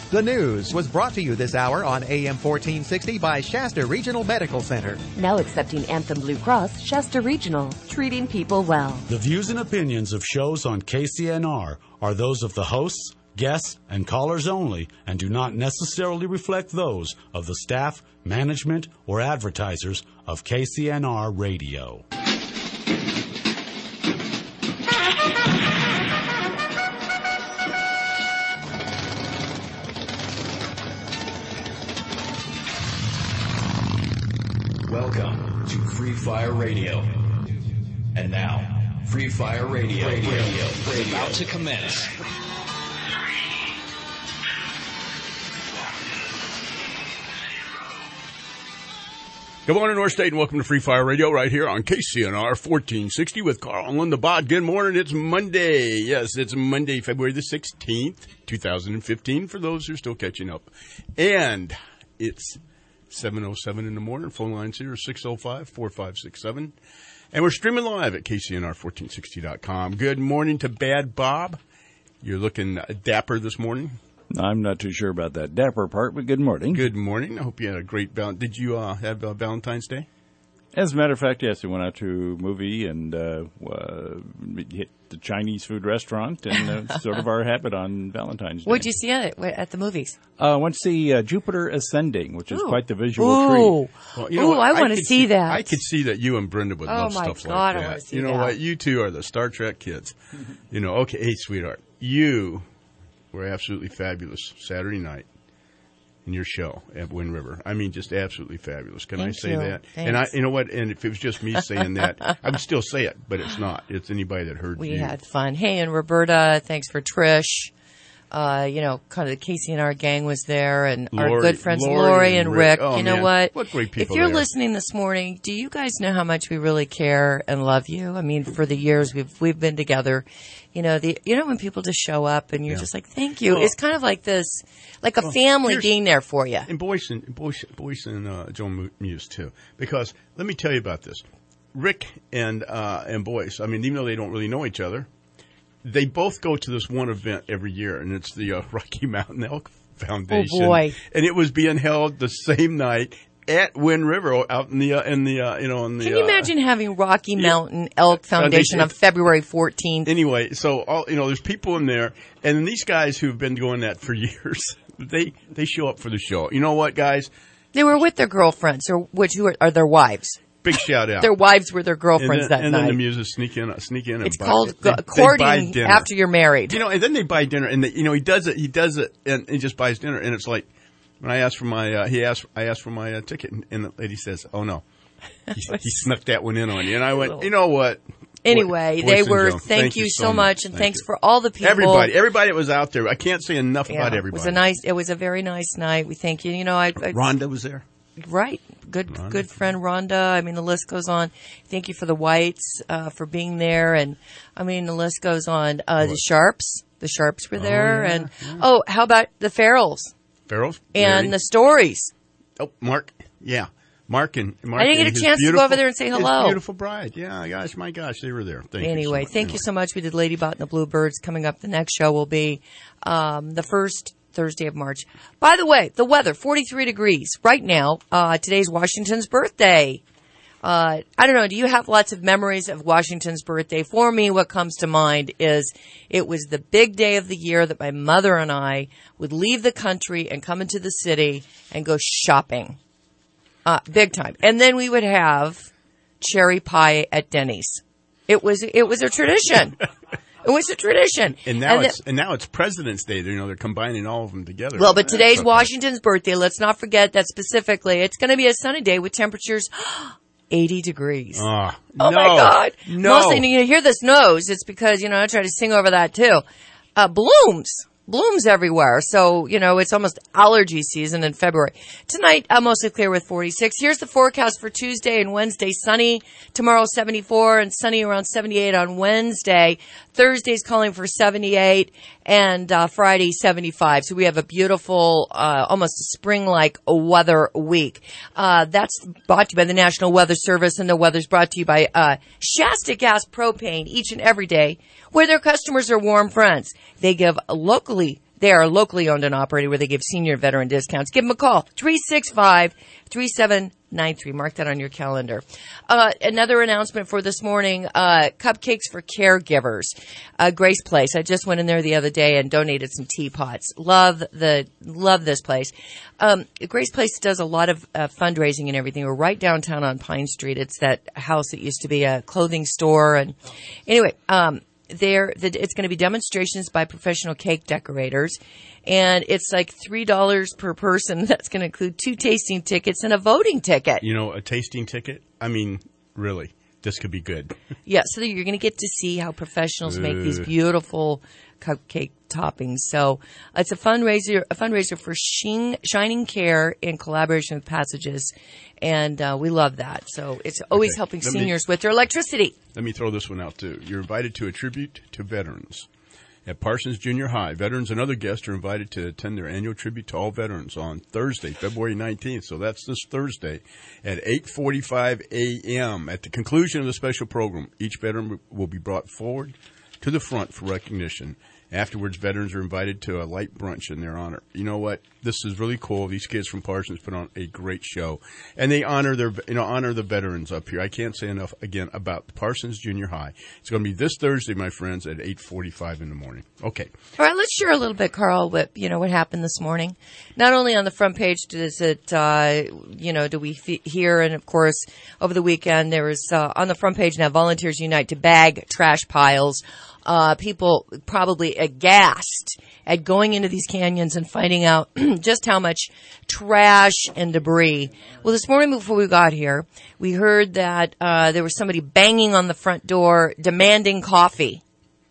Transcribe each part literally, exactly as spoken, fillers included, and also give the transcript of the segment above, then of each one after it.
The news was brought to you this hour on A M fourteen sixty by Shasta Regional Medical Center. Now accepting Anthem Blue Cross, Shasta Regional, treating people well. The views and opinions of shows on K C N R are those of the hosts, guests, and callers only, and do not necessarily reflect those of the staff, management, or advertisers of K C N R Radio. Welcome to Free Fire Radio. And now, Free Fire Radio, Radio, Radio, Radio. About to commence. Good morning, North State, and welcome to Free Fire Radio right here on K C N R fourteen sixty with Carl and Linda Bod. Good morning. It's Monday. Yes, it's Monday, February the sixteenth, twenty fifteen, for those who are still catching up. And it's seven oh seven in the morning. Phone lines here are six oh five, four five six seven. And we're streaming live at K C N R fourteen sixty dot com. Good morning to Bad Bob. You're looking dapper this morning. I'm not too sure about that dapper part, but good morning. Good morning. I hope you had a great val- Did you uh, have uh, Valentine's Day? As a matter of fact, yes. I went out to a movie and uh, uh, hit the Chinese food restaurant, and uh, sort of our habit on Valentine's Day. What'd you see at, at the movies? I uh, went to see uh, Jupiter Ascending, which is Ooh. quite the visual Ooh. treat. Well, you know Ooh, what? I want to could see that. I could see that you and Brenda would Oh, love my stuff God, like I that. wanna see you know that. what? You two are the Star Trek kids. You know, okay, hey, sweetheart, you were absolutely fabulous Saturday night in your show at Wind River. I mean, just absolutely fabulous. Can Thank I say you. that? Thanks. And I, you know what? And if it was just me saying that, I would still say it, but it's not. It's anybody that heard We you. had fun. Hey, and Roberta, thanks for Trish. Uh, you know, kind of the K C N R gang was there, and Lori- our good friends Lori Lori and and Rick. Rick. Oh, you know man. what? What great people If you're they are. listening this morning, do you guys know how much we really care and love you? I mean, for the years we've we've been together, you know, the you know when people just show up and you're Yeah. just like, thank you. Well, it's kind of like this, like a well, family here's- being there for you. And Boyce and, Boyce, Boyce and uh, Joan Muse, too. Because let me tell you about this. Rick and uh, and Boyce, I mean, even though they don't really know each other, they both go to this one event every year, and it's the uh, Rocky Mountain Elk Foundation. Oh, boy. And it was being held the same night at Wind River out in the, uh, in the uh, you know, in the... Can you uh, imagine having Rocky Mountain Elk Foundation Foundation. on February fourteenth? Anyway, so, all you know, there's people in there, and these guys who've been doing that for years, they they show up for the show. You know what, guys? They were with their girlfriends, or which who are, are their wives. Big shout out. Their wives were their and girlfriends then, that and night. then the music sneak in, sneak in. And It's buy, called they, go- courting they buy dinner. after you're married. You know, and then they buy dinner, and they, you know he does it. He does it, and he just buys dinner, and it's like when I asked for my, uh, he asked, I asked for my uh, ticket, and, and the lady says, "Oh no, he, he snuck that one in on you," and I went, "You know what?" Anyway, Boyce they and were. Joe, Thank, you so much, and Thank thanks you. for all the people. Everybody, everybody that was out there. I can't say enough Yeah, about it everybody. was a nice. It was a very nice night. We thank you. You know, I, I Rhonda was there. right. Good, Rhonda. good friend Rhonda. I mean, the list goes on. Thank you for the Whites uh, for being there, and I mean, the list goes on. Uh, the Sharps, the Sharps were there, yeah, and oh, how about the Farrells Farrell's and Mary. the Stories? Oh, Mark. Yeah. Mark and Mark I didn't get and a his chance to go beautiful- over there and say hello. His beautiful bride. Yeah, gosh, my gosh, they were there. Thank Anyway, you so much. thank you so much. We did Ladybot and the Bluebirds. Coming up, the next show will be um, the first Thursday of March. By the way, the weather, forty-three degrees right now. Uh, today's Washington's birthday. Uh, I don't know. Do you have lots of memories of Washington's birthday? For me, what comes to mind is it was the big day of the year that my mother and I would leave the country and come into the city and go shopping. Uh, big time. And then we would have cherry pie at Denny's. It was, it was a tradition. It was a tradition. And now And it's and now it's President's Day. You know, they're combining all of them together. Well, but That's today's okay. Washington's birthday. Let's not forget that specifically. It's going to be a sunny day with temperatures eighty degrees. Ah, Oh no, my God! No. Mostly, and you hear this nose. It's because you know I try to sing over that too. Uh, blooms, blooms everywhere. So you know it's almost allergy season in February. Tonight, uh, mostly clear with forty-six. Here's the forecast for Tuesday and Wednesday: sunny. Tomorrow, seventy-four, and sunny around seventy-eight on Wednesday. Thursday's calling for seventy-eight, and uh, Friday seventy-five. So we have a beautiful, uh, almost spring-like weather week. Uh, that's brought to you by the National Weather Service, and the weather's brought to you by uh, Shasta Gas Propane each and every day, where their customers are warm friends. They give locally They are locally owned and operated where they give senior and veteran discounts. Give them a call, three six five, three seven nine three. Mark that on your calendar. Uh, another announcement for this morning, uh, cupcakes for caregivers. Uh, Grace Place. I just went in there the other day and donated some teapots. Love the, love this place. Um, Grace Place does a lot of uh, fundraising and everything. We're right downtown on Pine Street. It's that house that used to be a clothing store. And anyway, um, there, the, it's going to be demonstrations by professional cake decorators. And it's like three dollars per person. That's going to include two tasting tickets and a voting ticket. You know, a tasting ticket? I mean, really, this could be good. Yeah, so you're going to get to see how professionals make these beautiful cupcake toppings. So it's a fundraiser, a fundraiser for Shing, Shining Care in collaboration with Passages. And uh, we love that. So it's always Okay. helping Let me- seniors with their electricity. Let me throw this one out, too. You're invited to a tribute to veterans. At Parsons Junior High, veterans and other guests are invited to attend their annual tribute to all veterans on Thursday, February nineteenth. So that's this Thursday at eight forty-five a.m. At the conclusion of the special program, each veteran will be brought forward to the front for recognition. Afterwards, veterans are invited to a light brunch in their honor. You know what? This is really cool. These kids from Parsons put on a great show, and they honor their, you know, honor the veterans up here. I can't say enough again about Parsons Junior High. It's going to be this Thursday, my friends, at eight forty-five in the morning. Okay. All right, let's share a little bit, Carl, what, you know, what happened this morning. Not only on the front page does it, uh, you know, do we f- hear, and of course, over the weekend, there was, uh, on the front page now, Volunteers Unite to bag trash piles. Uh, people probably aghast at going into these canyons and finding out just how much trash and debris. Well, this morning before we got here, we heard that, uh, there was somebody banging on the front door demanding coffee.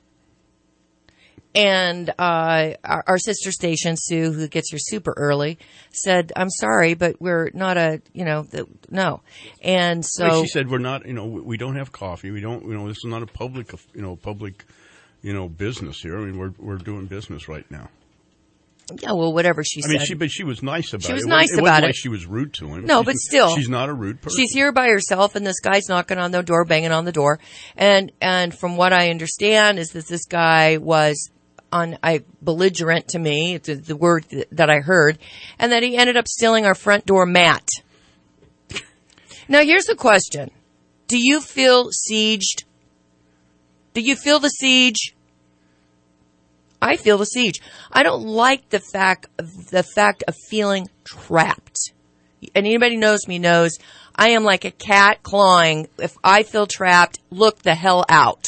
And uh our, our sister station, Sue, who gets here super early, said, "I'm sorry, but we're not a, you know, the, no." And so Like she said, we're not, you know, we don't have coffee. We don't, you know, this is not a public, you know, public, you know, business here. I mean, we're we're doing business right now. yeah, well, whatever she I said. mean, she, but she was nice about it. She was It nice wasn't- it about wasn't it. like she was rude to him. No, She- but still. she's not a rude person. She's here by herself, and this guy's knocking on the door, banging on the door. And and from what I understand is that this guy was on I belligerent to me, it's the word that I heard, and that he ended up stealing our front door mat. Now, here's the question: do you feel sieged? Do you feel the siege? I feel the siege. I don't like the fact of, the fact of feeling trapped. And anybody knows me knows I am like a cat clawing. If I feel trapped, look the hell out.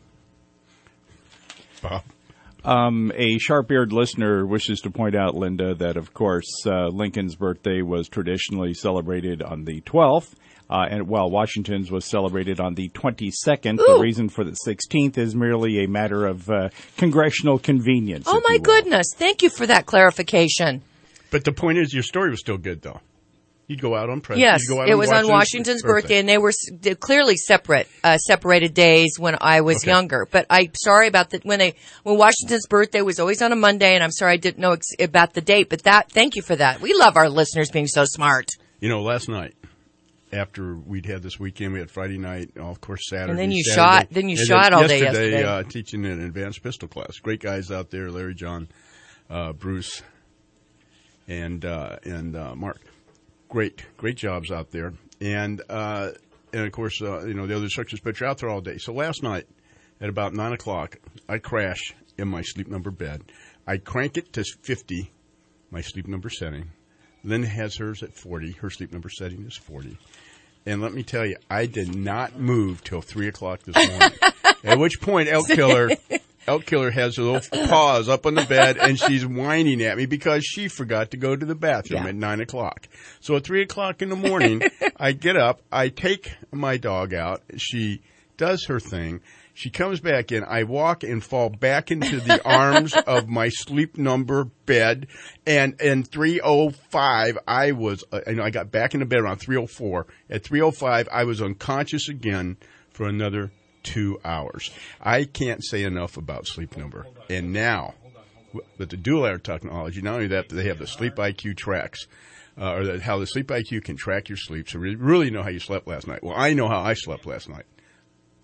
Bob. Um, a sharp-eared listener wishes to point out, Linda, that, of course, uh, Lincoln's birthday was traditionally celebrated on the twelfth, uh, and while Washington's was celebrated on the twenty-second. Ooh. The reason for the sixteenth is merely a matter of uh, congressional convenience. Oh, if my you will. goodness. Thank you for that clarification. But the point is, your story was still good, though. You'd go out on President. Yes, You'd go out it was on Washington's Washington's birthday, and they were s- they're clearly separate, uh, separated days when I was Okay. younger. But I'm sorry about the when they when Washington's birthday was always on a Monday, and I'm sorry I didn't know ex- about the date. But that, thank you for that. We love our listeners being so smart. You know, last night, after we'd had this weekend, we had Friday night, oh, of course, Saturday. And then you Saturday, shot- then you and shot all day yesterday. Uh, teaching an advanced pistol class. Great guys out there, Larry, John, uh, Bruce, and uh, and uh, Mark. Great, great jobs out there. And, uh, and of course, uh, you know, the other instructors, but you're out there all day. So last night at about nine o'clock, I crash in my sleep number bed. I crank it to fifty, my sleep number setting. Lynn has hers at forty. Her sleep number setting is forty. And let me tell you, I did not move till three o'clock this morning. At which point, Elk Killer, Elk Killer has her little paws up on the bed, and she's whining at me because she forgot to go to the bathroom Yeah. at nine o'clock. So at three o'clock in the morning, I get up, I take my dog out. She does her thing. She comes back in. I walk and fall back into the arms of my sleep number bed. And in three oh five, I was, uh, you know, I got back into bed around three oh four. At three oh five, I was unconscious again for another two hours. I can't say enough about Sleep Number. And now, with the dual air technology, not only that, but they have the Sleep I Q tracks, uh, or the, how the Sleep I Q can track your sleep. So we really know how you slept last night. Well, I know how I slept last night.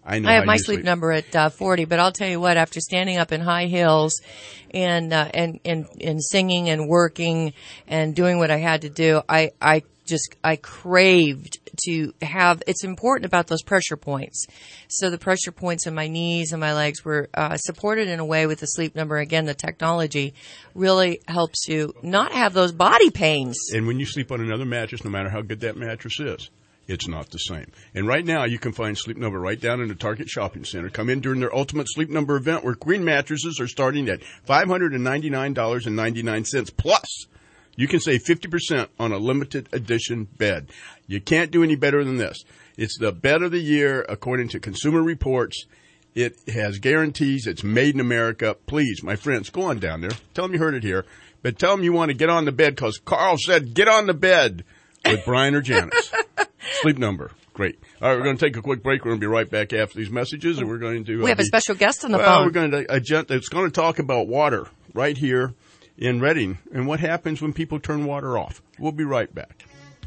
I know. I have how my you sleep, sleep. number at uh, forty, but I'll tell you what, after standing up in high heels and, uh, and, and, and singing and working and doing what I had to do, I, I just, I craved to have, it's important about those pressure points. So the pressure points in my knees and my legs were uh, supported in a way with the sleep number. Again, the technology really helps you not have those body pains. And when you sleep on another mattress, no matter how good that mattress is, it's not the same. And right now, you can find Sleep Number right down in the Target Shopping Center. Come in during their Ultimate Sleep Number event where queen mattresses are starting at five hundred ninety-nine dollars and ninety-nine cents. Plus, you can save fifty percent on a limited edition bed. You can't do any better than this. It's the bed of the year according to Consumer Reports. It has guarantees. It's made in America. Please, my friends, go on down there. Tell them you heard it here. But tell them you want to get on the bed because Carl said get on the bed with Brian or Janice. Sleep Number. Great. All right, we're going to take a quick break. We're going to be right back after these messages, and we're going to... Uh, we have be, a special guest on the well, phone. We're going to... A gent that's going to talk about water right here in Reading and what happens when people turn water off. We'll be right back.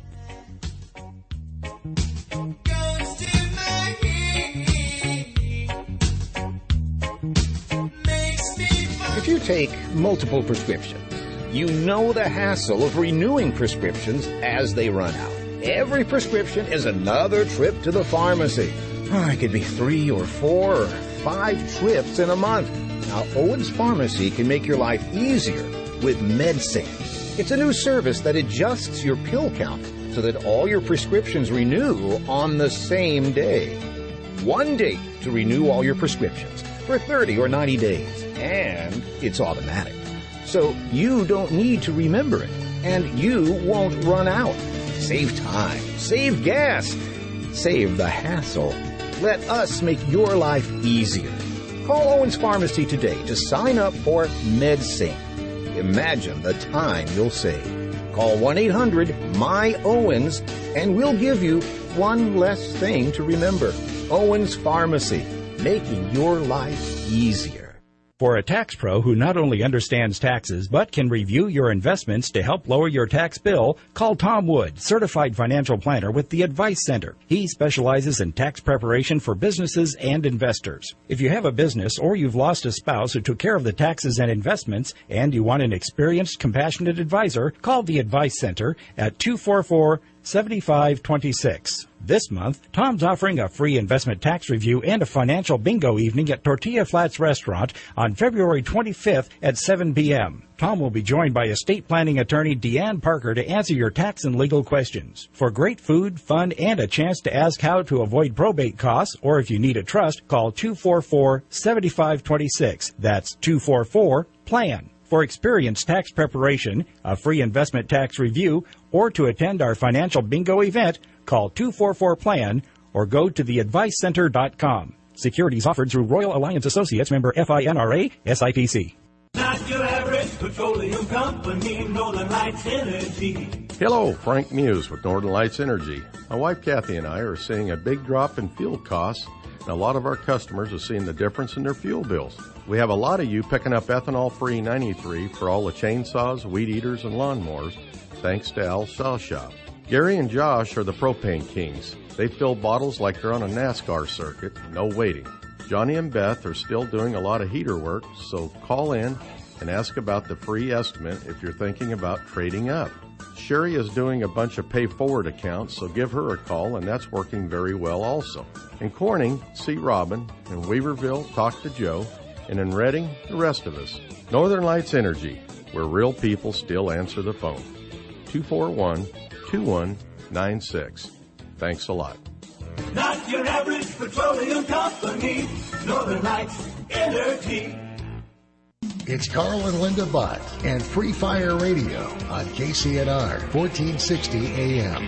If you take multiple prescriptions, you know the hassle of renewing prescriptions as they run out. Every prescription is another trip to the pharmacy. Oh, it could be three or four or five trips in a month. Now, Owens Pharmacy can make your life easier with MedSync. It's a new service that adjusts your pill count so that all your prescriptions renew on the same day. One date to renew all your prescriptions for thirty or ninety days, and it's automatic. So you don't need to remember it, and you won't run out. Save time, save gas, save the hassle. Let us make your life easier. Call Owens Pharmacy today to sign up for MedSync. Imagine the time you'll save. Call one eight hundred M Y Owens and we'll give you one less thing to remember. Owens Pharmacy, making your life easier. For a tax pro who not only understands taxes but can review your investments to help lower your tax bill, call Tom Wood, certified financial planner with the Advice Center. He specializes in tax preparation for businesses and investors. If you have a business or you've lost a spouse who took care of the taxes and investments and you want an experienced, compassionate advisor, call the Advice Center at two four four, seven five two six. This month, Tom's offering a free investment tax review and a financial bingo evening at Tortilla Flats Restaurant on February twenty-fifth at seven p.m. Tom will be joined by estate planning attorney Deanne Parker to answer your tax and legal questions. For great food, fun, and a chance to ask how to avoid probate costs, or if you need a trust, call two four four, seven five two six. That's two four four, PLAN. For experienced tax preparation, a free investment tax review, or to attend our financial bingo event, call two four four, PLAN or go to the advice center dot com. Securities offered through Royal Alliance Associates, member FINRA, S I P C. Not your average petroleum company, Northern Lights Energy. Hello, Frank Muse with Northern Lights Energy. My wife Kathy and I are seeing a big drop in fuel costs, and a lot of our customers are seeing the difference in their fuel bills. We have a lot of you picking up ethanol-free ninety-three for all the chainsaws, weed eaters, and lawnmowers, thanks to Al Shaw Shop. Gary and Josh are the propane kings. They fill bottles like they're on a NASCAR circuit, no waiting. Johnny and Beth are still doing a lot of heater work, so call in and ask about the free estimate if you're thinking about trading up. Sherry is doing a bunch of pay-forward accounts, so give her a call, and that's working very well also. In Corning, see Robin. In Weaverville, talk to Joe. And in Reading, the rest of us. Northern Lights Energy, where real people still answer the phone. two four one, two one nine six. Thanks a lot. Not your average petroleum company, Northern Lights Energy. It's Carl and Linda Bott and Free Fire Radio on K C N R fourteen sixty A M.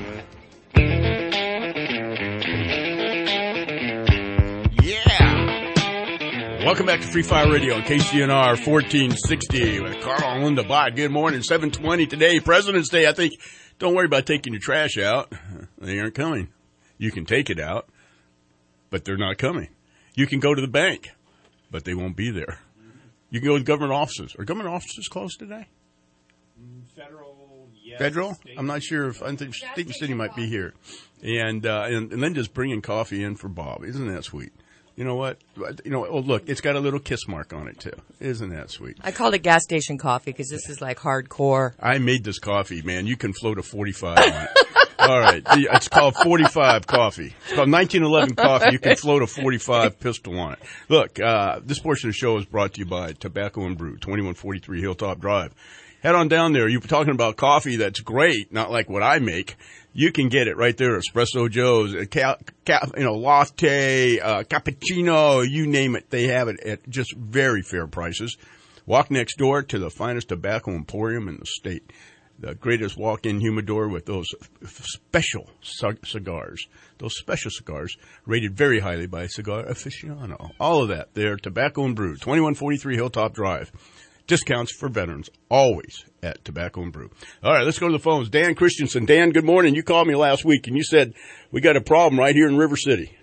Welcome back to Free Fire Radio on K C N R fourteen sixty with Carl and Linda Bott. Good morning, seven twenty today, President's Day. I think, don't worry about taking your trash out. They aren't coming. You can take it out, but they're not coming. You can go to the bank, but they won't be there. You can go to government offices. Are government offices closed today? Federal, yes. Federal? State. I'm not sure if, I think State and City might be here. And, uh, and, and Linda's bringing coffee in for Bob. Isn't that sweet? You know what? You know, oh, look, it's got a little kiss mark on it, too. Isn't that sweet? I called it gas station coffee because this is like hardcore. I made this coffee, man. You can float a forty-five on it. All right. It's called forty-five coffee. It's called nineteen eleven coffee. You can float a forty-five pistol on it. Look, uh, this portion of the show is brought to you by Tobacco and Brew, twenty-one forty-three Hilltop Drive. Head on down there. You're talking about coffee that's great, not like what I make. You can get it right there. Espresso Joe's, a ca- ca- you know, latte, uh, cappuccino, you name it. They have it at just very fair prices. Walk next door to the finest tobacco emporium in the state. The greatest walk-in humidor with those special cigars. Those special cigars rated very highly by Cigar Aficionado. All of that there. Tobacco and Brew, twenty-one forty-three Hilltop Drive. Discounts for veterans, always at Tobacco and Brew. All right, let's go to the phones. Dan Christensen. Dan, good morning. You called me last week, and you said we got a problem right here in River City.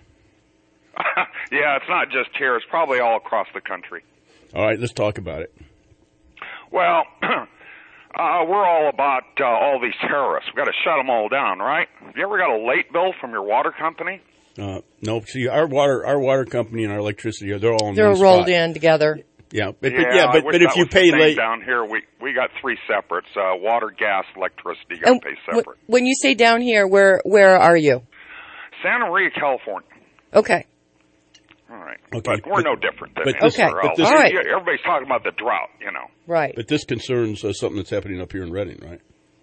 Yeah, it's not just here. It's probably all across the country. All right, let's talk about it. Well, uh, we're all about uh, all these terrorists. We've got to shut them all down, right? Have you ever got a late bill from your water company? Uh, no, see, our water our water company and our electricity, they're all in They're one rolled spot. in together. Yeah, but, yeah, but, yeah, but, but if you pay late. Down here, we, we got three separates uh, water, gas, electricity. You got to pay separate. W- when you say down here, where where are you? Santa Maria, California. Okay. All right. Okay. But we're no different than but this, okay. But this, all right. Everybody's talking about the drought, you know. Right. But this concerns uh, something that's happening up here in Redding, right?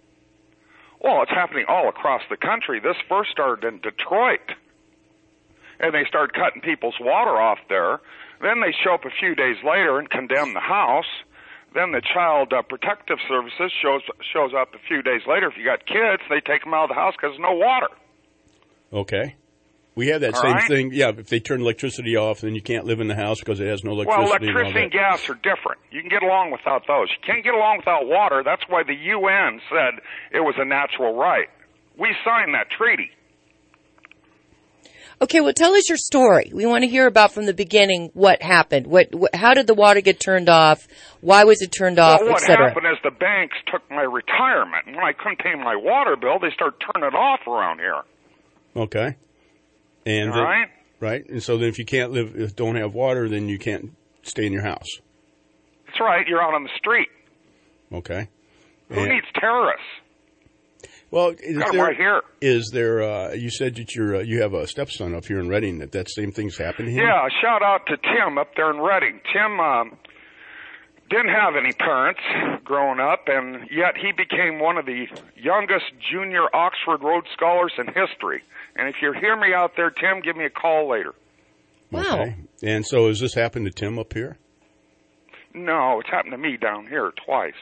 Well, it's happening all across the country. This first started in Detroit. And they started cutting people's water off there. Then they show up a few days later and condemn the house. Then the Child uh, Protective Services shows shows up a few days later. If you got kids, they take them out of the house because there's no water. Okay. We have that All same right. thing. Yeah, if they turn electricity off, then you can't live in the house because it has no electricity. Well, and all electricity and that. gas are different. You can get along without those. You can't get along without water. That's why the U N said it was a natural right. We signed that treaty. Okay, well, tell us your story. We want to hear about from the beginning what happened. What, what how did the water get turned off? Why was it turned off, Well, what et cetera? happened is the banks took my retirement. When I couldn't pay my water bill, they started turning it off around here. Okay. And All then, right? right. And so then if you can't live, if don't have water, then you can't stay in your house. That's right. You're out on the street. Okay. Who And- needs terrorists? Well, is Got 'em there, right here. is there, uh, you said that you're, uh, you have a stepson up here in Redding, that that same thing's happened to him? Yeah, shout out to Tim up there in Redding. Tim um, didn't have any parents growing up, and yet he became one of the youngest junior Oxford Rhodes Scholars in history. And if you hear me out there, Tim, give me a call later. Wow. Okay. And so has this happened to Tim up here? No, it's happened to me down here twice.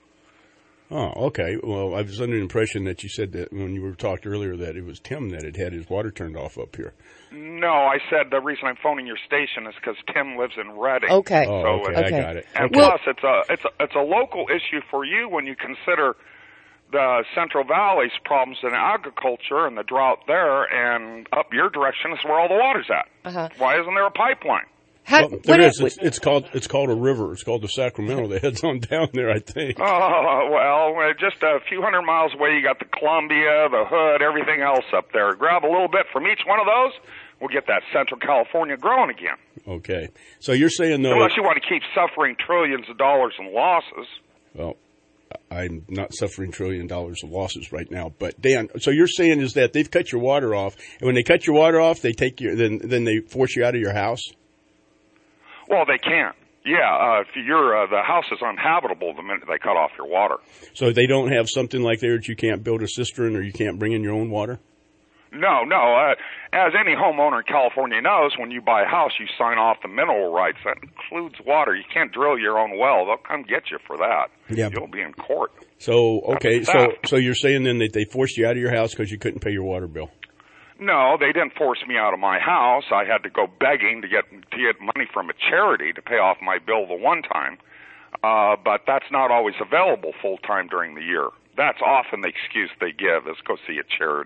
Oh, okay. Well, I was under the impression that you said that when you were talked earlier that it was Tim that had had his water turned off up here. No, I said the reason I'm phoning your station is because Tim lives in Redding. Okay. Oh, So okay. it's- I got it. And Okay. plus, it's a it's a, it's a local issue for you when you consider the Central Valley's problems in agriculture and the drought there, and up your direction is where all the water's at. Uh-huh. Why isn't there a pipeline? How, Well, what there is- is. It's, it's called it's called a river. It's called the Sacramento that heads on down there, I think. Oh, well, uh, just a few hundred miles away, you got the Columbia, the Hood, everything else up there. Grab a little bit from each one of those, we'll get that Central California growing again. Okay. So you're saying though? Unless you want to keep suffering trillions of dollars in losses. Well, I'm not suffering trillion dollars of losses right now, but Dan, so you're saying is that they've cut your water off, and when they cut your water off, they take you, then then they force you out of your house. Well, they can't. Yeah, uh, if you're uh, the house is uninhabitable the minute they cut off your water. So they don't have something like there that you can't build a cistern or you can't bring in your own water. No, no. Uh, as any homeowner in California knows, when you buy a house, you sign off the mineral rights. That includes water. You can't drill your own well. They'll come get you for that. Yeah. You'll be in court. So okay, That's so theft. so you're saying then that they forced you out of your house because you couldn't pay your water bill. No, they didn't force me out of my house. I had to go begging to get to get money from a charity to pay off my bill the one time. Uh, but that's not always available full time during the year. That's often the excuse they give is go see a charity.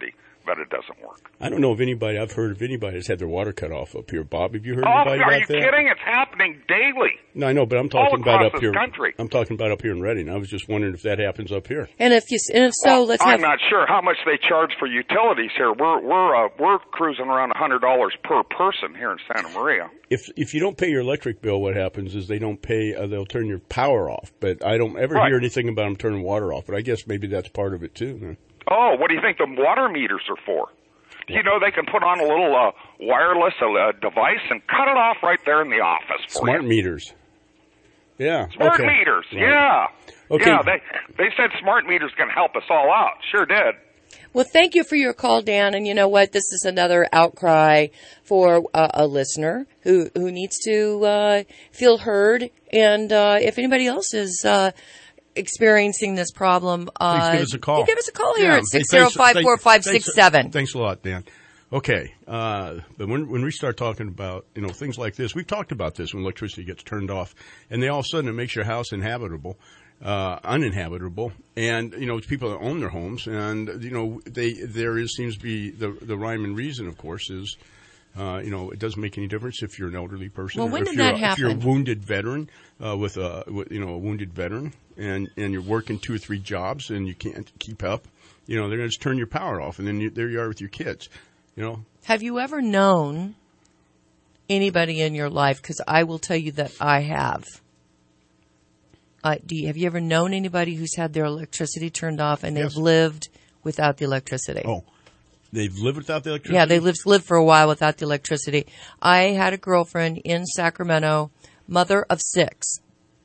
but it doesn't work. I don't know of anybody, I've heard of anybody that's had their water cut off up here. Bob, have you heard Oh, anybody are about you that? kidding? It's happening daily. No, I know, but I'm All talking about across up this here. country. I'm talking about up here in Reading. I was just wondering if that happens up here. And if you, and if so, Well, let's I'm have. not sure how much they charge for utilities here. We're we're uh, we're cruising around a hundred dollars per person here in Santa Maria. If if you don't pay your electric bill, what happens is they don't pay. Uh, they'll turn your power off. But I don't ever Right. hear anything about them turning water off. But I guess maybe that's part of it too. Huh? Oh, what do you think the water meters are for? You know, they can put on a little uh, wireless uh, device and cut it off right there in the office for Smart you. meters. Yeah. Smart okay. meters, Right. yeah. Okay. Yeah, they they said smart meters can help us all out. Sure did. Well, thank you for your call, Dan. And you know what? This is another outcry for uh, a listener who, who needs to uh, feel heard. And uh, if anybody else is uh, experiencing this problem, uh, Please give us a call. you give us a call here Yeah. at six zero five, four five six seven. Thanks a lot, Dan. Okay, uh, but when when we start talking about, you know, things like this, we've talked about this when electricity gets turned off, and then all of a sudden it makes your house inhabitable, uh, uninhabitable, and, you know, it's people that own their homes, and, you know, they there is seems to be the the rhyme and reason, of course, is, uh, you know, it doesn't make any difference if you're an elderly person, Well, or when if did you're that a, if you're a happen? wounded veteran uh, with a with, you know a wounded veteran, and and you're working two or three jobs and you can't keep up. You know, they're going to just turn your power off, and then you, there you are with your kids. You know, Have you ever known anybody in your life? Because I will tell you that I have. Uh, do you, have you ever known anybody who's had their electricity turned off and they've Yes. lived without the electricity? Oh, they've lived without the electricity? Yeah, they lived lived for a while without the electricity. I had a girlfriend in Sacramento, mother of six.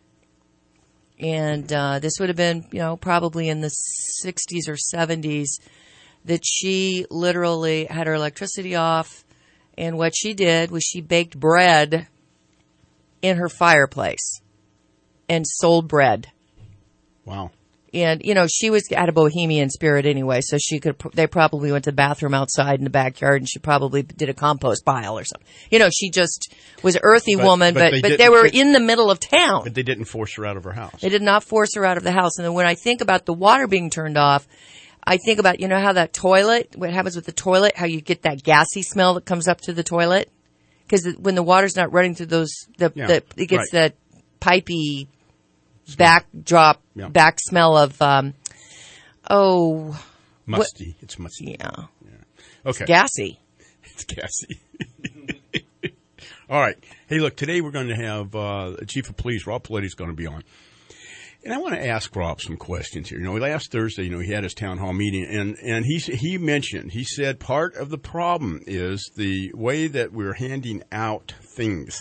And uh, this would have been, you know, probably in the sixties or seventies, that she literally had her electricity off. And what she did was she baked bread in her fireplace and sold bread. Wow. And, you know, she was had a bohemian spirit anyway, so she could, they probably went to the bathroom outside in the backyard and she probably did a compost pile or something. You know, she just was an earthy But- woman, but but, they but, didn't- they were but- in the middle of town. But they didn't force her out of her house. They did not force her out of the house. And then when I think about the water being turned off, I think about, you know, how that toilet, what happens with the toilet, how you get that gassy smell that comes up to the toilet? Because when the water's not running through those, the, Yeah, the it gets right. that pipey backdrop, Yeah. back smell of, um, oh. Musty. It's musty. Yeah. Okay. It's gassy. It's gassy. All right. Hey, look, today we're going to have uh, the Chief of Police, Rob Paletti, is going to be on. And I want to ask Rob some questions here. You know, last Thursday, you know, he had his town hall meeting, and, and he he mentioned, he said part of the problem is the way that we're handing out things,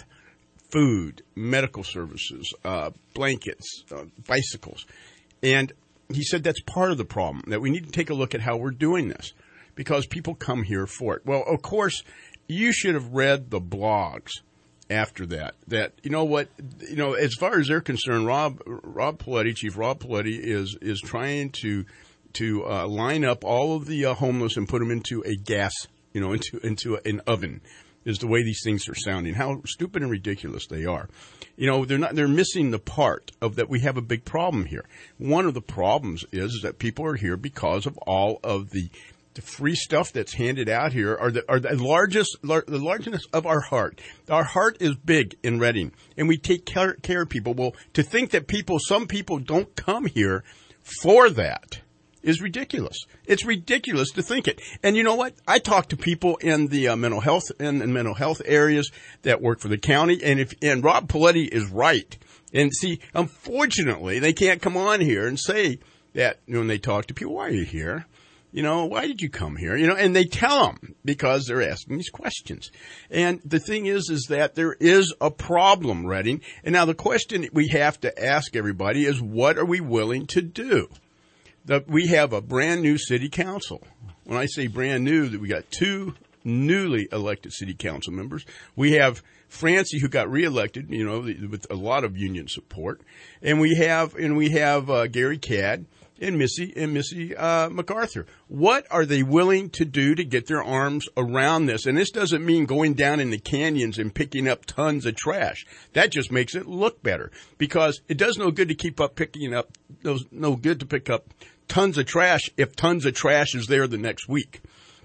food, medical services, uh, blankets, uh, bicycles. And he said that's part of the problem, that we need to take a look at how we're doing this because people come here for it. Well, of course, you should have read the blogs after that, that, you know what, you know, as far as they're concerned, Rob, Rob Paletti, Chief Rob Paletti is, is trying to, to, uh, line up all of the uh, homeless and put them into a gas, you know, into, into an oven is the way these things are sounding, how stupid and ridiculous they are. You know, they're not, they're missing the part of that we have a big problem here. One of the problems is that people are here because of all of the, the free stuff that's handed out here are the, are the largest, lar- the largeness of our heart. Our heart is big in Reading, and we take care, care of people. Well, to think that people, some people don't come here for that is ridiculous. It's ridiculous to think it. And you know what? I talk to people in the uh, mental health and, and mental health areas that work for the county, and if and Rob Paletti is right. And see, unfortunately, they can't come on here and say that when they talk to people, why are you here? You know, why did you come here? You know, and they tell them because they're asking these questions. And the thing is, is that there is a problem, Reading. And now the question we have to ask everybody is, what are we willing to do? The, we have a brand new city council. When I say brand new, that we got two newly elected city council members. We have Francie, who got reelected, you know, with a lot of union support, and we have and we have uh, Gary Cadd and Missy and Missy uh, MacArthur. What are they willing to do to get their arms around this? And this doesn't mean going down in the canyons and picking up tons of trash. That just makes it look better because it does no good to keep up picking up. Those no good to pick up tons of trash if tons of trash is there the next week.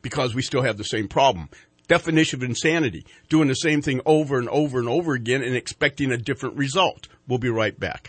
because we still have the same problem. Definition of insanity, doing the same thing over and over and over again and expecting a different result. We'll be right back.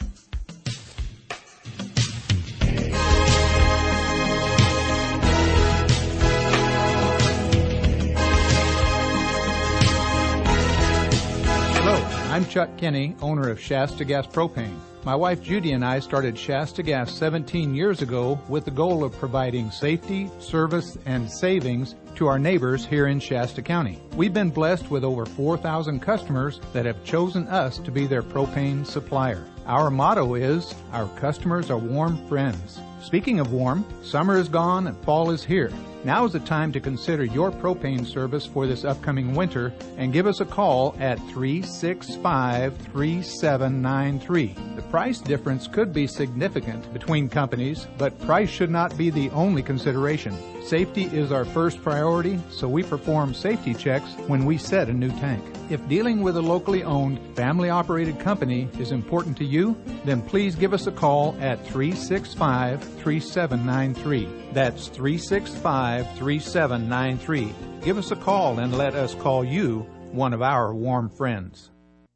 Hello, I'm Chuck Kenny, owner of Shasta Gas Propane. My wife Judy and I started Shasta Gas seventeen years ago with the goal of providing safety, service, and savings to our neighbors here in Shasta County. We've been blessed with over four thousand customers that have chosen us to be their propane supplier. Our motto is, our customers are warm friends. Speaking of warm, summer is gone and fall is here. Now is the time to consider your propane service for this upcoming winter and give us a call at three six five, three seven nine three. The price difference could be significant between companies, but price should not be the only consideration. Safety is our first priority, so we perform safety checks when we set a new tank. If dealing with a locally owned, family-operated company is important to you, then please give us a call at three six five, three seven nine three. That's three six five, three seven nine three. Give us a call and let us call you one of our warm friends.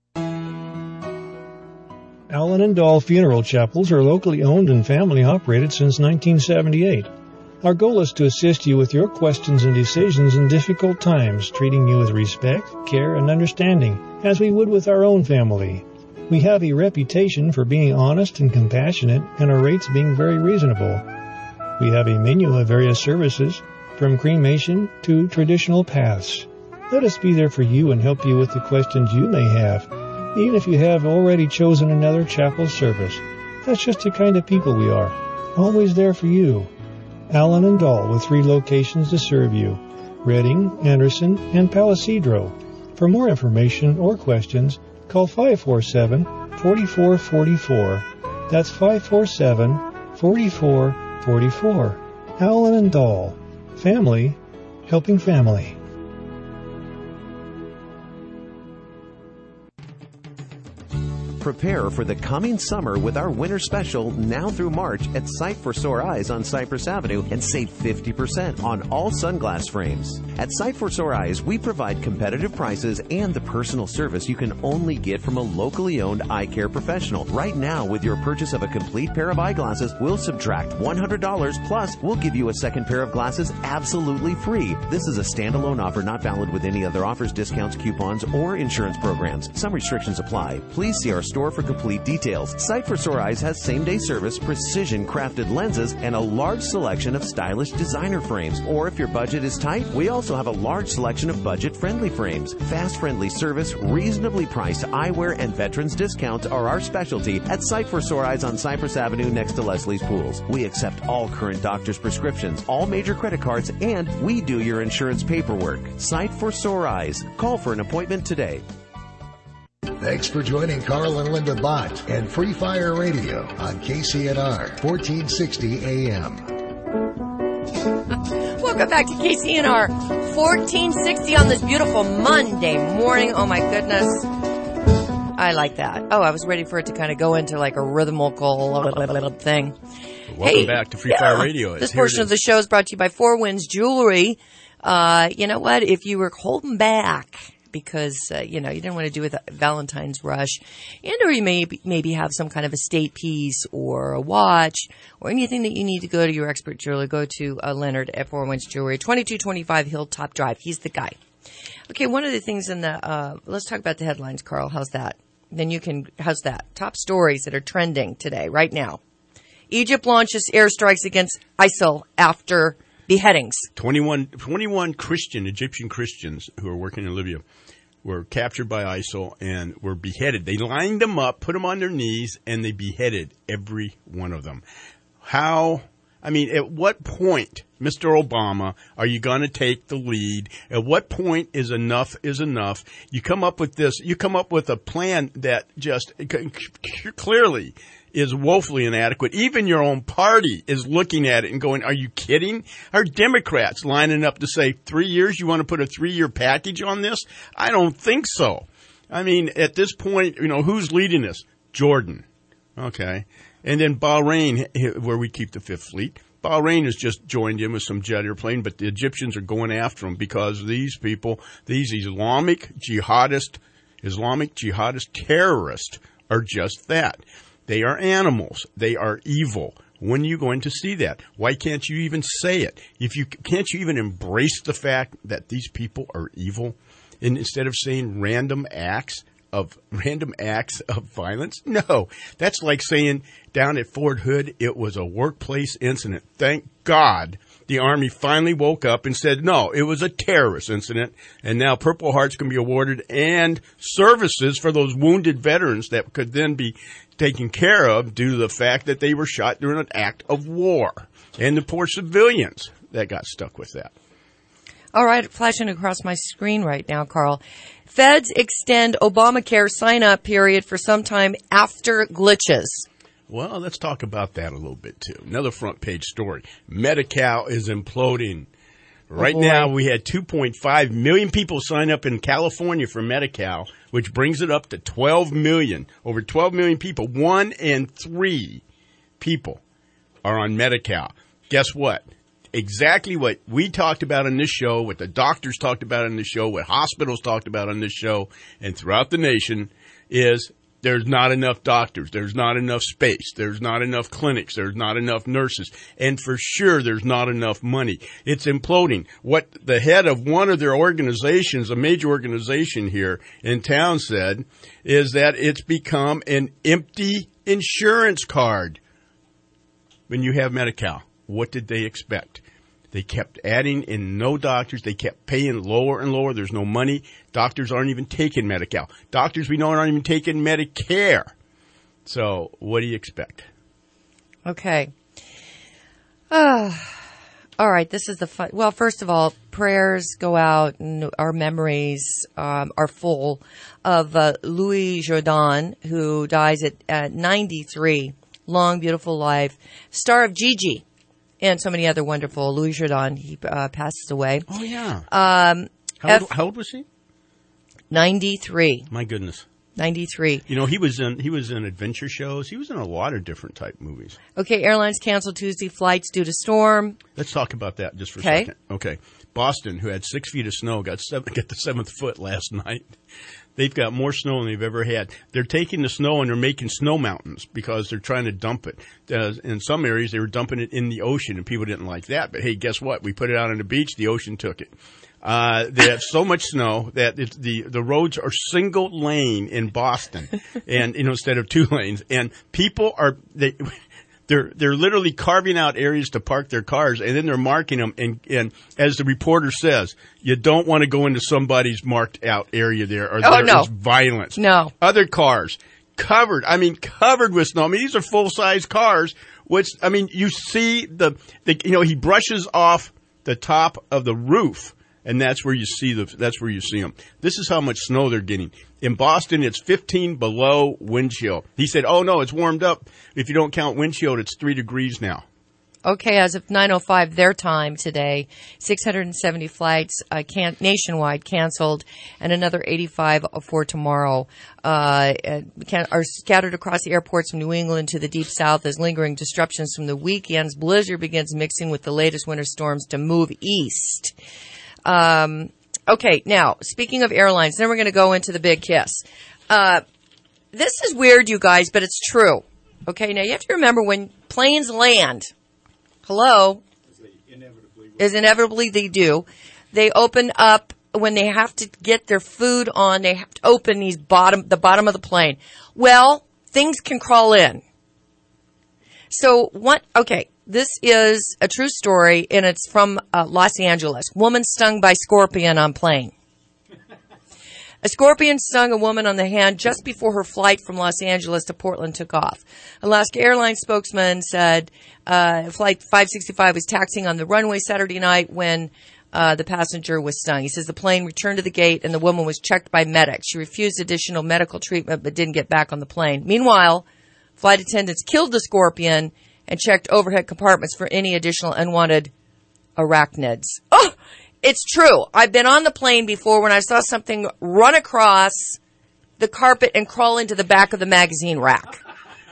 Allen and Dahl Funeral Chapels are locally owned and family operated since nineteen seventy-eight. Our goal is to assist you with your questions and decisions in difficult times, treating you with respect, care, and understanding, as we would with our own family. We have a reputation for being honest and compassionate, and our rates being very reasonable. We have a menu of various services, from cremation to traditional paths. Let us be there for you and help you with the questions you may have, even if you have already chosen another chapel service. That's just the kind of people we are, always there for you. Allen and Dahl, with three locations to serve you, Redding, Anderson, and Palisadro. For more information or questions, call five four seven, four four four four. That's five four seven, four four four four. Allen and Dahl. Family helping family. Prepare for the coming summer with our winter special now through March at Sight for Sore Eyes on Cypress Avenue and save fifty percent on all sunglass frames. At Sight for Sore Eyes, we provide competitive prices and the personal service you can only get from a locally owned eye care professional. Right now, with your purchase of a complete pair of eyeglasses, we'll subtract one hundred dollars plus we'll give you a second pair of glasses absolutely free. This is a standalone offer not valid with any other offers, discounts, coupons, or insurance programs. Some restrictions apply. Please see our store for complete details. Sight for Sore Eyes has same-day service, precision-crafted lenses, and a large selection of stylish designer frames. Or if your budget is tight, we also have a large selection of budget-friendly frames. Fast-friendly service, reasonably priced eyewear, and veterans discounts are our specialty at Sight for Sore Eyes on Cypress Avenue next to Leslie's Pools. We accept all current doctor's prescriptions, all major credit cards, and we do your insurance paperwork. Sight for Sore Eyes. Call for an appointment today. Thanks for joining Carl and Linda Bott and Free Fire Radio on K C N R fourteen sixty A M. Welcome back to K C N R fourteen sixty on this beautiful Monday morning. Oh my goodness. I like that. Oh, I was ready for it to kind of go into like a rhythmical thing. Welcome hey, back to Free yeah, Fire Radio. This portion of the show is brought to you by Four Winds Jewelry. Uh, you know what? If you were holding back because, uh, you know, you didn't want to do with a Valentine's rush, and or you may maybe have some kind of estate piece or a watch or anything that you need to go to your expert jeweler, go to uh, Leonard at Four Winds Jewelry, twenty-two twenty-five Hilltop Drive. He's the guy. Okay, one of the things in the, uh, let's talk about the headlines, Carl. How's that? Then you can, how's that? Top stories that are trending today, right now. Egypt launches airstrikes against ISIL after beheadings. twenty-one, twenty-one Christian, Egyptian Christians who are working in Libya were captured by ISIL and were beheaded. They lined them up, put them on their knees, and they beheaded every one of them. How, I mean, at what point, Mister Obama, are you going to take the lead? At what point is enough is enough? You come up with this, you come up with a plan that just clearly is woefully inadequate. Even your own party is looking at it and going, are you kidding? Are Democrats lining up to say three years? You want to put a three-year package on this? I don't think so. I mean, at this point, you know, who's leading this? Jordan. Okay. And then Bahrain, where we keep the Fifth Fleet, Bahrain has just joined in with some jet airplane, but the Egyptians are going after them because these people, these Islamic jihadist, Islamic jihadist terrorists are just that. They are animals. They are evil. When are you going to see that? Why can't you even say it? If you can't you even embrace the fact that these people are evil, and instead of saying random acts of random acts of violence? No, that's like saying down at Fort Hood it was a workplace incident. Thank God the Army finally woke up and said, no, it was a terrorist incident, and now Purple Hearts can be awarded and services for those wounded veterans that could then be taken care of due to the fact that they were shot during an act of war, and the poor civilians that got stuck with that. All right, flashing across my screen right now, Carl. Feds extend Obamacare sign-up period for some time after glitches. Well, let's talk about that a little bit, too. Another front page story. Medi-Cal is imploding. Right oh now, we had two point five million people sign up in California for Medi-Cal, which brings it up to twelve million. Over twelve million people. One in three people are on Medi-Cal. Guess what? Exactly what we talked about on this show, what the doctors talked about on this show, what hospitals talked about on this show, and throughout the nation is there's not enough doctors. There's not enough space. There's not enough clinics. There's not enough nurses. And for sure, there's not enough money. It's imploding. What the head of one of their organizations, a major organization here in town, said is that it's become an empty insurance card when you have Medi-Cal. What did they expect? They kept adding in no doctors. They kept paying lower and lower. There's no money. Doctors aren't even taking Medi-Cal. Doctors we know aren't even taking Medicare. So what do you expect? Okay. Uh, all right. This is the fun. Well, first of all, prayers go out and our memories um, are full of uh, Louis Jourdan, who dies at, at ninety-three. Long, beautiful life. Star of Gigi. And so many other wonderful. Louis Jourdan, he uh, passes away. Oh, yeah. Um, how, F- old, how old was he? ninety-three. My goodness. ninety-three. You know, he was in he was in adventure shows. He was in a lot of different type movies. Okay, airlines canceled Tuesday flights due to storm. Let's talk about that just for okay. a second. Okay. Boston, who had six feet of snow, got seven, got the seventh foot last night. They've got more snow than they've ever had. They're taking the snow and they're making snow mountains because they're trying to dump it. Uh, in some areas, they were dumping it in the ocean, and people didn't like that. But, hey, guess what? We put it out on the beach. The ocean took it. Uh, they have so much snow that it's the, the roads are single lane in Boston, and you know instead of two lanes. And people are they. They're they're literally carving out areas to park their cars, and then they're marking them. And, and as the reporter says, you don't want to go into somebody's marked out area there, or oh, there no. is violence. No. Other cars covered. I mean, covered with snow. I mean, these are full size cars. Which I mean, you see the, the you know he brushes off the top of the roof, and that's where you see the that's where you see them. This is how much snow they're getting. In Boston, it's fifteen below wind chill. He said, oh, no, it's warmed up. If you don't count wind chill, it's three degrees now. Okay, as of nine oh five their time today, six hundred seventy flights uh, can- nationwide canceled, and another eighty-five for tomorrow uh, can- are scattered across the airports from New England to the deep south as lingering disruptions from the weekend's blizzard begins mixing with the latest winter storms to move east. Um Okay, now, speaking of airlines, then we're going to go into the big kiss. Uh, this is weird, you guys, but it's true. Okay, now you have to remember when planes land, hello, as inevitably they do, they open up, when they have to get their food on, they have to open these bottom, the bottom of the plane. Well, things can crawl in. So what, okay. This is a true story, and it's from uh, Los Angeles. Woman stung by scorpion on plane. A scorpion stung a woman on the hand just before her flight from Los Angeles to Portland took off. Alaska Airlines spokesman said uh, Flight five sixty-five was taxiing on the runway Saturday night when uh, the passenger was stung. He says the plane returned to the gate, and the woman was checked by medics. She refused additional medical treatment but didn't get back on the plane. Meanwhile, flight attendants killed the scorpion and checked overhead compartments for any additional unwanted arachnids. Oh, it's true. I've been on the plane before when I saw something run across the carpet and crawl into the back of the magazine rack.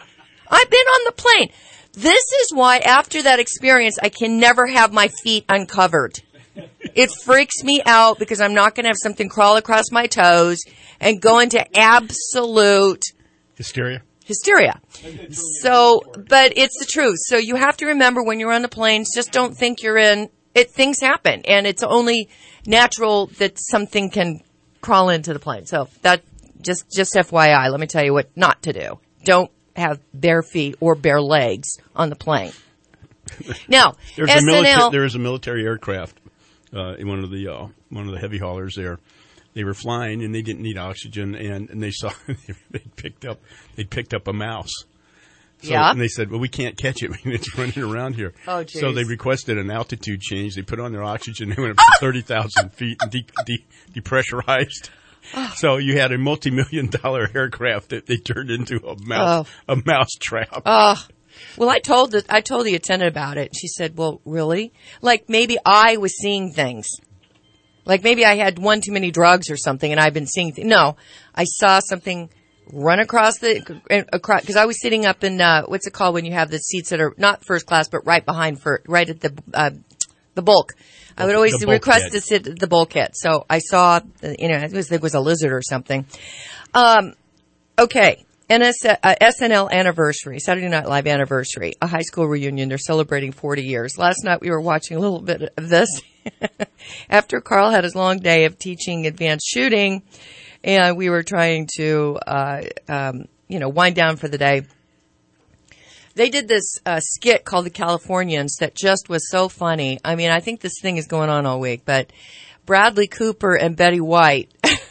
I've been on the plane. This is why after that experience, I can never have my feet uncovered. It freaks me out because I'm not going to have something crawl across my toes and go into absolute hysteria. Hysteria. So, but it's the truth. So you have to remember when you're on the planes, just don't think you're in, it, things happen. And it's only natural that something can crawl into the plane. So that, just, just F Y I, let me tell you what not to do. Don't have bare feet or bare legs on the plane. Now, there's S N L. A milita- there is a military aircraft, uh, in one of the, uh, one of the heavy haulers there. They were flying and they didn't need oxygen, and, and they saw they picked up they picked up a mouse. So, yeah. And they said, "Well, we can't catch it. I mean, it's running around here." Oh, geez. So they requested an altitude change. They put on their oxygen. They went up to thirty thousand feet and de- de- depressurized. Oh. So you had a multi-million dollar aircraft that they turned into a mouse oh. a mouse trap. Oh. Well, I told the I told the attendant about it. She said, "Well, really? Like maybe I was seeing things." Like maybe I had one too many drugs or something and I've been seeing th- no, I saw something run across the, across, cause I was sitting up in, uh, what's it called when you have the seats that are not first class, but right behind for, right at the, uh, the bulk. I would always request to sit at the bulkhead. So I saw, you know, it was, it was a lizard or something. Um, okay. N S, uh, S N L anniversary, Saturday Night Live anniversary, a high school reunion. They're celebrating forty years. Last night we were watching a little bit of this. After Carl had his long day of teaching advanced shooting, and we were trying to, uh, um, you know, wind down for the day. They did this uh, skit called The Californians that just was so funny. I mean, I think this thing is going on all week, but Bradley Cooper and Betty White.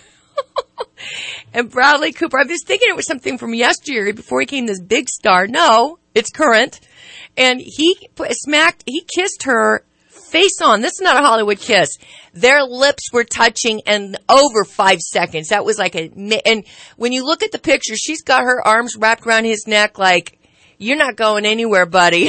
And Bradley Cooper, I was thinking it was something from yesteryear before he became this big star. No, it's current. And he put, smacked, he kissed her face on. This is not a Hollywood kiss. Their lips were touching and over five seconds. That was like a, and when you look at the picture, she's got her arms wrapped around his neck like, you're not going anywhere, buddy.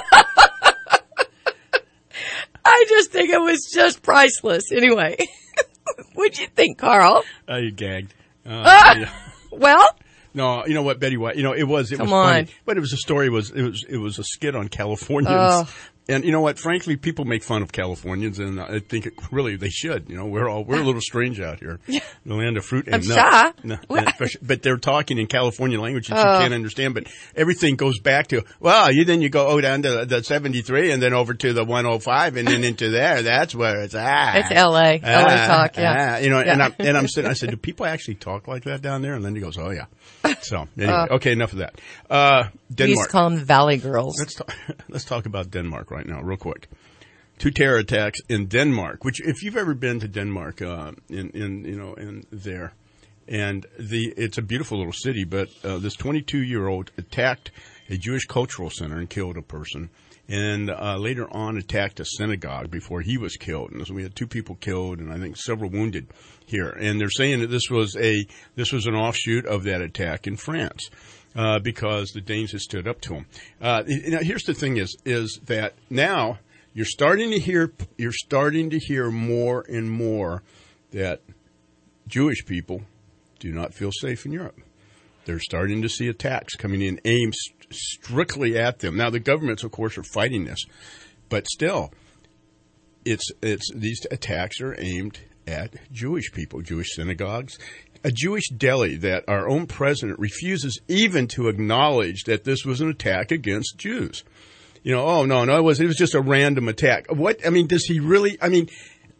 I just think it was just priceless. Anyway, what'd you think, Carl? Oh, you gagged. Uh, ah, yeah. Well, no, you know what, Betty White. You know it was. It Come was on. funny, but it was a story. Was it was it was a skit on Californians. Oh. And you know what? Frankly, people make fun of Californians, and I think it, really they should. You know, we're all we're a little strange out here, the land of fruit and I'm nuts. sure. No, but they're talking in California language that Oh. you can't understand. But everything goes back to well, you then you go oh, down to the seventy-three, and then over to the one oh five, and then into there. That's where it's ah. It's L A. Ah, L A talk, yeah. ah. You know, Yeah. and I'm and I'm sitting. I said, do people actually talk like that down there? And Linda goes, oh yeah. So anyway, Uh. okay, enough of that. Uh, we used Denmark. to call them the Valley Girls. Let's talk, let's talk about Denmark right now, real quick. Two terror attacks in Denmark. Which, if you've ever been to Denmark, uh, in in you know in there, and the it's a beautiful little city, but uh, this twenty-two year old attacked a Jewish cultural center and killed a person, and uh, later on attacked a synagogue before he was killed. And so we had two people killed, and I think several wounded here. And they're saying that this was a this was an offshoot of that attack in France. Uh, because the Danes had stood up to him. Uh, now here's the thing: is is that now you're starting to hear you're starting to hear more and more that Jewish people do not feel safe in Europe. They're starting to see attacks coming in aimed st- strictly at them. Now the governments, of course, are fighting this, but still, it's it's these attacks are aimed at Jewish people, Jewish synagogues. A Jewish deli that our own president refuses even to acknowledge that this was an attack against Jews. You know, oh, no, no, it was it was just a random attack. What, I mean, does he really, I mean,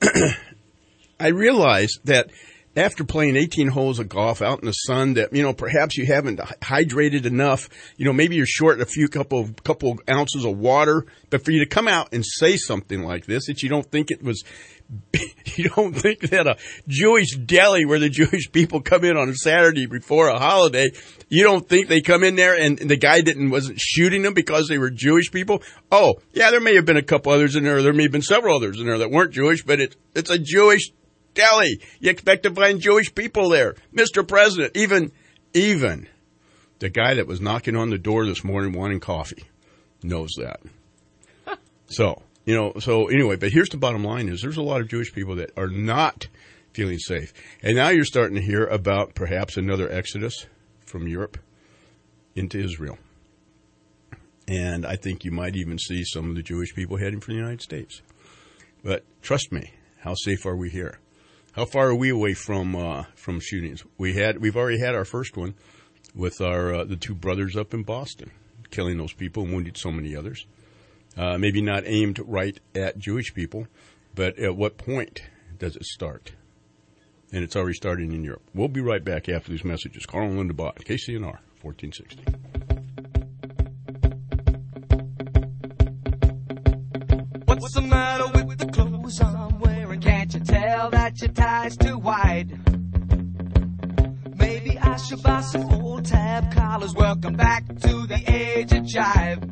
I realize that after playing eighteen holes of golf out in the sun that, you know, perhaps you haven't hydrated enough, you know, maybe you're short a few couple, couple ounces of water, but for you to come out and say something like this, that you don't think it was, you don't think that a Jewish deli where the Jewish people come in on a Saturday before a holiday, you don't think they come in there and the guy didn't wasn't shooting them because they were Jewish people? Oh, yeah, there may have been a couple others in there. There may have been several others in there that weren't Jewish, but it, it's a Jewish deli. You expect to find Jewish people there. Mister President, even, even the guy that was knocking on the door this morning wanting coffee knows that. So, you know, so anyway, but here's the bottom line is there's a lot of Jewish people that are not feeling safe. And now you're starting to hear about perhaps another exodus from Europe into Israel. And I think you might even see some of the Jewish people heading for the United States. But trust me, how safe are we here? How far are we away from uh, from shootings? We had we've already had our first one with our uh, the two brothers up in Boston, killing those people and wounded so many others. Uh, maybe not aimed right at Jewish people, but at what point does it start? And it's already starting in Europe. We'll be right back after these messages. Carl and Linda Bott, K C N R, fourteen sixty. What's the matter with the clothes I'm wearing? Can't you tell that your tie's too wide? Maybe I should buy some old tab collars. Welcome back to the age of jive.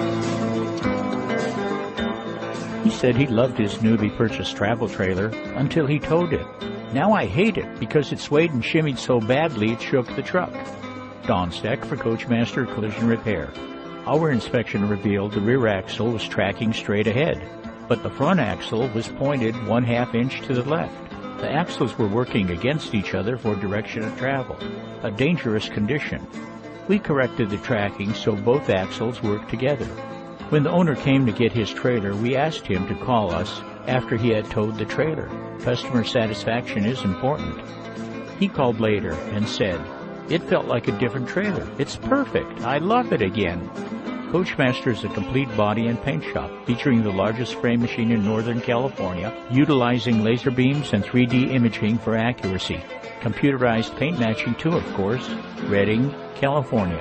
He said he loved his newly purchased travel trailer until he towed it. Now I hate it because it swayed and shimmied so badly it shook the truck. Don Steck for Coachmaster Collision Repair. Our inspection revealed the rear axle was tracking straight ahead, but the front axle was pointed one half inch to the left. The axles were working against each other for direction of travel, a dangerous condition. We corrected the tracking so both axles worked together. When the owner came to get his trailer, we asked him to call us after he had towed the trailer. Customer satisfaction is important. He called later and said, "It felt like a different trailer. It's perfect. I love it again." Coachmaster is a complete body and paint shop featuring the largest spray machine in Northern California, utilizing laser beams and three D imaging for accuracy. Computerized paint matching too, of course. Redding, California.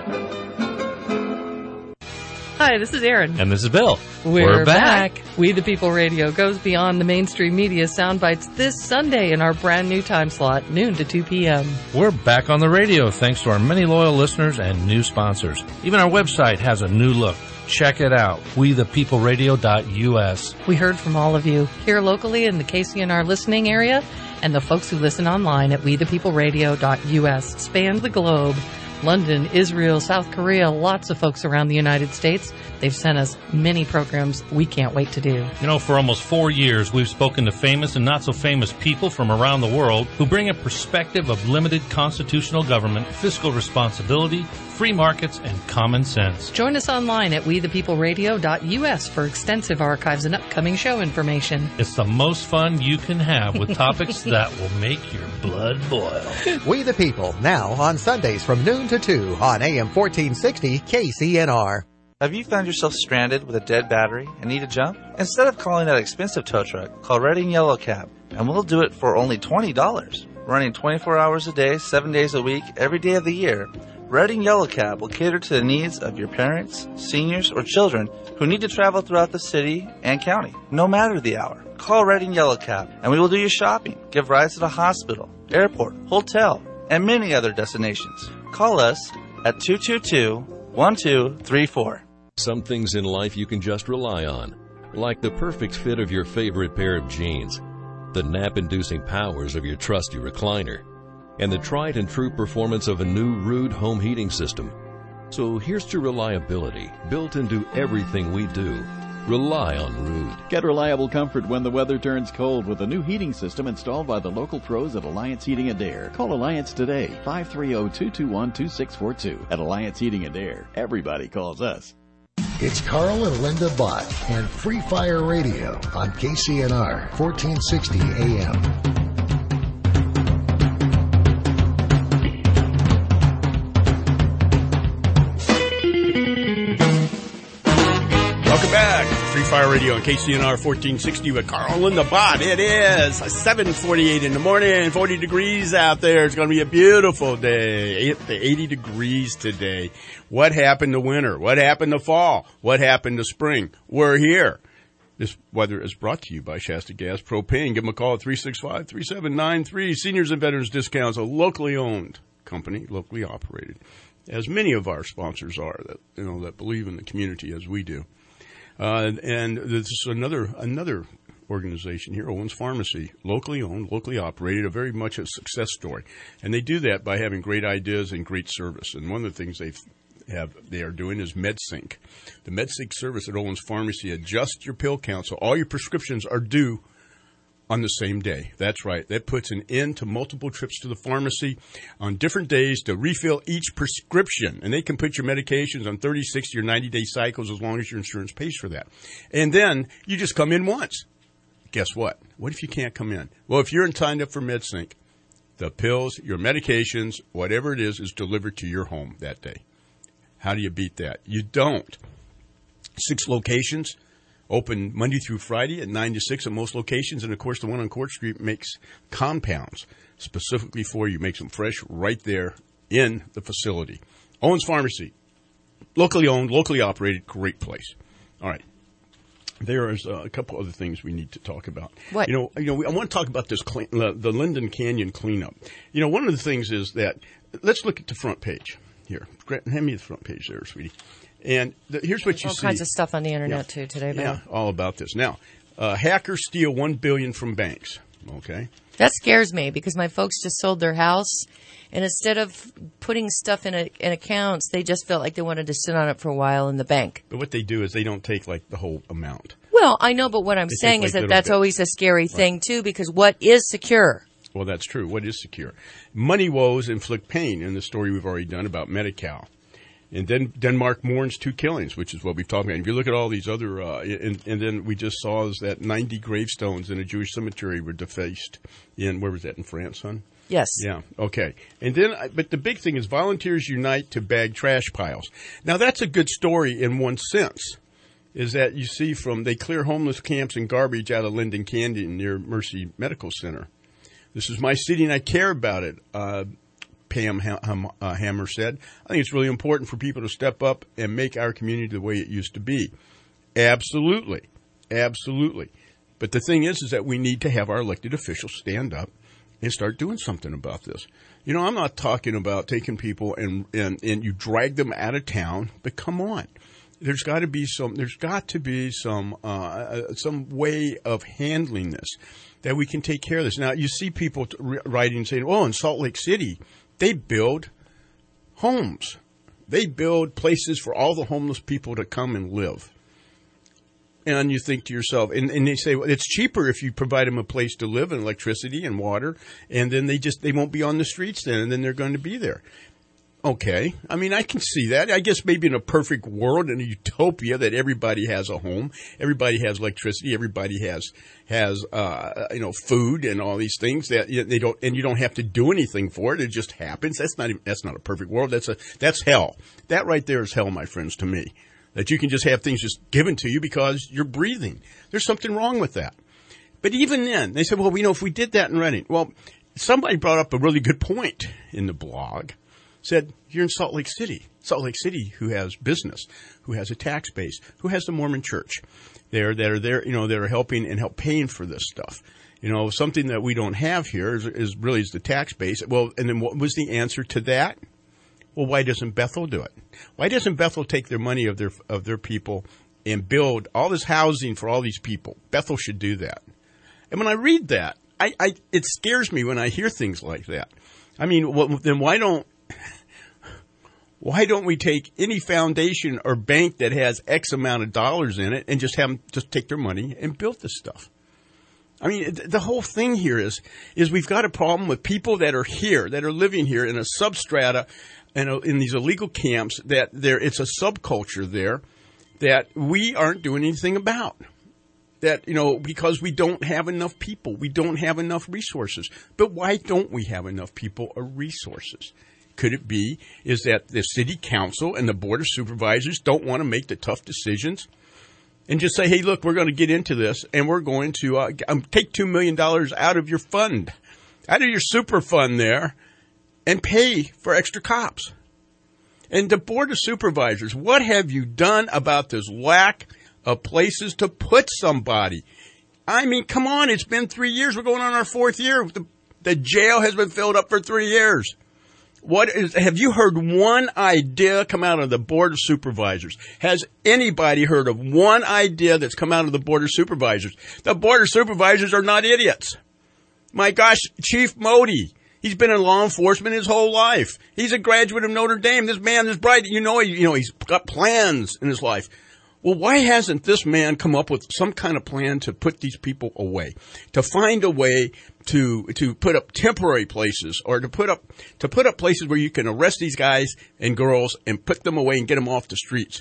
Hi, this is Erin. And this is Bill. We're, We're back. back. We the People Radio goes beyond the mainstream media sound bites this Sunday in our brand new time slot, noon to two p.m. We're back on the radio thanks to our many loyal listeners and new sponsors. Even our website has a new look. Check it out, we the people radio dot U S. We heard from all of you here locally in the K C N R listening area and the folks who listen online at we the people radio dot U S. Spans the globe. London, Israel, South Korea, lots of folks around the United States. They've sent us many programs we can't wait to do. You know, for almost four years, we've spoken to famous and not so famous people from around the world who bring a perspective of limited constitutional government, fiscal responsibility, free markets, and common sense. Join us online at we the people radio dot U S for extensive archives and upcoming show information. It's the most fun you can have with topics that will make your blood boil. We the People, now on Sundays from noon to two on A M fourteen sixty K C N R. Have you found yourself stranded with a dead battery and need a jump? Instead of calling that expensive tow truck, call Redding Yellow Cab, and we'll do it for only twenty dollars. Running twenty-four hours a day, seven days a week, every day of the year, Redding Yellow Cab will cater to the needs of your parents, seniors, or children who need to travel throughout the city and county, no matter the hour. Call Redding Yellow Cab, and we will do your shopping, give rides to the hospital, airport, hotel, and many other destinations. Call us at two two two, one two three four. Some things in life you can just rely on, like the perfect fit of your favorite pair of jeans, the nap-inducing powers of your trusty recliner, and the tried and true performance of a new Ruud home heating system. So here's to reliability, built into everything we do. Rely on Ruud. Get reliable comfort when the weather turns cold with a new heating system installed by the local pros at Alliance Heating and Air. Call Alliance today, five three zero, two two one, two six four two. At Alliance Heating and Air, everybody calls us. It's Carl and Linda Bott and Free Fire Radio on K C N R, fourteen sixty A M. Welcome back. Free Fire Radio on K C N R fourteen sixty with Carl and the Bot. It is seven forty-eight in the morning, forty degrees out there. It's going to be a beautiful day. eighty degrees today. What happened to winter? What happened to fall? What happened to spring? We're here. This weather is brought to you by Shasta Gas Propane. Give them a call at three six five, three seven nine three. Seniors and Veterans Discounts, a locally owned company, locally operated, as many of our sponsors are that, you know, that believe in the community as we do. Uh, and this is another another organization here, Owens Pharmacy, locally owned, locally operated, a very much a success story. And they do that by having great ideas and great service. And one of the things they have they are doing is MedSync. The MedSync service at Owens Pharmacy adjusts your pill count, so all your prescriptions are due on the same day. That's right. That puts an end to multiple trips to the pharmacy on different days to refill each prescription. And they can put your medications on thirty, sixty, or ninety-day cycles as long as your insurance pays for that. And then you just come in once. Guess what? What if you can't come in? Well, if you're signed up for MedSync, the pills, your medications, whatever it is, is delivered to your home that day. How do you beat that? You don't. Six locations. Open Monday through Friday at nine to six at most locations. And, of course, the one on Court Street makes compounds specifically for you, makes them fresh right there in the facility. Owens Pharmacy, locally owned, locally operated, great place. All right. There is uh, a couple other things we need to talk about. What? You know, you know, I want to talk about this, clean, uh, the Linden Canyon cleanup. You know, one of the things is that, let's look at the front page here. Hand me the front page there, sweetie. And the, here's what There's you all see. All kinds of stuff on the internet, yeah. too, today, man. Yeah, all about this. Now, uh, hackers steal one billion dollars from banks. Okay. That scares me because my folks just sold their house, and instead of putting stuff in, a, in accounts, they just felt like they wanted to sit on it for a while in the bank. But what they do is they don't take, like, the whole amount. Well, I know, but what I'm They saying take, is like, that little that's bits. always a scary Right. thing, too, because what is secure? Well, that's true. What is secure? Money woes inflict pain in the story we've already done about Medi-Cal. And then Denmark mourns two killings, which is what we've talked about. If you look at all these other, uh, and, and then we just saw is that ninety gravestones in a Jewish cemetery were defaced in, where was that, in France, hon? Yes. Yeah, okay. And then, but the big thing is volunteers unite to bag trash piles. Now, that's a good story in one sense, is that you see from, they clear homeless camps and garbage out of Linden Canyon near Mercy Medical Center. This is my city and I care about it. Uh, Pam Ham, uh, Hammer said, I think it's really important for people to step up and make our community the way it used to be. Absolutely. Absolutely. But the thing is, is that we need to have our elected officials stand up and start doing something about this. You know, I'm not talking about taking people and, and, and you drag them out of town, but come on. There's got to be some, there's got to be some, uh, some way of handling this that we can take care of this. Now, you see people t- writing and saying, oh, in Salt Lake City, they build homes. They build places for all the homeless people to come and live. And you think to yourself, and, and they say, well, it's cheaper if you provide them a place to live and electricity and water, and then they just, they won't be on the streets then, and then they're going to be there. Okay. I mean, I can see that. I guess maybe in a perfect world, in a utopia that everybody has a home, everybody has electricity, everybody has, has, uh, you know, food and all these things that they don't, and you don't have to do anything for it. It just happens. That's not, even, that's not a perfect world. That's a, that's hell. That right there is hell, my friends, to me. That you can just have things just given to you because you're breathing. There's something wrong with that. But even then, they said, well, you know, if we did that in Redding, well, somebody brought up a really good point in the blog. Said, you're in Salt Lake City. Salt Lake City, who has business, who has a tax base, who has the Mormon Church. They're, that are there, you know, that are helping and help paying for this stuff. You know, something that we don't have here is, is really is the tax base. Well, and then what was the answer to that? Well, why doesn't Bethel do it? Why doesn't Bethel take their money of their, of their people and build all this housing for all these people? Bethel should do that. And when I read that, I, I it scares me when I hear things like that. I mean, well, then why don't, Why don't we take any foundation or bank that has X amount of dollars in it and just have them just take their money and build this stuff? I mean, the whole thing here is, is we've got a problem with people that are here, that are living here in a substrata and in these illegal camps that there, it's a subculture there that we aren't doing anything about. That, you know, because we don't have enough people, we don't have enough resources. But why don't we have enough people or resources? Could it be is that the city council and the board of supervisors don't want to make the tough decisions and just say, hey, look, we're going to get into this and we're going to uh, take two million dollars out of your fund, out of your super fund there, and pay for extra cops. And the board of supervisors, what have you done about this lack of places to put somebody? I mean, come on, it's been three years. We're going on our fourth year. The, the jail has been filled up for three years. What is, have you heard one idea come out of the Board of Supervisors? Has anybody heard of one idea that's come out of the Board of Supervisors? The Board of Supervisors are not idiots. My gosh, Chief Modi, he's been in law enforcement his whole life. He's a graduate of Notre Dame. This man is bright. You know, you know, he's got plans in his life. Well, why hasn't this man come up with some kind of plan to put these people away, to find a way to to put up temporary places, or to put up to put up places where you can arrest these guys and girls and put them away and get them off the streets?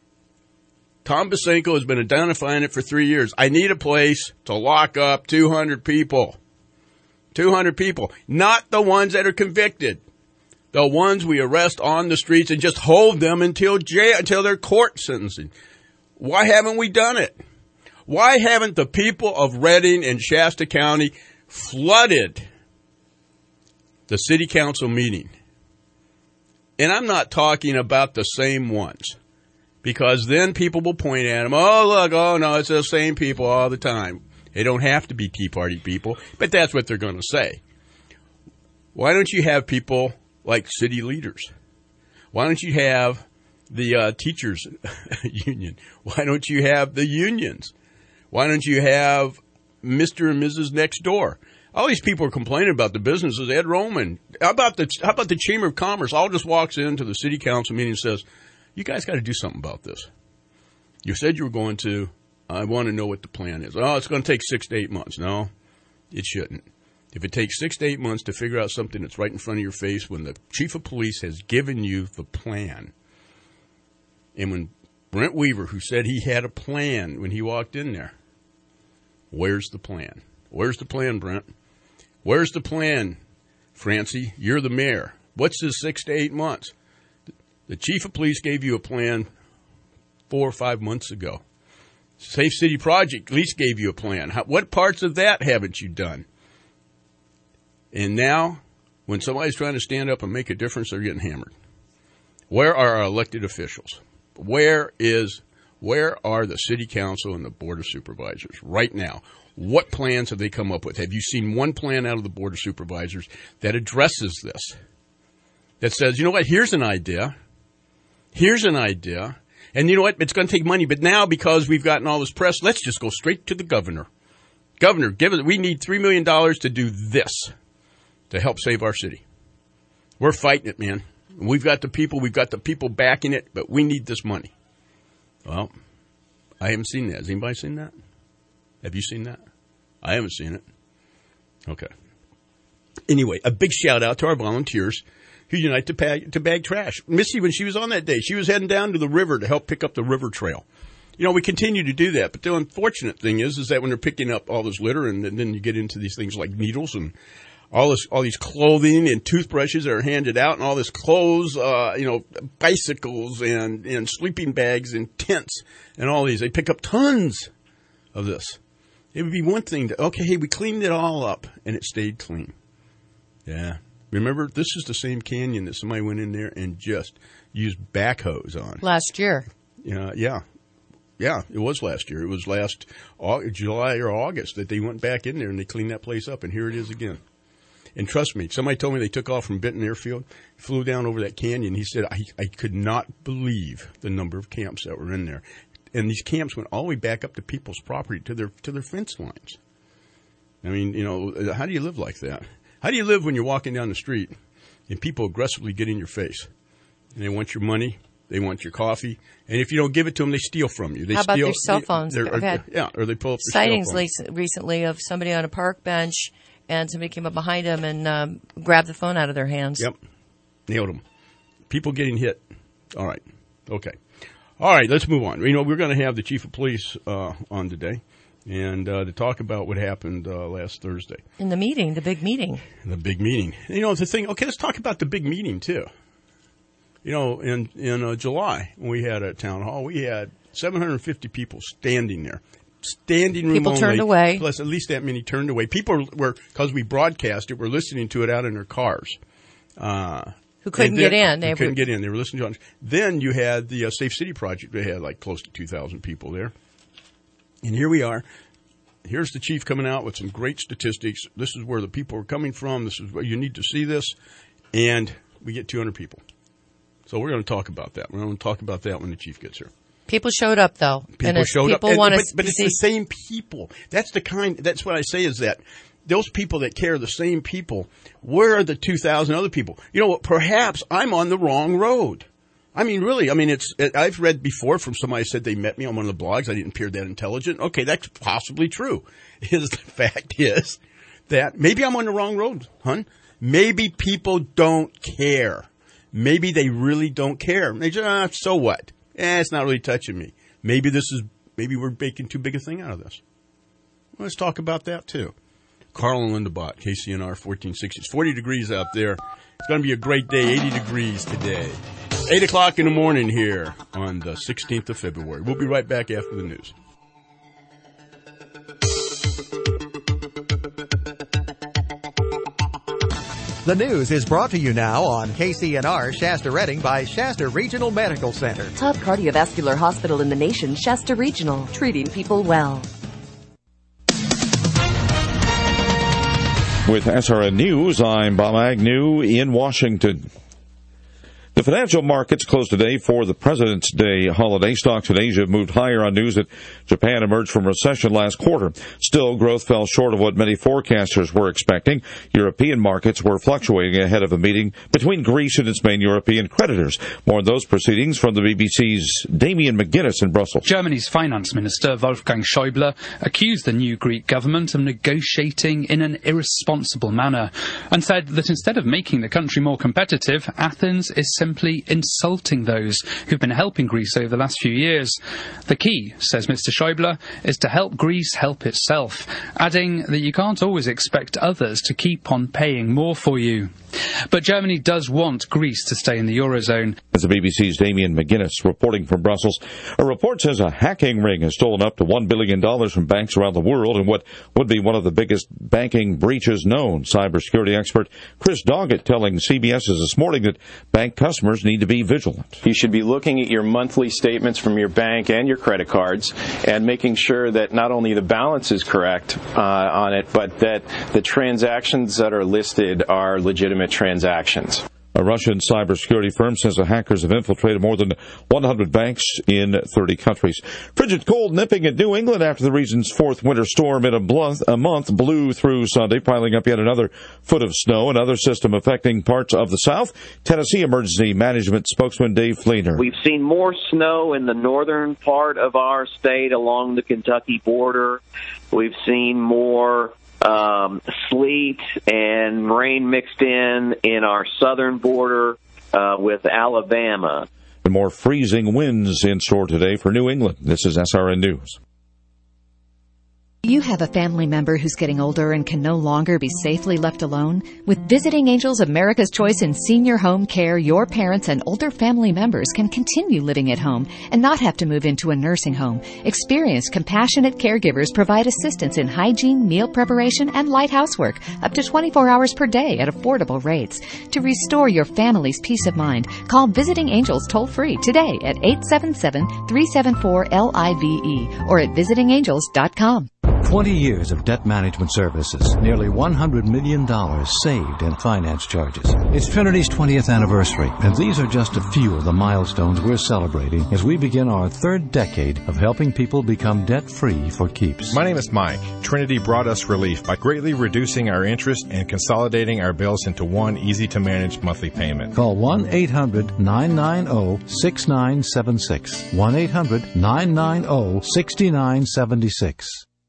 Tom Basenko has been identifying it for three years. I need a place to lock up two hundred people. two hundred people. Not the ones that are convicted. The ones we arrest on the streets and just hold them until jail, until their court sentencing. Why haven't we done it? Why haven't the people of Redding and Shasta County flooded the city council meeting? And I'm not talking about the same ones. Because then people will point at them, oh, look, oh, no, it's the same people all the time. They don't have to be Tea Party people, but that's what they're going to say. Why don't you have people like city leaders? Why don't you have the uh, teachers union? Why don't you have the unions? Why don't you have Mister and Missus Next Door? All these people are complaining about the businesses. Ed Roman, how about the, how about the Chamber of Commerce? All just walks into the city council meeting and says, you guys got to do something about this. You said you were going to. I want to know what the plan is. Oh, it's going to take six to eight months. No, it shouldn't. If it takes six to eight months to figure out something that's right in front of your face when the chief of police has given you the plan, and when Brent Weaver, who said he had a plan when he walked in there, where's the plan? Where's the plan, Brent? Where's the plan, Francie? You're the mayor. What's this six to eight months? The chief of police gave you a plan four or five months ago. Safe City Project at least gave you a plan. How, what parts of that haven't you done? And now, when somebody's trying to stand up and make a difference, they're getting hammered. Where are our elected officials? Where is, where are the city council and the board of supervisors right now? What plans have they come up with? Have you seen one plan out of the board of supervisors that addresses this? That says, you know what, here's an idea. Here's an idea. And you know what? It's going to take money. But now, because we've gotten all this press, let's just go straight to the governor. Governor, give us, we need three million dollars to do this to help save our city. We're fighting it, man. We've got the people. We've got the people backing it, but we need this money. Well, I haven't seen that. Has anybody seen that? Have you seen that? I haven't seen it. Okay. Anyway, a big shout out to our volunteers who unite to bag, to bag trash. Missy, when she was on that day, she was heading down to the river to help pick up the river trail. You know, we continue to do that, but the unfortunate thing is, is that when they're picking up all this litter, and, and then you get into these things like needles and all this, all these clothing and toothbrushes that are handed out, and all this clothes, uh, you know, bicycles and and sleeping bags and tents and all these. They pick up tons of this. It would be one thing to, okay, hey, we cleaned it all up and it stayed clean. Yeah. Remember, this is the same canyon that somebody went in there and just used backhoes on. Last year. Yeah, yeah. Yeah, it was last year. It was last August, July or August that they went back in there and they cleaned that place up, and here it is again. And trust me, somebody told me they took off from Benton Airfield, flew down over that canyon. He said, I, I could not believe the number of camps that were in there. And these camps went all the way back up to people's property, to their to their fence lines. I mean, you know, how do you live like that? How do you live when you're walking down the street and people aggressively get in your face? And they want your money, they want your coffee, and if you don't give it to them, they steal from you. They How about steal, their cell phones? They, I've had yeah, or they pull up their sightings cell phones. recently of somebody on a park bench, and somebody came up behind them and um, grabbed the phone out of their hands. Yep, nailed them. People getting hit. All right, okay. All right, let's move on. You know, we're going to have the chief of police uh, on today. And uh, to talk about what happened uh, last Thursday. In the meeting, the big meeting. The big meeting. You know, the thing, okay, let's talk about the big meeting, too. You know, in, in uh, July, when we had a town hall, we had seven hundred fifty people standing there. Standing room People only. turned away. Plus, at least that many turned away. People were, because we broadcast it, were listening to it out in their cars. Uh, Who couldn't then, get in. They They couldn't were, get in. They were listening to it. Then you had the uh, Safe City Project. They had like close to two thousand people there. And here we are. Here's the chief coming out with some great statistics. This is where the people are coming from. This is where you need to see this. And we get two hundred people. So we're going to talk about that. We're going to talk about that when the chief gets here. people showed up, though. People and showed people up. want And, to but, but it's see- the same people. That's the kind, that's what I say is that those people that care are the same people. Where are the two thousand other people? You know what? Perhaps I'm on the wrong road. I mean, really, I mean, it's, it, I've read before from somebody who said they met me on one of the blogs. I didn't appear that intelligent. Okay, that's possibly true. Is the fact is that maybe I'm on the wrong road, hun. Maybe people don't care. Maybe they really don't care. They just, ah, so what? Eh, it's not really touching me. Maybe this is, maybe we're making too big a thing out of this. Let's talk about that too. Carl and Linda Bott, K C N R fourteen sixty. It's forty degrees out there. It's going to be a great day, eighty degrees today. eight o'clock in the morning here on the sixteenth of February. We'll be right back after the news. The news is brought to you now on K C N R Shasta Redding by Shasta Regional Medical Center. Top cardiovascular hospital in the nation, Shasta Regional, treating people well. With S R N News, I'm Bob Agnew in Washington. The financial markets closed today for the President's Day holiday. Stocks in Asia moved higher on news that Japan emerged from recession last quarter. Still, growth fell short of what many forecasters were expecting. European markets were fluctuating ahead of a meeting between Greece and its main European creditors. More on those proceedings from the B B C's Damien McGuinness in Brussels. Germany's finance minister, Wolfgang Schäuble, accused the new Greek government of negotiating in an irresponsible manner and said that instead of making the country more competitive, Athens is simply insulting those who've been helping Greece over the last few years. The key, says Mister Schäuble, is to help Greece help itself, adding that you can't always expect others to keep on paying more for you. But Germany does want Greece to stay in the Eurozone. As the B B C's Damien McGuinness reporting from Brussels, a report says a hacking ring has stolen up to one billion dollars from banks around the world in what would be one of the biggest banking breaches known. Cybersecurity expert Chris Doggett telling C B S this morning that bank customers need to be vigilant. You should be looking at your monthly statements from your bank and your credit cards and making sure that not only the balance is correct uh, on it, but that the transactions that are listed are legitimate transactions. A Russian cybersecurity firm says the hackers have infiltrated more than one hundred banks in thirty countries. Frigid cold nipping at New England after the region's fourth winter storm in a, blunt, a month blew through Sunday, piling up yet another foot of snow. Another system affecting parts of the South. Tennessee Emergency Management spokesman Dave Fleener. We've seen more snow in the northern part of our state along the Kentucky border. We've seen more Um, sleet and rain mixed in in our southern border uh, with Alabama. And more freezing winds in store today for New England. This is S R N News. You have a family member who's getting older and can no longer be safely left alone? With Visiting Angels America's Choice in Senior Home Care, your parents and older family members can continue living at home and not have to move into a nursing home. Experienced, compassionate caregivers provide assistance in hygiene, meal preparation, and light housework up to twenty-four hours per day at affordable rates. To restore your family's peace of mind, call Visiting Angels toll-free today at eight seven seven, three seven four, L I V E or at visiting angels dot com. twenty years of debt management services, nearly one hundred million dollars saved in finance charges. It's Trinity's twentieth anniversary, and these are just a few of the milestones we're celebrating as we begin our third decade of helping people become debt-free for keeps. My name is Mike. Trinity brought us relief by greatly reducing our interest and consolidating our bills into one easy-to-manage monthly payment. Call one eight hundred, nine nine zero, six nine seven six. one eight hundred, nine nine zero, six nine seven six.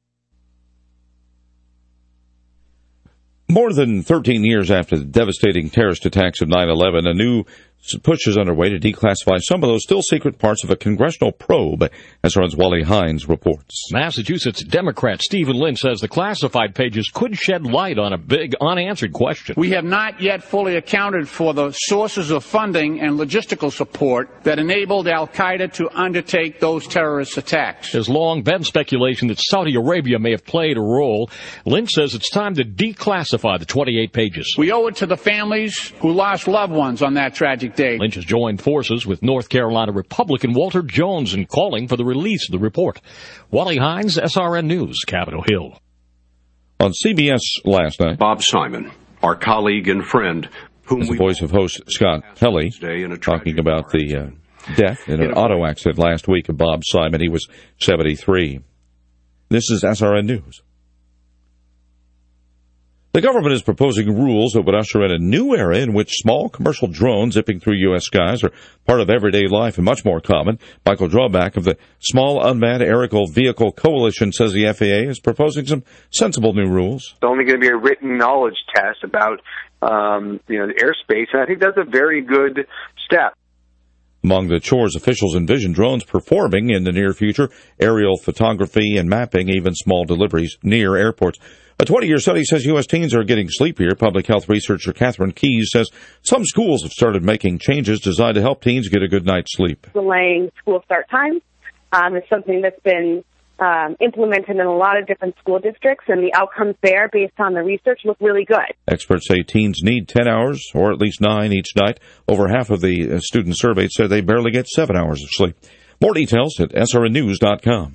More than thirteen years after the devastating terrorist attacks of nine eleven, a new push is underway to declassify some of those still secret parts of a congressional probe, as runs Wally Hines reports. Massachusetts Democrat Stephen Lynch says the classified pages could shed light on a big unanswered question. We have not yet fully accounted for the sources of funding and logistical support that enabled al-Qaeda to undertake those terrorist attacks. There's long been speculation that Saudi Arabia may have played a role. Lynch says it's time to declassify the twenty-eight pages. We owe it to the families who lost loved ones on that tragic day. Lynch has joined forces with North Carolina Republican Walter Jones in calling for the release of the report. Wally Hines, S R N News, Capitol Hill. On C B S last night, Bob Simon, our colleague and friend, whom the we voice of host Scott Pelley, talking about the uh, death in an auto accident last week of Bob Simon. He was seventy-three. This is S R N News. The government is proposing rules that would usher in a new era in which small commercial drones zipping through U S skies are part of everyday life and much more common. Michael Drawback of the Small Unmanned Aerial Vehicle Coalition says the F A A is proposing some sensible new rules. It's only going to be a written knowledge test about um, you know, the airspace, and I think that's a very good step. Among the chores officials envision drones performing in the near future, aerial photography and mapping, even small deliveries near airports. A twenty-year study says U S teens are getting sleepier. Public health researcher Catherine Keyes says some schools have started making changes designed to help teens get a good night's sleep. Delaying school start times um, is something that's been um, implemented in a lot of different school districts, and the outcomes there, based on the research, look really good. Experts say teens need ten hours, or at least nine each night. Over half of the students surveyed said they barely get seven hours of sleep. More details at S R N news dot com.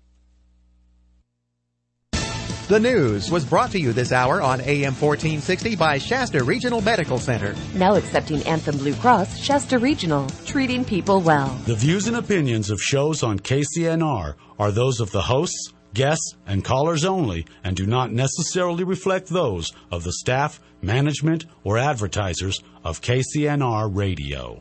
The news was brought to you this hour on A M fourteen sixty by Shasta Regional Medical Center. Now accepting Anthem Blue Cross, Shasta Regional, treating people well. The views and opinions of shows on K C N R are those of the hosts, guests, and callers only, and do not necessarily reflect those of the staff, management, or advertisers of K C N R Radio.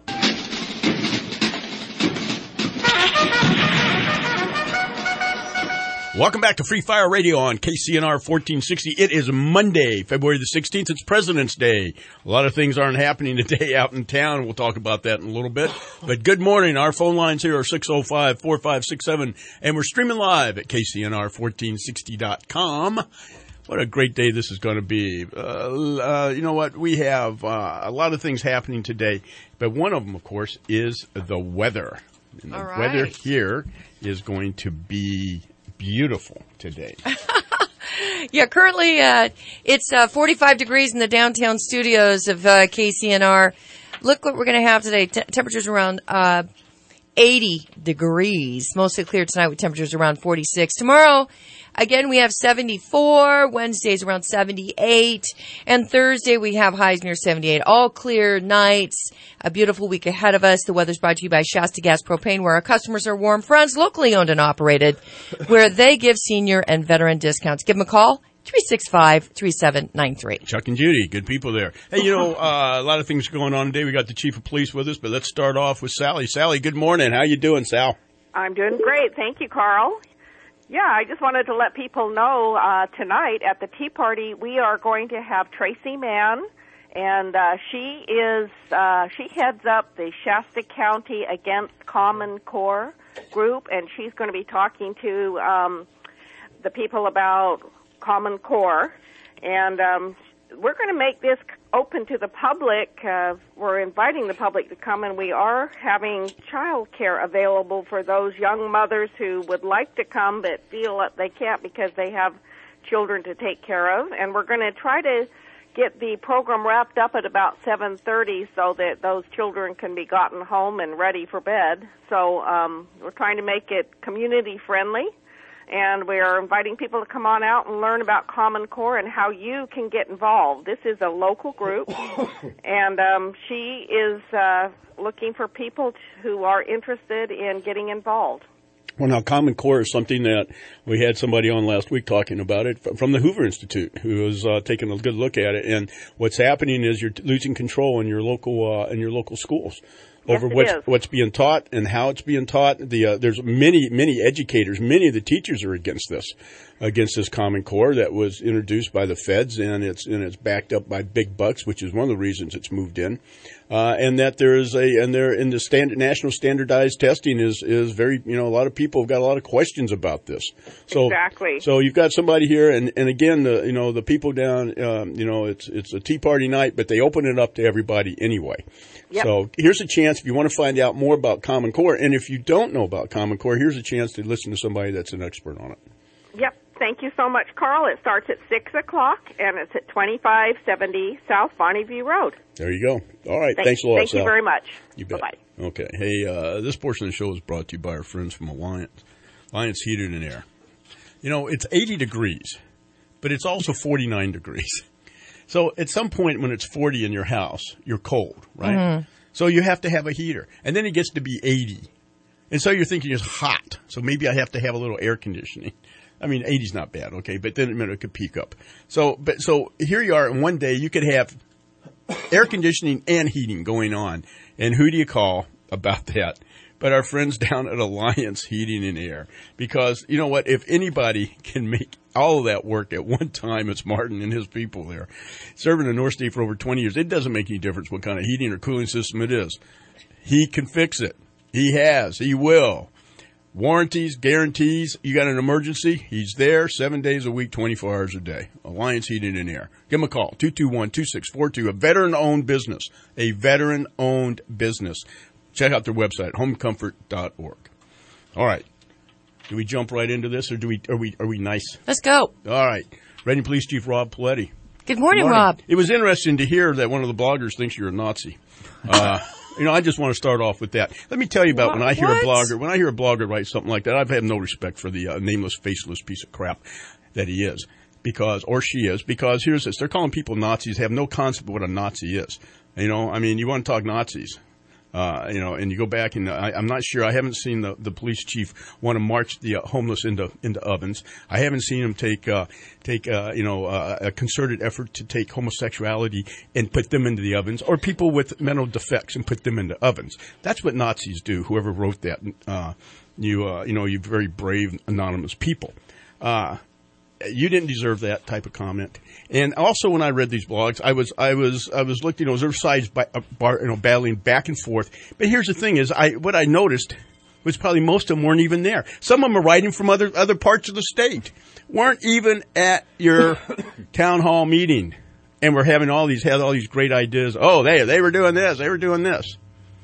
Welcome back to Free Fire Radio on K C N R fourteen sixty. It is Monday, February the sixteenth. It's President's Day. A lot of things aren't happening today out in town. We'll talk about that in a little bit. But good morning. Our phone lines here are six oh five, four five six seven, and we're streaming live at K C N R fourteen sixty dot com. What a great day this is going to be. Uh, uh, you know what? We have uh, a lot of things happening today, but one of them, of course, is the weather. And the All right. weather here is going to be beautiful today. Yeah, currently uh, it's uh, forty-five degrees in the downtown studios of uh, K C N R. Look what we're going to have today. T- temperatures around uh, eighty degrees. Mostly clear tonight with temperatures around forty-six. Tomorrow, again, we have seventy-four. Wednesday's around seventy-eight. And Thursday, we have highs near seventy-eight. All clear nights. A beautiful week ahead of us. The weather's brought to you by Shasta Gas Propane, where our customers are warm friends, locally owned and operated, where they give senior and veteran discounts. Give them a call, three six five, three seven nine three. Chuck and Judy, good people there. Hey, you know, uh, a lot of things going on today. We got the chief of police with us, but let's start off with Sally. Sally, good morning. How you doing, Sal? I'm doing great. Thank you, Carl. Yeah, I just wanted to let people know uh, tonight at the Tea Party we are going to have Tracy Mann, and uh, she is uh, she heads up the Shasta County Against Common Core group, and she's going to be talking to um, the people about Common Core, and um, we're going to make this open to the public. Uh, we're inviting the public to come, and we are having child care available for those young mothers who would like to come but feel that they can't because they have children to take care of. And we're going to try to get the program wrapped up at about seven thirty so that those children can be gotten home and ready for bed. So um, we're trying to make it community friendly. And we are inviting people to come on out and learn about Common Core and how you can get involved. This is a local group, and um, she is uh, looking for people who are interested in getting involved. Well, now, Common Core is something that we had somebody on last week talking about it from the Hoover Institute, who was uh, taking a good look at it. And what's happening is you're losing control in your local uh, in your local schools. Over Yes, it what's, is. what's being taught and how it's being taught. The uh, there's many many educators, many of the teachers are against this, against this Common Core that was introduced by the feds, and it's and it's backed up by big bucks, which is one of the reasons it's moved in. Uh, and that there is a and there in the standard national standardized testing is is very you know a lot of people have got a lot of questions about this. So Exactly. So you've got somebody here, and, and again the you know the people down um, you know it's it's a Tea Party night, but they open it up to everybody anyway. Yep. So here's a chance if you want to find out more about Common Core, and if you don't know about Common Core, here's a chance to listen to somebody that's an expert on it. Yep. Thank you so much, Carl. It starts at six o'clock, and it's at twenty-five seventy South Bonnie View Road. There you go. All right. Thank- Thanks a lot, Thank you Sal. very much. You bet. Bye-bye. Okay. Hey, uh, this portion of the show is brought to you by our friends from Alliance. Alliance Heated and Air. You know, it's eighty degrees, but it's also forty-nine degrees. So at some point when it's forty in your house, you're cold, right? Mhm. So you have to have a heater. And then it gets to be eighty. And so you're thinking it's hot. So maybe I have to have a little air conditioning. I mean, eighty's not bad, okay, but then it could peak up. So, but so here you are, and one day you could have air conditioning and heating going on, and who do you call about that? But our friends down at Alliance Heating and Air, because you know what? If anybody can make all of that work at one time, it's Martin and his people there, serving the North State for over twenty years. It doesn't make any difference what kind of heating or cooling system it is. He can fix it. He has. He will. Warranties, guarantees. You got an emergency? He's there seven days a week, twenty-four hours a day. Alliance Heating and Air. Give him a call, two two one, two six four two. A veteran-owned business. A veteran-owned business. Check out their website, home comfort dot org. All right. Do we jump right into this, or do we? Are we? Are we nice? Let's go. All right. Reading Police Chief Rob Paletti. Good morning, Good morning, Rob. It was interesting to hear that one of the bloggers thinks you're a Nazi. Uh, you know, I just want to start off with that. Let me tell you about what? when I hear what? a blogger. When I hear a blogger write something like that, I have no respect for the uh, nameless, faceless piece of crap that he is, because or she is. Because here's this: they're calling people Nazis. Have no concept of what a Nazi is. You know, I mean, you want to talk Nazis. Uh, you know, and you go back and I, I'm not sure. I haven't seen the, the police chief want to march the uh, homeless into into ovens. I haven't seen him take uh, take uh, you know uh, a concerted effort to take homosexuality and put them into the ovens, or people with mental defects and put them into ovens. That's what Nazis do. Whoever wrote that, uh, you uh, you know, you very brave anonymous people. Uh, You didn't deserve that type of comment. And also, when I read these blogs, I was, I was, I was looking. You know, there were sides, by, uh, bar, you know, battling back and forth. But here's the thing: is I what I noticed was probably most of them weren't even there. Some of them are writing from other other parts of the state, weren't even at your town hall meeting, and were having all these had all these great ideas. Oh, they they were doing this, they were doing this.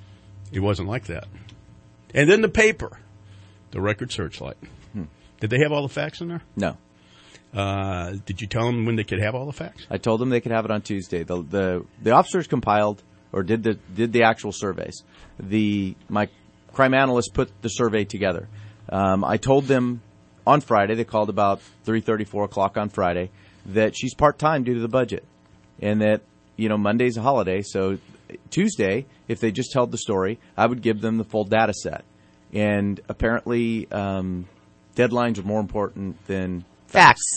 It wasn't like that. And then the paper, the Record Searchlight. Hmm. Did they have all the facts in there? No. Uh, did you tell them when they could have all the facts? I told them they could have it on Tuesday. The the, the officers compiled or did the did the actual surveys. The my crime analyst put the survey together. Um, I told them on Friday. They called about three thirty, four o'clock on Friday that she's part time due to the budget, and that you know Monday's a holiday. So Tuesday, if they just told the story, I would give them the full data set. And apparently, um, deadlines are more important than facts. Facts.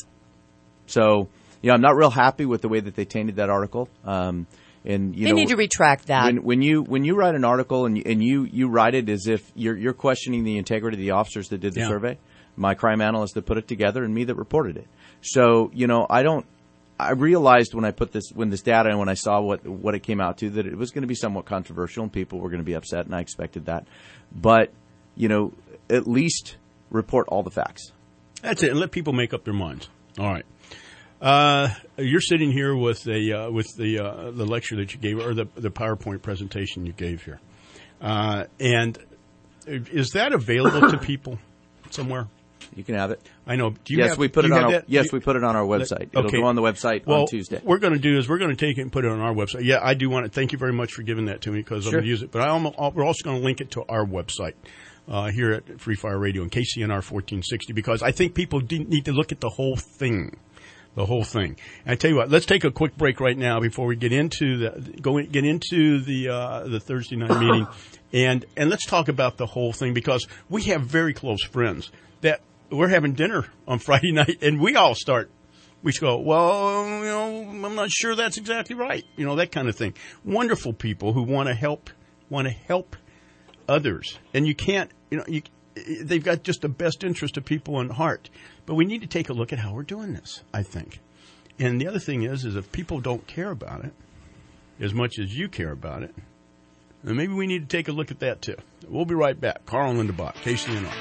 So, you know, I'm not real happy with the way that they tainted that article. Um, and you they know, need to retract that. When, when you when you write an article and you, and you, you write it as if you're you're questioning the integrity of the officers that did the Yeah. survey, my crime analyst that put it together, and me that reported it. So, you know, I don't. I realized when I put this when this data and when I saw what what it came out to that it was going to be somewhat controversial and people were going to be upset, and I expected that. But you know, at least report all the facts. That's it, and let people make up their minds. All right. Uh, you're sitting here with a uh, with the uh, the lecture that you gave, or the the PowerPoint presentation you gave here, uh, and is that available to people somewhere? You can have it. I know. Do you yes, have, we put do it you on. have Our, that? yes, You- we put it on our website. It'll Okay. go on the website well, on Tuesday. What we're going to do is we're going to take it and put it on our website. Yeah, I do want to thank you very much for giving that to me because Sure. I'm going to use it. But I almost, we're also going to link it to our website uh, here at Free Fire Radio and K C N R fourteen sixty because I think people de- need to look at the whole thing. The whole thing. And I tell you what, let's take a quick break right now before we get into the go in, get into the uh, the Thursday night meeting, and and let's talk about the whole thing because we have very close friends that we're having dinner on Friday night, and we all start. We go, well, you know, I'm not sure that's exactly right, you know, that kind of thing. Wonderful people who want to help, want to help others, and you can't, you know, you. They've got just the best interest of people in heart. But we need to take a look at how we're doing this, I think. And the other thing is, is if people don't care about it as much as you care about it, then maybe we need to take a look at that too. We'll be right back. Carl and Linda Bott, K C N R.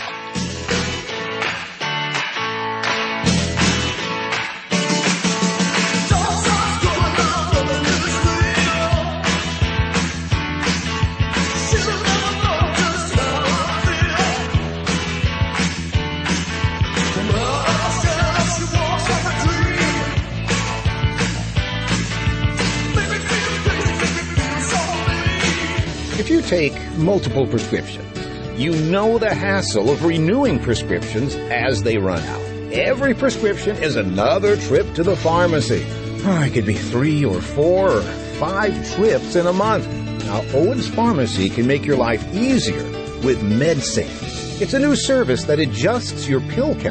If you take multiple prescriptions, you know the hassle of renewing prescriptions as they run out. Every prescription is another trip to the pharmacy. Oh, it could be three or four or five trips in a month. Now, Owens Pharmacy can make your life easier with MedSafe. It's a new service that adjusts your pill count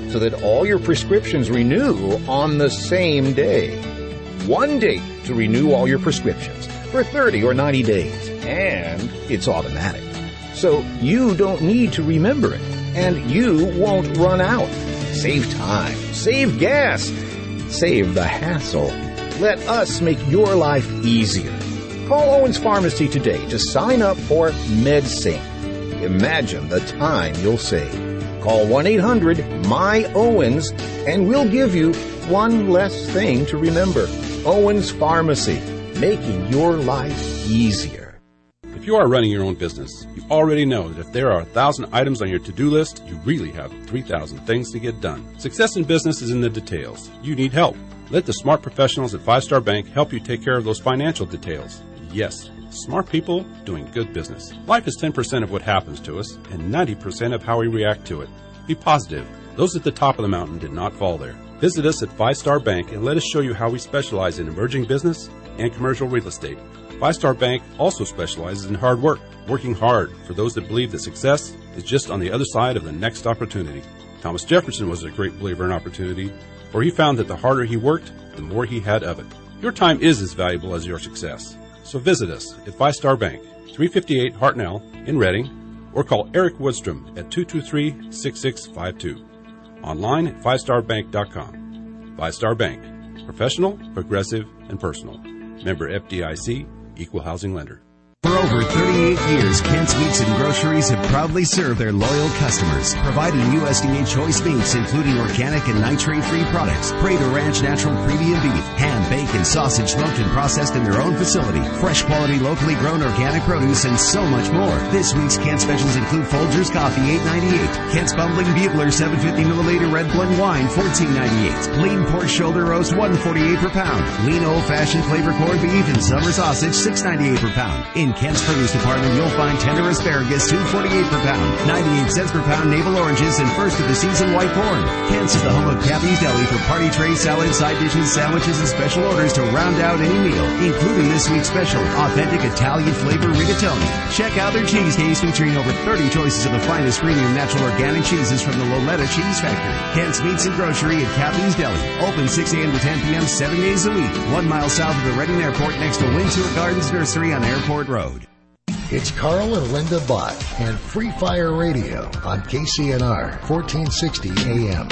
so that all your prescriptions renew on the same day. One date to renew all your prescriptions for thirty or ninety days, and it's automatic. So you don't need to remember it, and you won't run out. Save time, save gas, save the hassle. Let us make your life easier. Call Owens Pharmacy today to sign up for MedSync. Imagine the time you'll save. Call one eight hundred M Y O W E N S and we'll give you one less thing to remember. Owens Pharmacy, making your life easier. If you are running your own business, you already know that if there are a thousand items on your to-do list, you really have three thousand things to get done. Success in business is in the details. You need help. Let the smart professionals at Five Star Bank help you take care of those financial details. Yes, smart people doing good business. Life is ten percent of what happens to us and ninety percent of how we react to it. Be positive. Those at the top of the mountain did not fall there. Visit us at Five Star Bank and let us show you how we specialize in emerging business and commercial real estate. Five Star Bank also specializes in hard work, working hard for those that believe that success is just on the other side of the next opportunity. Thomas Jefferson was a great believer in opportunity, for he found that the harder he worked, the more he had of it. Your time is as valuable as your success. So visit us at Five Star Bank, three fifty-eight Hartnell in Reading, or call Eric Woodstrom at two two three, six six five two. Online at five star bank dot com. Five Star Bank. Professional, progressive, and personal. Member F D I C, Equal Housing Lender. For over thirty-eight years, Kent's Meats and Groceries have proudly served their loyal customers, providing U S D A choice meats, including organic and nitrate-free products, Prado Ranch natural premium beef, ham, bacon, sausage smoked and processed in their own facility, fresh quality locally grown organic produce, and so much more. This week's Kent specials include Folgers coffee, eight ninety-eight, Kent's Bumbling Bugler, seven fifty milliliter red blend wine, fourteen ninety-eight, lean pork shoulder roast, one forty-eight per pound, lean old-fashioned flavor corned beef and summer sausage, six ninety-eight per pound. In Kent's produce department, you'll find tender asparagus, two forty-eight per pound, ninety-eight cents per pound navel oranges, and first of the season white corn. Kent's is the home of Cappy's Deli for party trays, salads, side dishes, sandwiches, and special orders to round out any meal, including this week's special, authentic Italian flavor rigatoni. Check out their cheese case featuring over thirty choices of the finest premium natural organic cheeses from the Loletta Cheese Factory. Kent's Meats and Grocery at Cappy's Deli. Open six a.m. to ten p.m. seven days a week. One mile south of the Reading Airport next to Wintour Gardens Nursery on Airport Road. It's Carl and Linda Bott and Free Fire Radio on K C N R fourteen sixty A M.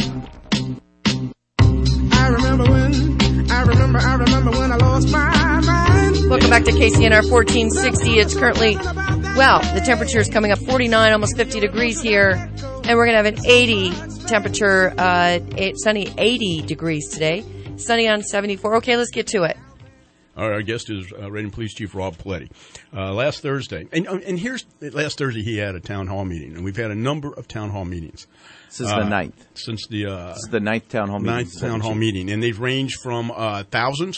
I remember when, I remember, I remember when I lost my mind. Welcome back to K C N R fourteen sixty. It's currently, well, the temperature is coming up forty-nine, almost fifty degrees here. And we're going to have an eighty temperature, uh, eight, sunny eighty degrees today. Sunny on seventy-four. Okay, let's get to it. Our guest is uh, Reading Police Chief Rob Paletti. Uh, last Thursday, and and here's last Thursday he had a town hall meeting, and we've had a number of town hall meetings since uh, the ninth. Since the uh, this is the ninth town hall meeting. Ninth town hall meeting, and they've ranged from uh, thousands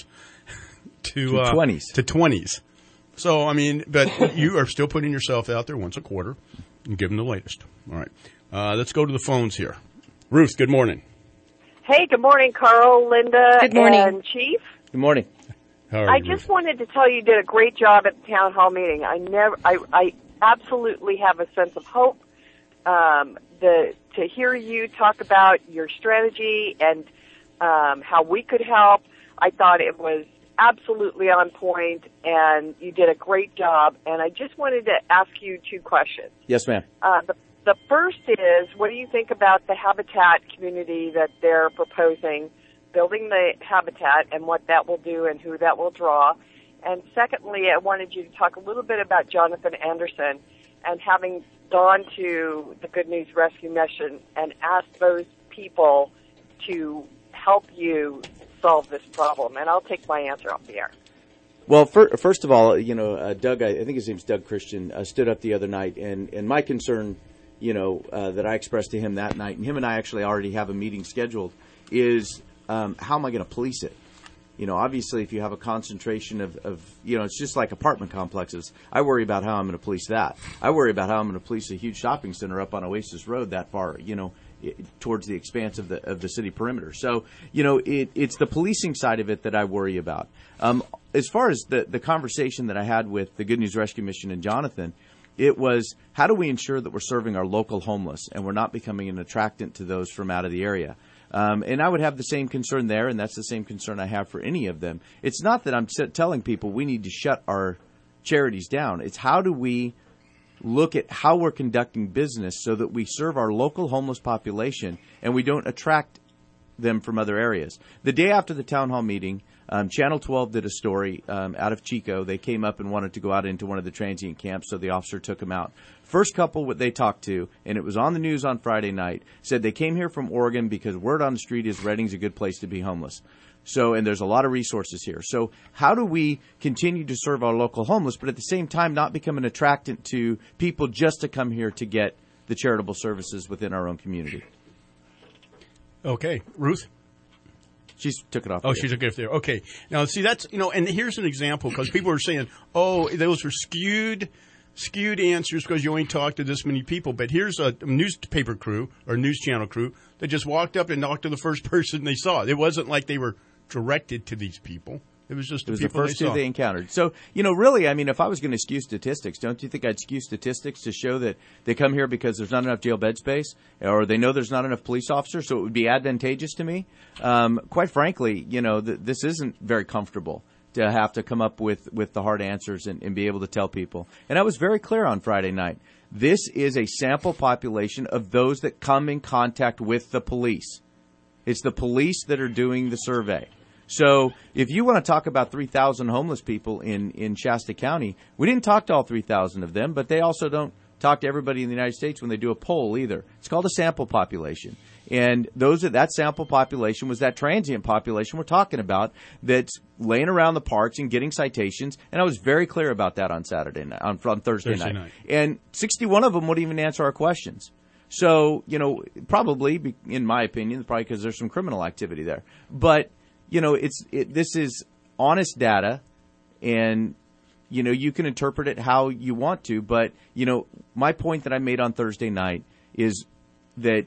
to to uh, twenties to twenties. So I mean, but you are still putting yourself out there once a quarter and giving the latest. All right, uh, let's go to the phones here. Ruth, good morning. Hey, good morning, Carl, Linda, good morning. and Chief. Good morning. How are I you, just Ruth? wanted to tell you, you did a great job at the town hall meeting. I never, I, I absolutely have a sense of hope. Um, the to hear you talk about your strategy and um, how we could help, I thought it was absolutely on point, and you did a great job. And I just wanted to ask you two questions. Yes, ma'am. Uh, the, the first is, what do you think about the habitat community that they're proposing? Building the habitat and what that will do and who that will draw. And secondly, I wanted you to talk a little bit about Jonathan Anderson and having gone to the Good News Rescue Mission and asked those people to help you solve this problem. And I'll take my answer off the air. Well, for, first of all, you know, uh, Doug, I, I think his name's Doug Christian, uh, stood up the other night, and, and my concern, you know, uh, that I expressed to him that night, and him and I actually already have a meeting scheduled, is Um, how am I going to police it? You know, obviously, if you have a concentration of, of, you know, it's just like apartment complexes. I worry about how I'm going to police that. I worry about how I'm going to police a huge shopping center up on Oasis Road that far, you know, it, towards the expanse of the of the city perimeter. So, you know, it, it's the policing side of it that I worry about. Um, as far as the, the conversation that I had with the Good News Rescue Mission and Jonathan, It was, how do we ensure that we're serving our local homeless and we're not becoming an attractant to those from out of the area? Um, and I would have the same concern there, and that's the same concern I have for any of them. It's not that I'm telling people we need to shut our charities down. It's how do we look at how we're conducting business so that we serve our local homeless population and we don't attract them from other areas. The day after the town hall meeting, um, Channel twelve did a story um, out of Chico. They came up and wanted to go out into one of the transient camps, so the officer took them out. First couple what they talked to, and it was on the news on Friday night, said they came here from Oregon because word on the street is Redding's a good place to be homeless. So, and there's a lot of resources here. So how do we continue to serve our local homeless, but at the same time not become an attractant to people just to come here to get the charitable services within our own community? Okay. Ruth? She took it off. Oh, she took it off there. Okay. Now, see, that's, you know, and here's an example, because people are saying, oh, those are skewed skewed answers because you only talk to this many people. But here's a newspaper crew or news channel crew that just walked up and talked to the first person they saw. It wasn't like they were directed to these people. It was just the it was people the first they two saw. they encountered. So, you know, really, I mean, if I was going to skew statistics, don't you think I'd skew statistics to show that they come here because there's not enough jail bed space or they know there's not enough police officers, so it would be advantageous to me? Um, quite frankly, you know, th- this isn't very comfortable to have to come up with, with the hard answers and, and be able to tell people. And I was very clear on Friday night. This is a sample population of those that come in contact with the police. It's the police that are doing the survey. So if you want to talk about three thousand homeless people in, in Shasta County, we didn't talk to all three thousand of them, but they also don't talk to everybody in the United States when they do a poll either. It's called a sample population. And those that sample population was that transient population we're talking about that's laying around the parks and getting citations. And I was very clear about that on Saturday night, on, on Thursday, Thursday night. night. And sixty-one of them wouldn't even answer our questions. So, you know, probably, in my opinion, probably because there's some criminal activity there. But, you know, it's it, this is honest data, and, you know, you can interpret it how you want to. But, you know, my point that I made on Thursday night is that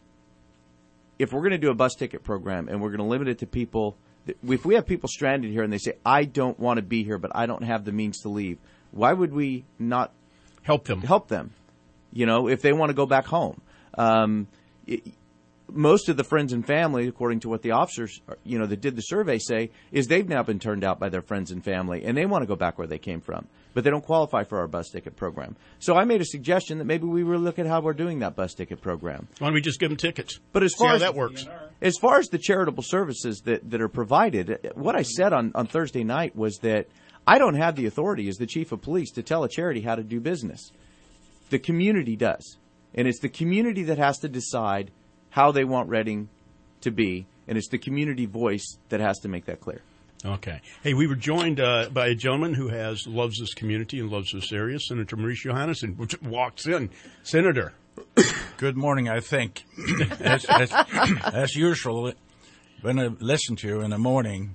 if we're going to do a bus ticket program and we're going to limit it to people, if we have people stranded here and they say, I don't want to be here, but I don't have the means to leave, why would we not help them? Help them, you know, if they want to go back home. Um, it, most of the friends and family, according to what the officers, you know, that did the survey say, is they've now been turned out by their friends and family, and they want to go back where they came from, but they don't qualify for our bus ticket program. So I made a suggestion that maybe we really look at how we're doing that bus ticket program. Why don't we just give them tickets? But as See far how as that works. As far as the charitable services that, that are provided, what I said on, on Thursday night was that I don't have the authority as the chief of police to tell a charity how to do business. The community does. And it's the community that has to decide how they want Redding to be, and it's the community voice that has to make that clear. Okay. Hey, we were joined uh, by a gentleman who has loves this community and loves this area, Senator Maurice Johannesson, which walks in. Senator. Good morning, I think. as, as, as usual, when I listen to you in the morning,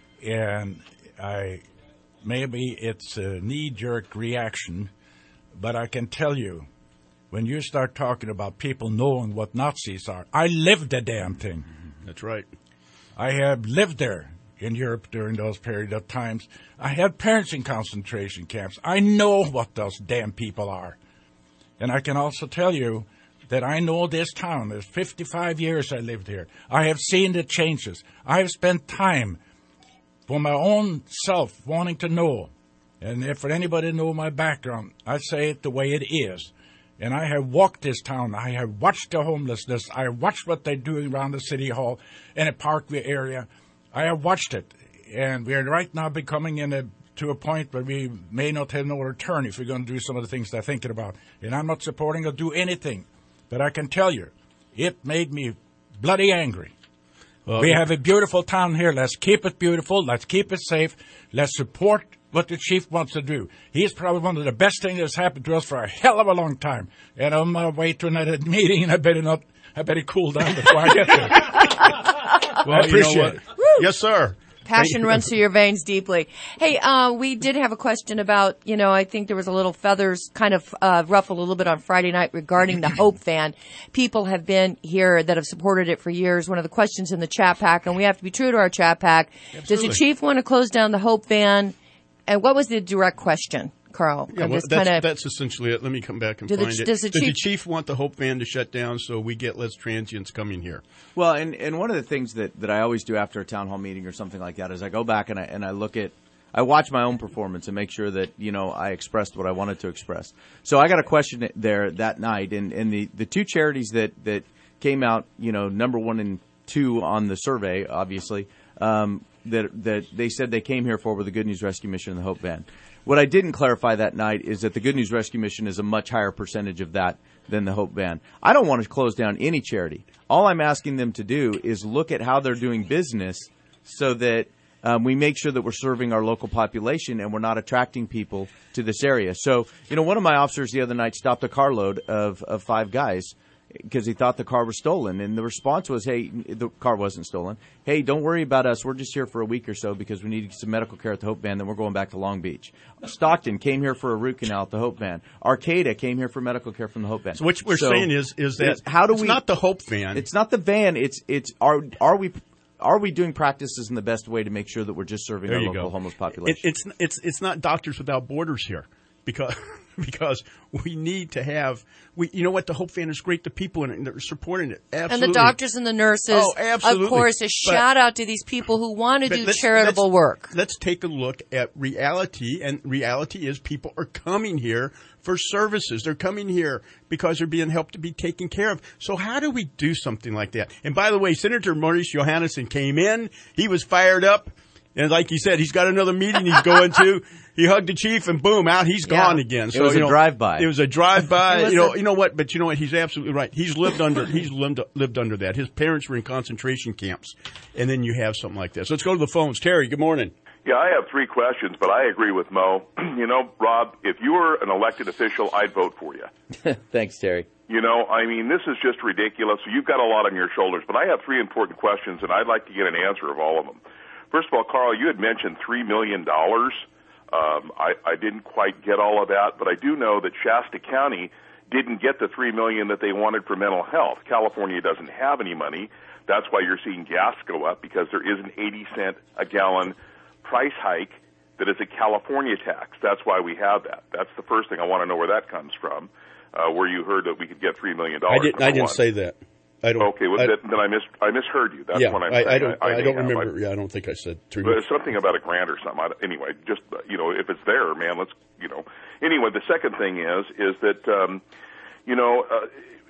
and I maybe it's a knee-jerk reaction, but I can tell you, when you start talking about people knowing what Nazis are, I lived the damn thing. That's right. I have lived there in Europe during those period of times. I had parents in concentration camps. I know what those damn people are. And I can also tell you that I know this town. There's fifty-five years I lived here. I have seen the changes. I have spent time for my own self wanting to know. And if for anybody to know my background, I say it the way it is. And I have walked this town. I have watched the homelessness. I have watched what they're doing around the city hall in the Parkview area. I have watched it. And we're right now becoming in a to a point where we may not have no return if we're going to do some of the things they're thinking about. And I'm not supporting or do anything. But I can tell you, it made me bloody angry. Well, we have a beautiful town here. Let's keep it beautiful. Let's keep it safe. Let's support what the chief wants to do. He's probably one of the best things that's happened to us for a hell of a long time. And on my way to another meeting, I better not, I better cool down before I get there. Well, I appreciate you know what? it. Yes, sir. Passion runs through your veins deeply. Hey, uh, we did have a question about, you know, I think there was a little feathers kind of uh, ruffled a little bit on Friday night regarding the Hope Van. People have been here that have supported it for years. One of the questions in the chat pack, and we have to be true to our chat pack. Absolutely. Does the chief want to close down the Hope Van? And what was the direct question? Carl. Yeah, I'm well, just that's, kind of. that's essentially it. Let me come back and Do the- find it. does the Does the chief- chief want the Hope Van to shut down so we get less transients coming here? Well, and, and one of the things that, that I always do after a town hall meeting or something like that is I go back and I and I look at I watch my own performance and make sure that, you know, I expressed what I wanted to express. So I got a question there that night, and, and the, the two charities that, that came out, you know, number one and two on the survey, obviously, um, that that they said they came here for were the Good News Rescue Mission and the Hope Van. What I didn't clarify that night is that the Good News Rescue Mission is a much higher percentage of that than the Hope Van. I don't want to close down any charity. All I'm asking them to do is look at how they're doing business so that um, we make sure that we're serving our local population and we're not attracting people to this area. So, you know, one of my officers the other night stopped a carload of, of five guys because he thought the car was stolen. And the response was, hey, the car wasn't stolen. Hey, don't worry about us. We're just here for a week or so because we need some medical care at the Hope Van, then we're going back to Long Beach. Stockton came here for a root canal at the Hope Van. Arcata came here for medical care from the Hope Van. So what we're So saying is is that it's- how do it's we, not the Hope Van. It's not the van. It's it's are are we are we doing practices in the best way to make sure that we're just serving There our you local go. homeless population? It, it's it's it's not Doctors Without Borders here because because we need to have we you know what, the Hope Van is great. The people in it and they're supporting it absolutely. And the doctors and the nurses. Oh, absolutely. Of course, a But- shout out to these people who want to But do let's- charitable let's- work. Let's take a look at reality, and reality is people are coming here for services. They're coming here because they're being helped to be taken care of. So how do we do something like that? And by the way, Senator Maurice Johannesson came in. He was fired up. And like you said, he's got another meeting he's going to. He hugged the chief, and boom, out he's Yeah. gone again. It So was you a know, drive-by. It was a drive-by. It was you know, a- you know what? But you know what? He's absolutely right. He's lived under. He's lived lived under that. His parents were in concentration camps, and then you have something like this. Let's go to the phones. Terry, good morning. Yeah, I have three questions, but I agree with Mo. You know, Rob, if you were an elected official, I'd vote for you. Thanks, Terry. You know, I mean, this is just ridiculous. You've got a lot on your shoulders, but I have three important questions, and I'd like to get an answer of all of them. First of all, Carl, you had mentioned three million dollars. Um, I, I didn't quite get all of that, but I do know that Shasta County didn't get the three million dollars that they wanted for mental health. California doesn't have any money. That's why you're seeing gas go up, because there is an eighty cent a gallon price hike that is a California tax. That's why we have that. That's the first thing I want to know where that comes from, uh, where you heard that we could get three million dollars. I didn't. I didn't say that. I don't. Okay, well, I, then then I mis I misheard you. That's yeah, what I'm I, saying. I don't. I, may don't have. remember. yeah, I don't think I said three. But it's something about a grant or something. I, anyway, just uh, you know, if it's there, man, let's you know. Anyway, the second thing is is that um, you know, uh,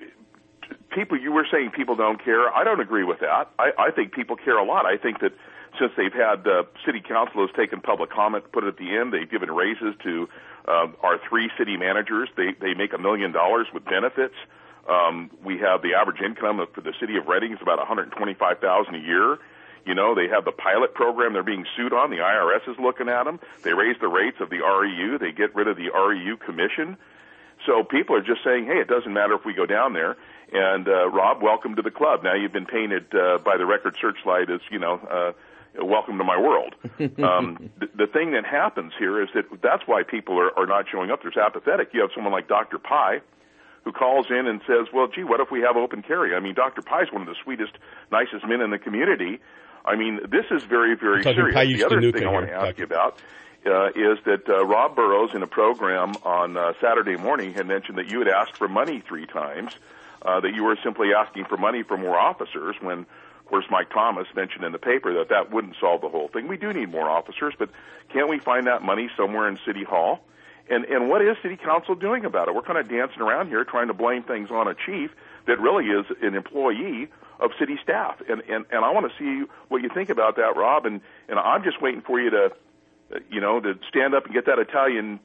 people. You were saying people don't care. I don't agree with that. I, I think people care a lot. I think that since they've had uh, city council has taken public comment, put it at the end. They've given raises to uh, our three city managers. They they make a million dollars with benefits. Um, we have the average income for the city of Reading is about one hundred twenty-five thousand dollars a year. You know, they have the pilot program they're being sued on. The I R S is looking at them. They raise the rates of the R E U. They get rid of the R E U commission. So people are just saying, hey, it doesn't matter if we go down there. And, uh, Rob, welcome to the club. Now you've been painted uh, by the Record Searchlight as, you know, uh, welcome to my world. Um, the, the thing that happens here is that that's why people are, are not showing up. There's apathetic. You have someone like Doctor Pai, who calls in and says, well, gee, what if we have open carry? I mean, Doctor Pai is one of the sweetest, nicest men in the community. I mean, this is very, very serious. The other thing I want to ask you about uh, is that uh, Rob Burrows, in a program on uh, Saturday morning, had mentioned that you had asked for money three times, uh, that you were simply asking for money for more officers, when, of course, Mike Thomas mentioned in the paper that that wouldn't solve the whole thing. We do need more officers, but can't we find that money somewhere in City Hall? And and what is City Council doing about it? We're kind of dancing around here trying to blame things on a chief that really is an employee of city staff. And and, and I want to see what you think about that, Rob. And, and I'm just waiting for you to, you know, to stand up and get that Italian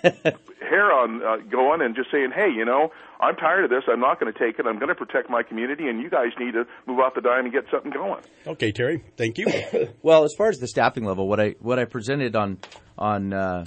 hair on uh, going and just saying, hey, you know, I'm tired of this. I'm not going to take it. I'm going to protect my community, and you guys need to move off the dime and get something going. Okay, Terry. Thank you. Well, as far as the staffing level, what I what I presented on on uh,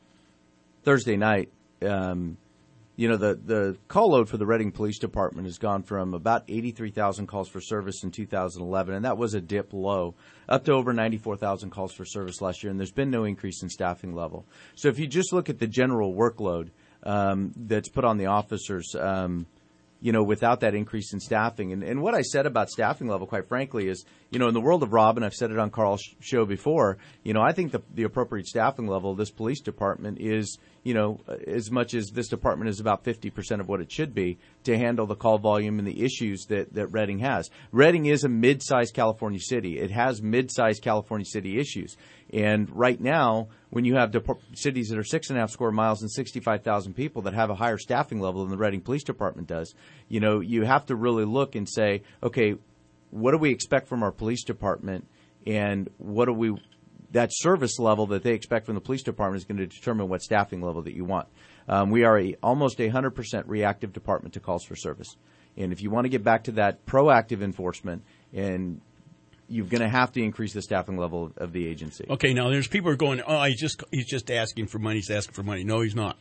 Thursday night, um, you know, the, the call load for the Reading Police Department has gone from about eighty-three thousand calls for service in two thousand eleven, and that was a dip low, up to over ninety-four thousand calls for service last year, and there's been no increase in staffing level. So if you just look at the general workload um, that's put on the officers, um, you know, without that increase in staffing. And, and what I said about staffing level, quite frankly, is, you know, in the world of Rob, and I've said it on Carl's show before, you know, I think the, the appropriate staffing level of this police department is, you know, as much as this department is about fifty percent of what it should be to handle the call volume and the issues that, that Redding has. Redding is a mid-sized California city. It has mid-sized California city issues. And right now, when you have dep- cities that are six and a half square miles and sixty-five thousand people that have a higher staffing level than the Redding Police Department does, you know, you have to really look and say, okay, what do we expect from our police department, and what do we that service level that they expect from the police department is going to determine what staffing level that you want. Um, we are a, almost a one hundred percent reactive department to calls for service. And if you want to get back to that proactive enforcement, and you're going to have to increase the staffing level of the agency. Okay, now there's people who are going, oh, he's just he's just asking for money. He's asking for money. No, he's not.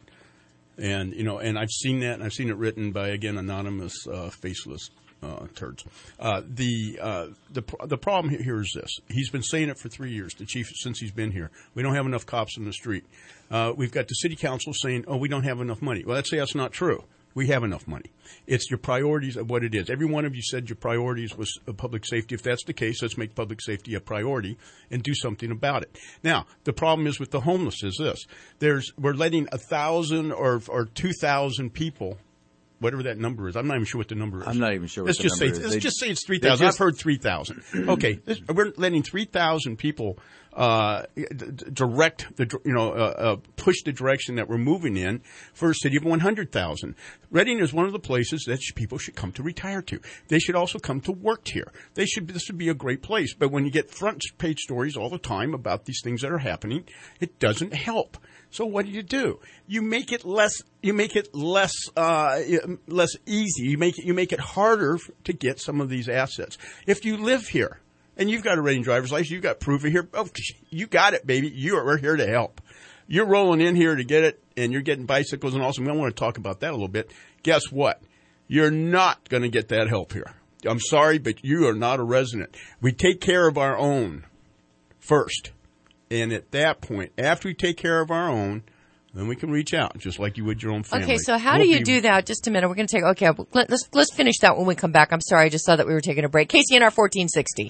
And you know, and I've seen that, and I've seen it written by again anonymous, uh, faceless uh, turds. Uh, the uh, the the problem here is this: he's been saying it for three years. The chief, since he's been here, we don't have enough cops in the street. Uh, we've got the city council saying, oh, we don't have enough money. Well, let's say that's not true. We have enough money. It's your priorities of what it is. Every one of you said your priorities was public safety. If that's the case, let's make public safety a priority and do something about it. Now, the problem is with the homeless is this. There's, we're letting a thousand or, or two thousand people, whatever that number is. I'm not even sure what the number is. I'm not even sure what let's the just number say, is. Let's They- just say it's three thousand. just- I've heard three thousand. Okay, this, we're letting three thousand people uh, d- d- direct the, you know, uh, uh, push the direction that we're moving in for a city of one hundred thousand. Redding is one of the places that sh- people should come to retire to. They should also come to work here. They should. This would be a great place. But when you get front page stories all the time about these things that are happening, it doesn't help. So what do you do? You make it less. You make it less uh, less easy. You make it. You make it harder to get some of these assets. If you live here and you've got a Redding driver's license, you've got proof of here. Oh, you got it, baby. You are we're here to help. You're rolling in here to get it, and you're getting bicycles and all. So we want to talk about that a little bit. Guess what? You're not going to get that help here. I'm sorry, but you are not a resident. We take care of our own first. And at that point, after we take care of our own, then we can reach out, just like you would your own family. Okay, so how We'll do you be- do that? Just a minute. We're going to take, okay, let, let's, let's finish that when we come back. I'm sorry, I just saw that we were taking a break. K C N R fourteen sixty.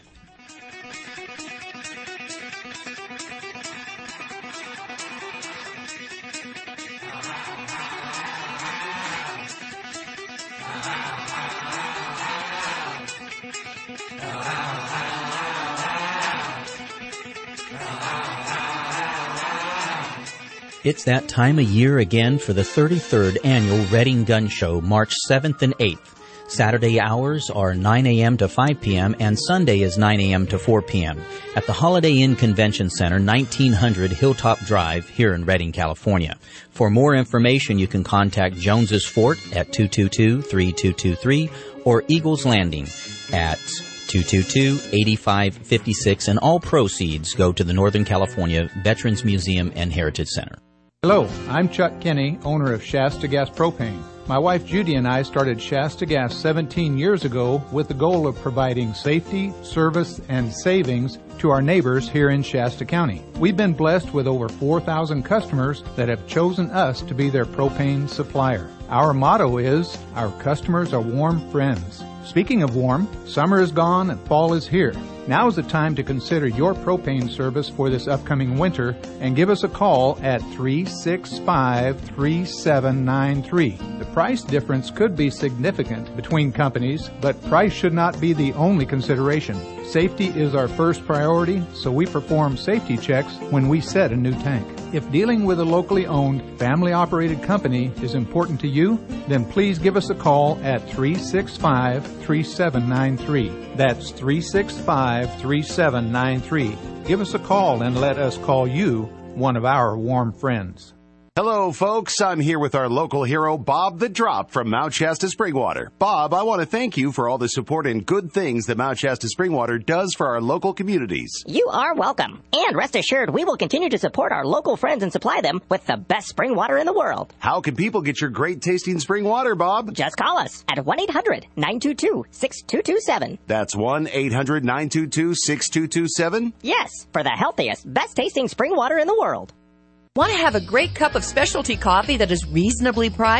It's that time of year again for the thirty-third Annual Redding Gun Show, March seventh and eighth. Saturday hours are nine a.m. to five p.m. and Sunday is nine a.m. to four p.m. at the Holiday Inn Convention Center, nineteen hundred Hilltop Drive here in Redding, California. For more information, you can contact Jones's Fort at two two two, three two two three or Eagles Landing at two two two, eight five five six, and all proceeds go to the Northern California Veterans Museum and Heritage Center. Hello, I'm Chuck Kinney, owner of Shasta Gas Propane. My wife Judy and I started Shasta Gas seventeen years ago with the goal of providing safety, service, and savings to our neighbors here in Shasta County. We've been blessed with over four thousand customers that have chosen us to be their propane supplier. Our motto is, our customers are warm friends. Speaking of warm, summer is gone and fall is here. Now is the time to consider your propane service for this upcoming winter and give us a call at three six five, three seven nine three. The price difference could be significant between companies, but price should not be the only consideration. Safety is our first priority, so we perform safety checks when we set a new tank. If dealing with a locally owned, family-operated company is important to you, then please give us a call at three six five, three seven nine three. That's three six five, three seven nine three. Give us a call and let us call you one of our warm friends. Hello, folks. I'm here with our local hero, Bob the Drop from Mount Shasta Springwater. Bob, I want to thank you for all the support and good things that Mount Shasta Springwater does for our local communities. You are welcome. And rest assured, we will continue to support our local friends and supply them with the best spring water in the world. How can people get your great tasting spring water, Bob? Just call us at one eight hundred, nine two two, six two two seven. That's one eight hundred, nine two two, six two two seven? Yes, for the healthiest, best tasting spring water in the world. Want to have a great cup of specialty coffee that is reasonably priced?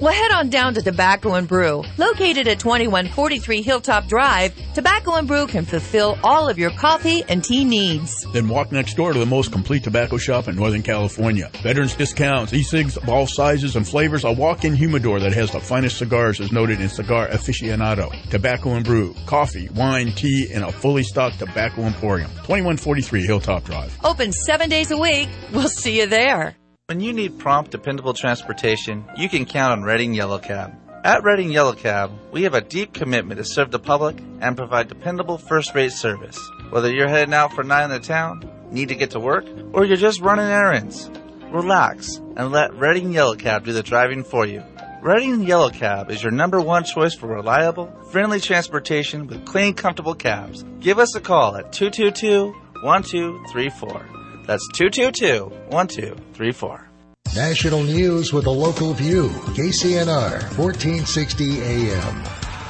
Well, head on down to Tobacco and Brew. Located at twenty-one forty-three Hilltop Drive, Tobacco and Brew can fulfill all of your coffee and tea needs. Then walk next door to the most complete tobacco shop in Northern California. Veterans discounts, e-cigs of all sizes and flavors, a walk-in humidor that has the finest cigars as noted in Cigar Aficionado. Tobacco and Brew, coffee, wine, tea, and a fully stocked tobacco emporium. twenty-one forty-three Hilltop Drive. Open seven days a week. We'll see you there. When you need prompt, dependable transportation, you can count on Reading Yellow Cab. At Reading Yellow Cab, we have a deep commitment to serve the public and provide dependable first-rate service. Whether you're heading out for a night in the town, need to get to work, or you're just running errands, relax and let Reading Yellow Cab do the driving for you. Reading Yellow Cab is your number one choice for reliable, friendly transportation with clean, comfortable cabs. Give us a call at two two two, one two three four. That's two two two, one two three four. National news with a local view. K C N R, fourteen sixty A M.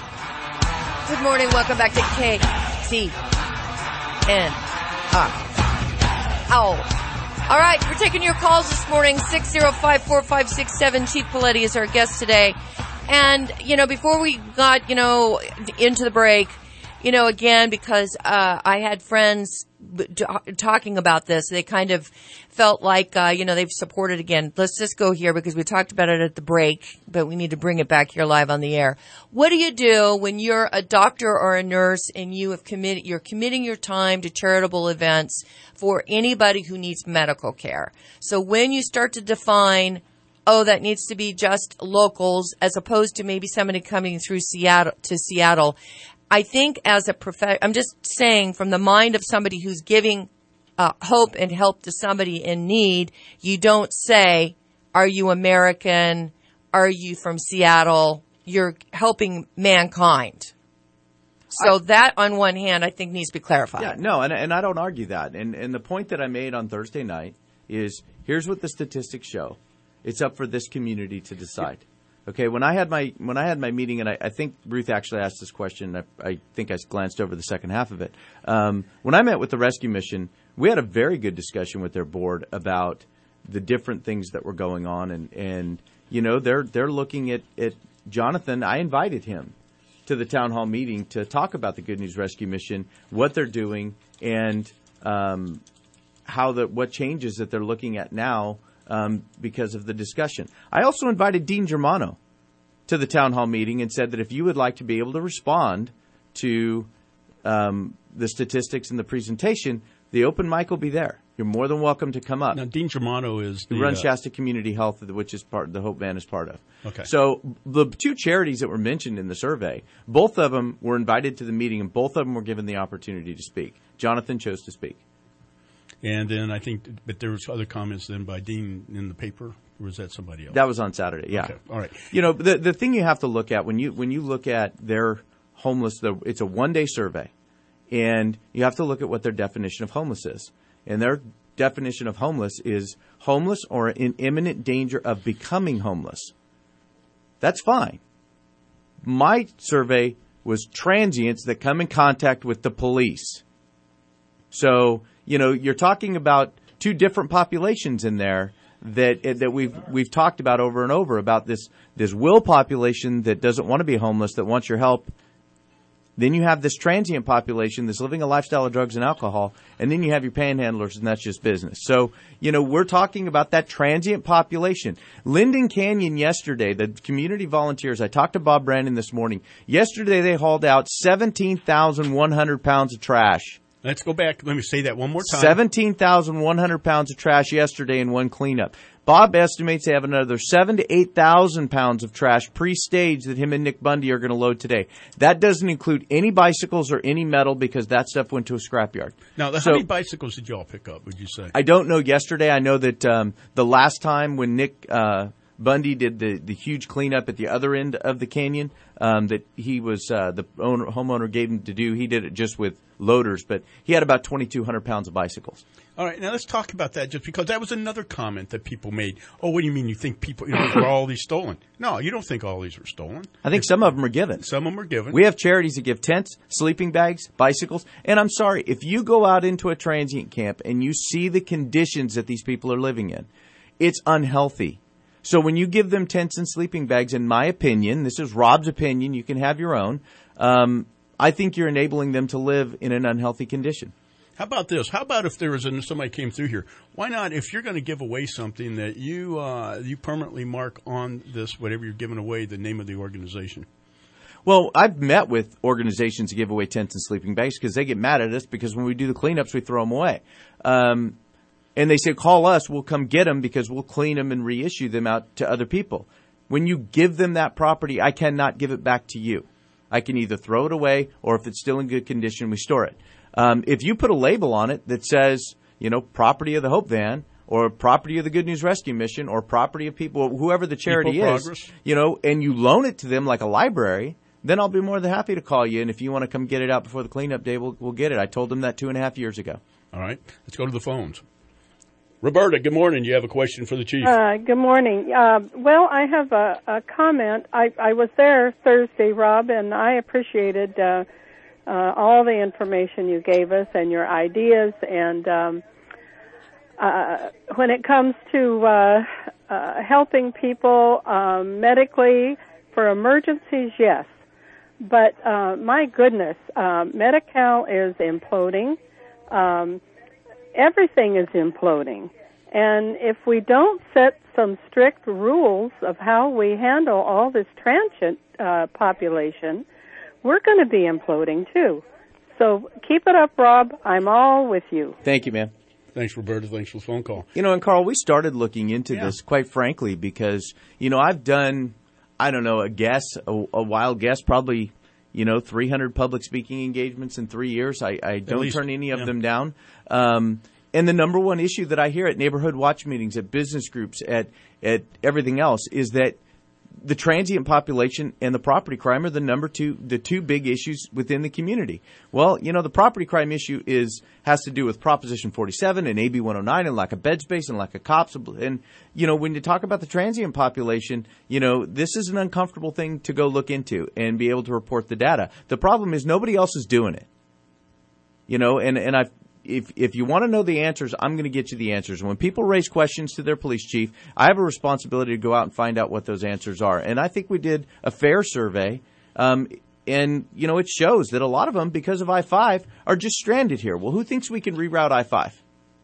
Good morning. Welcome back to K C N R. Ow. All right, we're taking your calls this morning. six oh five, four five six seven. Chief Paletti is our guest today. And, you know, before we got, you know, into the break, you know, again, because uh I had friends talking about this, they kind of felt like, uh, you know, they've supported again. Let's just go here because we talked about it at the break, but we need to bring it back here live on the air. What do you do when you're a doctor or a nurse and you have committed, you're committing your time to charitable events for anybody who needs medical care? So when you start to define, oh, that needs to be just locals as opposed to maybe somebody coming through Seattle to Seattle, I think as a prof- I'm just saying from the mind of somebody who's giving uh, hope and help to somebody in need, you don't say, are you American? Are you from Seattle? You're helping mankind. So I, that, on one hand, I think needs to be clarified. Yeah, no, and, and I don't argue that. And, and the point that I made on Thursday night is, here's what the statistics show. It's up for this community to decide. Okay, when I had my when I had my meeting, and I, I think Ruth actually asked this question, I, I think I glanced over the second half of it. Um, when I met with the rescue mission, we had a very good discussion with their board about the different things that were going on, and, and you know they're they're looking at, at Jonathan. I invited him to the town hall meeting to talk about the Good News Rescue Mission, what they're doing, and um, how the what changes that they're looking at now. Um, because of the discussion. I also invited Dean Germano to the town hall meeting and said that if you would like to be able to respond to um, the statistics in the presentation, the open mic will be there. You're more than welcome to come up. Now, Dean Germano is the... He runs uh, Shasta Community Health, which is part the Hope Van is part of. Okay. So the two charities that were mentioned in the survey, both of them were invited to the meeting, and both of them were given the opportunity to speak. Jonathan chose to speak. And then I think, but there was other comments then by Dean in the paper, or was that somebody else? That was on Saturday, yeah. Okay, all right. You know, the the thing you have to look at when you when you look at their homeless, the, it's a one day survey, and you have to look at what their definition of homeless is. And their definition of homeless is homeless or in imminent danger of becoming homeless. That's fine. My survey was transients that come in contact with the police. So, you know, you're talking about two different populations in there that that we've we've talked about over and over about this this will population that doesn't want to be homeless, that wants your help. Then you have this transient population that's living a lifestyle of drugs and alcohol, and then you have your panhandlers, and that's just business. So, you know, we're talking about that transient population. Linden Canyon yesterday, the community volunteers, I talked to Bob Brandon this morning. Yesterday they hauled out seventeen thousand one hundred pounds of trash. Let's go back. Let me say that one more time. seventeen thousand one hundred pounds of trash yesterday in one cleanup. Bob estimates they have another seven to eight thousand pounds of trash pre-staged that him and Nick Bundy are going to load today. That doesn't include any bicycles or any metal because that stuff went to a scrapyard. Now, how so, many bicycles did you all pick up, would you say? I don't know yesterday. I know that um, the last time when Nick uh, Bundy did the, the huge cleanup at the other end of the canyon um, that he was uh, the owner, homeowner gave him to do, he did it just with loaders, but he had about twenty-two hundred pounds of bicycles. All right, now let's talk about that just because that was another comment that people made. Oh, what do you mean you think people, you know, were all these stolen? No, you don't think all these were stolen. I think some of them are given. Some of them are given. We have charities that give tents, sleeping bags, bicycles, and I'm sorry, if you go out into a transient camp and you see the conditions that these people are living in, it's unhealthy. So when you give them tents and sleeping bags, in my opinion, this is Rob's opinion, you can have your own, um, I think you're enabling them to live in an unhealthy condition. How about this? How about if there was a, somebody came through here? Why not, if you're going to give away something, that you uh, you permanently mark on this, whatever you're giving away, the name of the organization? Well, I've met with organizations to give away tents and sleeping bags because they get mad at us because when we do the cleanups, we throw them away. Um, and they say, call us, we'll come get them because we'll clean them and reissue them out to other people. When you give them that property, I cannot give it back to you. I can either throw it away or if it's still in good condition, we store it. Um, if you put a label on it that says, you know, property of the Hope Van or property of the Good News Rescue Mission or property of people, whoever the charity People is, Progress. you know, and you loan it to them like a library, then I'll be more than happy to call you. And if you want to come get it out before the cleanup day, we'll, we'll get it. I told them that two and a half years ago. All right. Let's go to the phones. Roberta, good morning. You have a question for the chief. Uh, good morning. Uh, well, I have a, a comment. I, I was there Thursday, Rob, and I appreciated uh, uh, all the information you gave us and your ideas. And um, uh, when it comes to uh, uh, helping people um, medically for emergencies, yes. But uh, my goodness, uh, Medi-Cal is imploding. Um, everything is imploding. And if we don't set some strict rules of how we handle all this transient uh, population, we're going to be imploding too. So keep it up, Rob. I'm all with you. Thank you, man. Thanks, Roberta. Thanks for the phone call. You know, and Carl, we started looking into Yeah. this, quite frankly, because, you know, I've done, I don't know, a guess, a, a wild guess, probably, you know, three hundred public speaking engagements in three years. I, I don't least, turn any of yeah. them down. Um, and the number one issue that I hear at neighborhood watch meetings, at business groups, at, at everything else is that the transient population and the property crime are the number two, the two big issues within the community. Well, you know, the property crime issue is, has to do with Proposition forty-seven and A B one oh nine and lack of bed space and lack of cops. And, you know, when you talk about the transient population, you know, this is an uncomfortable thing to go look into and be able to report the data. The problem is nobody else is doing it. You know, and, and I've, If if you want to know the answers, I'm going to get you the answers. When people raise questions to their police chief, I have a responsibility to go out and find out what those answers are. And I think we did a fair survey, um, and you know it shows that a lot of them, because of I five, are just stranded here. Well, who thinks we can reroute I five?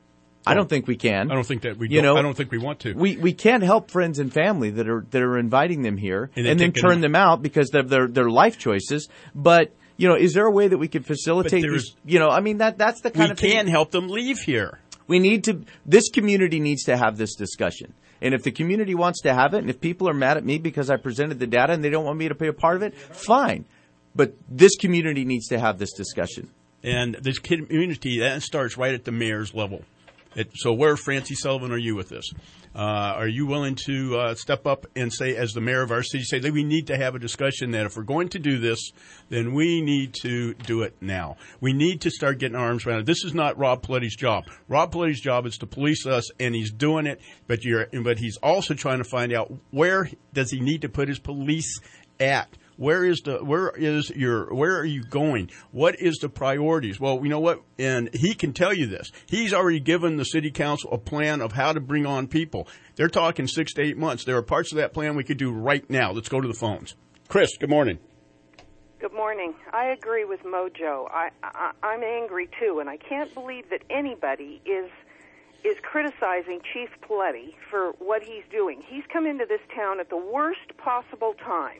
I don't think we can. I don't think that we. You don't, know, I don't think we want to. We we can't help friends and family that are that are inviting them here And and, they then take turn them- them out because of their their life choices. But you know, is there a way that we could facilitate But this? You know, I mean that that's the kind We of thing. can help them leave here. We need to. This community needs to have this discussion. And if the community wants to have it, and if people are mad at me because I presented the data and they don't want me to be a part of it, fine. But this community needs to have this discussion. And this community, that starts right at the mayor's level. It, so where, Francie Sullivan, are you with this? Uh, are you willing to uh, step up and say, as the mayor of our city, say that we need to have a discussion that if we're going to do this, then we need to do it now. We need to start getting our arms around it. This is not Rob Paletti's job. Rob Paletti's job is to police us, and he's doing it, but you're, but he's also trying to find out where does he need to put his police at. Where is the where is your where are you going? What is the priorities? Well, you know what? And he can tell you this. He's already given the city council a plan of how to bring on people. They're talking six to eight months. There are parts of that plan we could do right now. Let's go to the phones. Chris, good morning. Good morning. I agree with Mojo. I, I I'm angry too, and I can't believe that anybody is is criticizing Chief Paletti for what he's doing. He's come into this town at the worst possible time.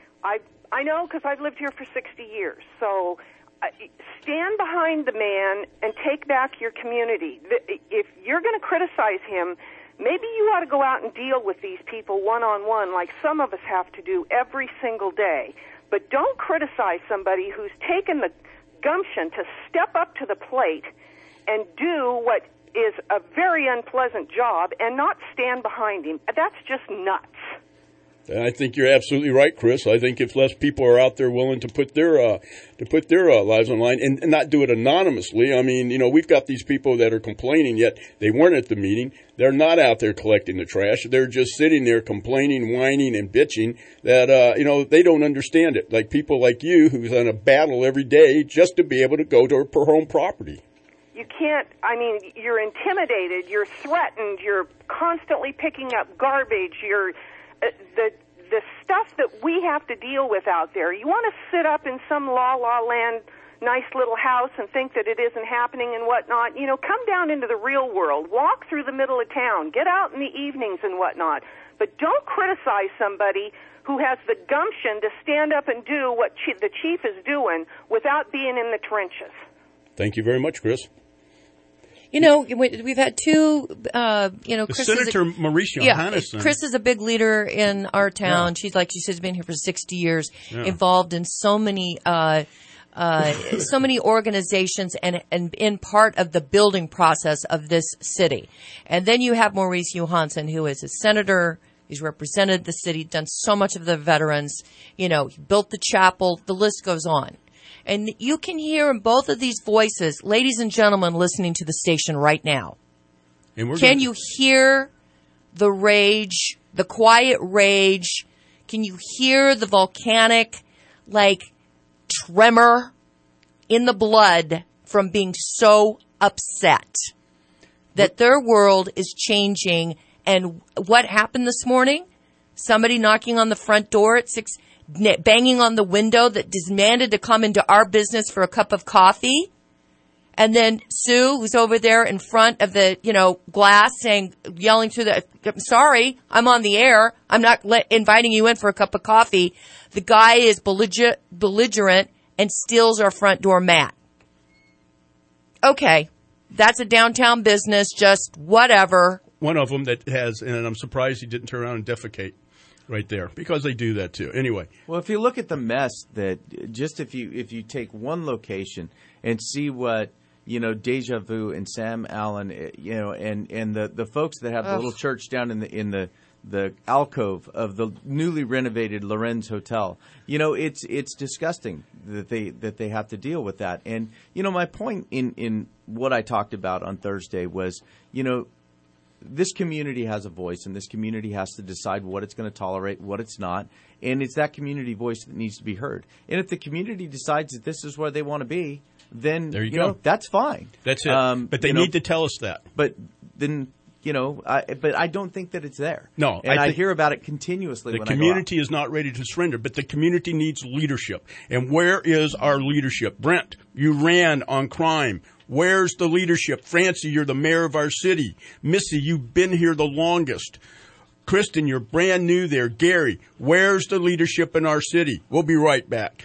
I I know because I've lived here for sixty years. So uh, stand behind the man and take back your community. The, if you're going to criticize him, maybe you ought to go out and deal with these people one-on-one like some of us have to do every single day. But don't criticize somebody who's taken the gumption to step up to the plate and do what is a very unpleasant job and not stand behind him. That's just nuts. I think you're absolutely right, Chris. I think if less people are out there willing to put their uh, to put their uh, lives on the line and, and not do it anonymously. I mean, you know, we've got these people that are complaining, yet they weren't at the meeting. They're not out there collecting the trash. They're just sitting there complaining, whining, and bitching that, uh, you know, they don't understand it. Like people like you who's on a battle every day just to be able to go to her home property. You can't, I mean, you're intimidated, you're threatened, you're constantly picking up garbage, you're, uh, the, the stuff that we have to deal with out there. You want to sit up in some la la land, nice little house and think that it isn't happening and whatnot. You know, come down into the real world, walk through the middle of town, get out in the evenings and whatnot. But don't criticize somebody who has the gumption to stand up and do what chi- the chief is doing without being in the trenches. Thank you very much, Chris. You know, we've had two, uh, you know, Chris Senator is a, Maurice yeah, Johannesson. Chris is a big leader in our town. Yeah. She's like, she says, been here for sixty years, Yeah. involved in so many, uh, uh, so many organizations and, and in part of the building process of this city. And then you have Maurice Johansson, who is a senator. He's represented the city, done so much of the veterans. You know, he built the chapel. The list goes on. And you can hear in both of these voices, ladies and gentlemen listening to the station right now. And we're Can gonna- you hear the rage, the quiet rage? Can you hear the volcanic, like, tremor in the blood from being so upset that their world is changing? And what happened this morning? Somebody knocking on the front door at six, banging on the window that demanded to come into our business for a cup of coffee. And then Sue, who's over there in front of the, you know, glass saying, yelling through the, I'm sorry, I'm on the air. I'm not let, inviting you in for a cup of coffee. The guy is belliger- belligerent and steals our front door mat. Okay. That's a downtown business, just whatever. One of them that has, and I'm surprised he didn't turn around and defecate right there, because they do that too. Anyway. Well, if you look at the mess that, just if you if you take one location and see what, you know, Deja Vu and Sam Allen, you know, and, and the, the folks that have the Ugh. little church down in the in the the alcove of the newly renovated Lorenz Hotel, you know, it's it's disgusting that they that they have to deal with that. And you know, my point in in what I talked about on Thursday was, you know, this community has a voice, and this community has to decide what it's going to tolerate, what it's not, and it's that community voice that needs to be heard. And if the community decides that this is where they want to be, then There you you go. know, that's fine. That's it. Um, but they you know, need to tell us that. But then, you know, I, but I don't think that it's there. No, and I I, think hear about it continuously. The when community is not ready to surrender, but the community needs leadership. And where is our leadership? Brent, you ran on crime. Where's the leadership? Francie, you're the mayor of our city. Missy, you've been here the longest. Kristen, you're brand new there. Gary, where's the leadership in our city? We'll be right back.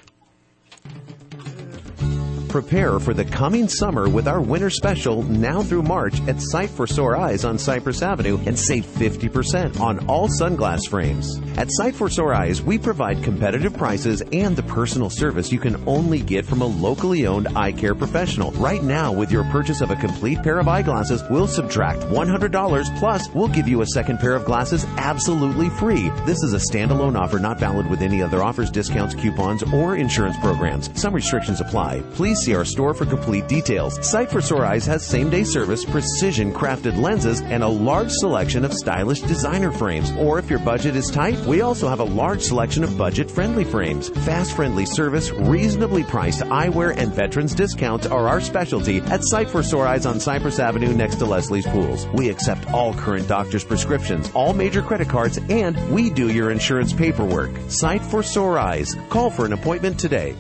Prepare for the coming summer with our winter special now through March at Sight for Sore Eyes on Cypress Avenue and save fifty percent on all sunglass frames. At Sight for Sore Eyes, we provide competitive prices and the personal service you can only get from a locally owned eye care professional. Right now, with your purchase of a complete pair of eyeglasses, we'll subtract one hundred dollars plus we'll give you a second pair of glasses absolutely free. This is a standalone offer not valid with any other offers, discounts, coupons, or insurance programs. Some restrictions apply. Please see our store for complete details. Sight for Sore Eyes has same-day service, precision-crafted lenses, and a large selection of stylish designer frames. Or if your budget is tight, we also have a large selection of budget-friendly frames. Fast-friendly service, reasonably priced eyewear, and veterans discounts are our specialty at Sight for Sore Eyes on Cypress Avenue next to Leslie's Pools. We accept all current doctor's prescriptions, all major credit cards, and we do your insurance paperwork. Sight for Sore Eyes. Call for an appointment today.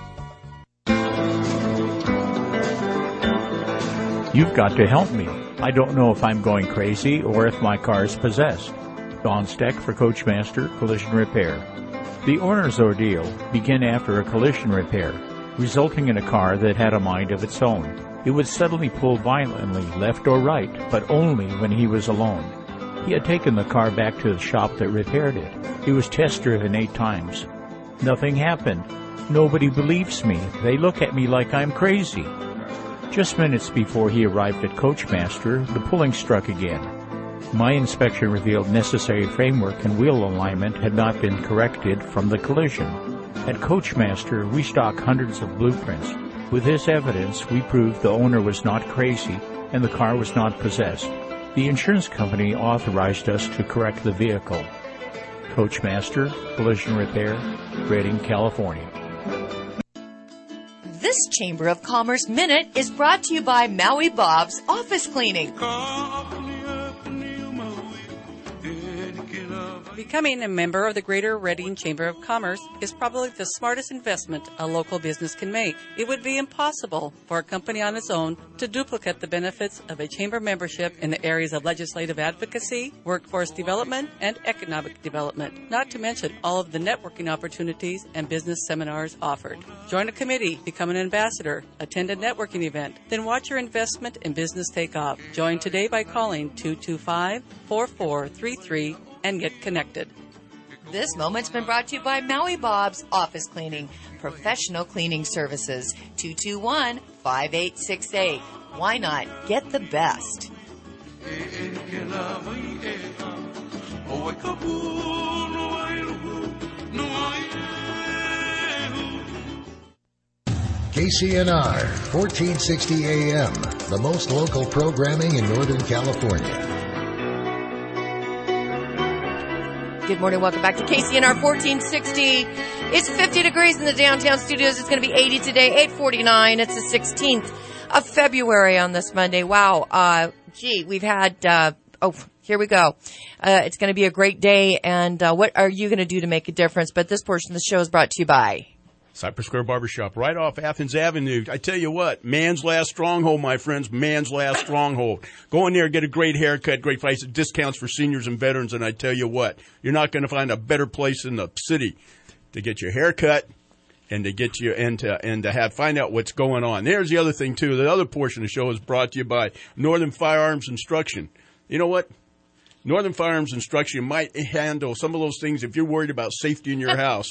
You've got to help me. I don't know if I'm going crazy or if my car's possessed. Don Steck for Coachmaster Collision Repair. The owner's ordeal began after a collision repair, resulting in a car that had a mind of its own. It would suddenly pull violently left or right, but only when he was alone. He had taken the car back to the shop that repaired it. It was test-driven eight times. Nothing happened. Nobody believes me. They look at me like I'm crazy. Just minutes before he arrived at Coachmaster, the pulling struck again. My inspection revealed necessary framework and wheel alignment had not been corrected from the collision. At Coachmaster, we stock hundreds of blueprints. With this evidence, we proved the owner was not crazy and the car was not possessed. The insurance company authorized us to correct the vehicle. Coachmaster Collision Repair, Redding, California. This This Chamber of Commerce Minute is brought to you by Maui Bob's Office Cleaning. Becoming a member of the Greater Reading Chamber of Commerce is probably the smartest investment a local business can make. It would be impossible for a company on its own to duplicate the benefits of a chamber membership in the areas of legislative advocacy, workforce development, and economic development, not to mention all of the networking opportunities and business seminars offered. Join a committee, become an ambassador, attend a networking event, then watch your investment in business take off. Join today by calling two two five, four four three three and get connected. This moment's been brought to you by Maui Bob's Office Cleaning, professional cleaning services. two two one, five eight six eight. Why not get the best? K C N R, fourteen sixty A M, the most local programming in Northern California. Good morning. Welcome back to K C N R fourteen sixty. It's fifty degrees in the downtown studios. It's going to be eighty today, eight forty-nine. It's the sixteenth of February on this Monday. Wow. Uh, gee, we've had, uh, oh, here we go. Uh, it's going to be a great day. And uh, what are you going to do to make a difference? But this portion of the show is brought to you by Cypress Square Barbershop, right off Athens Avenue. I tell you what, man's last stronghold, my friends, man's last stronghold. Go in there, get a great haircut, great price, discounts for seniors and veterans, and I tell you what, you're not going to find a better place in the city to get your haircut and to get you and to, and to have find out what's going on. There's the other thing, too. The other portion of the show is brought to you by Northern Firearms Instruction. You know what? Northern Firearms Instruction might handle some of those things if you're worried about safety in your house.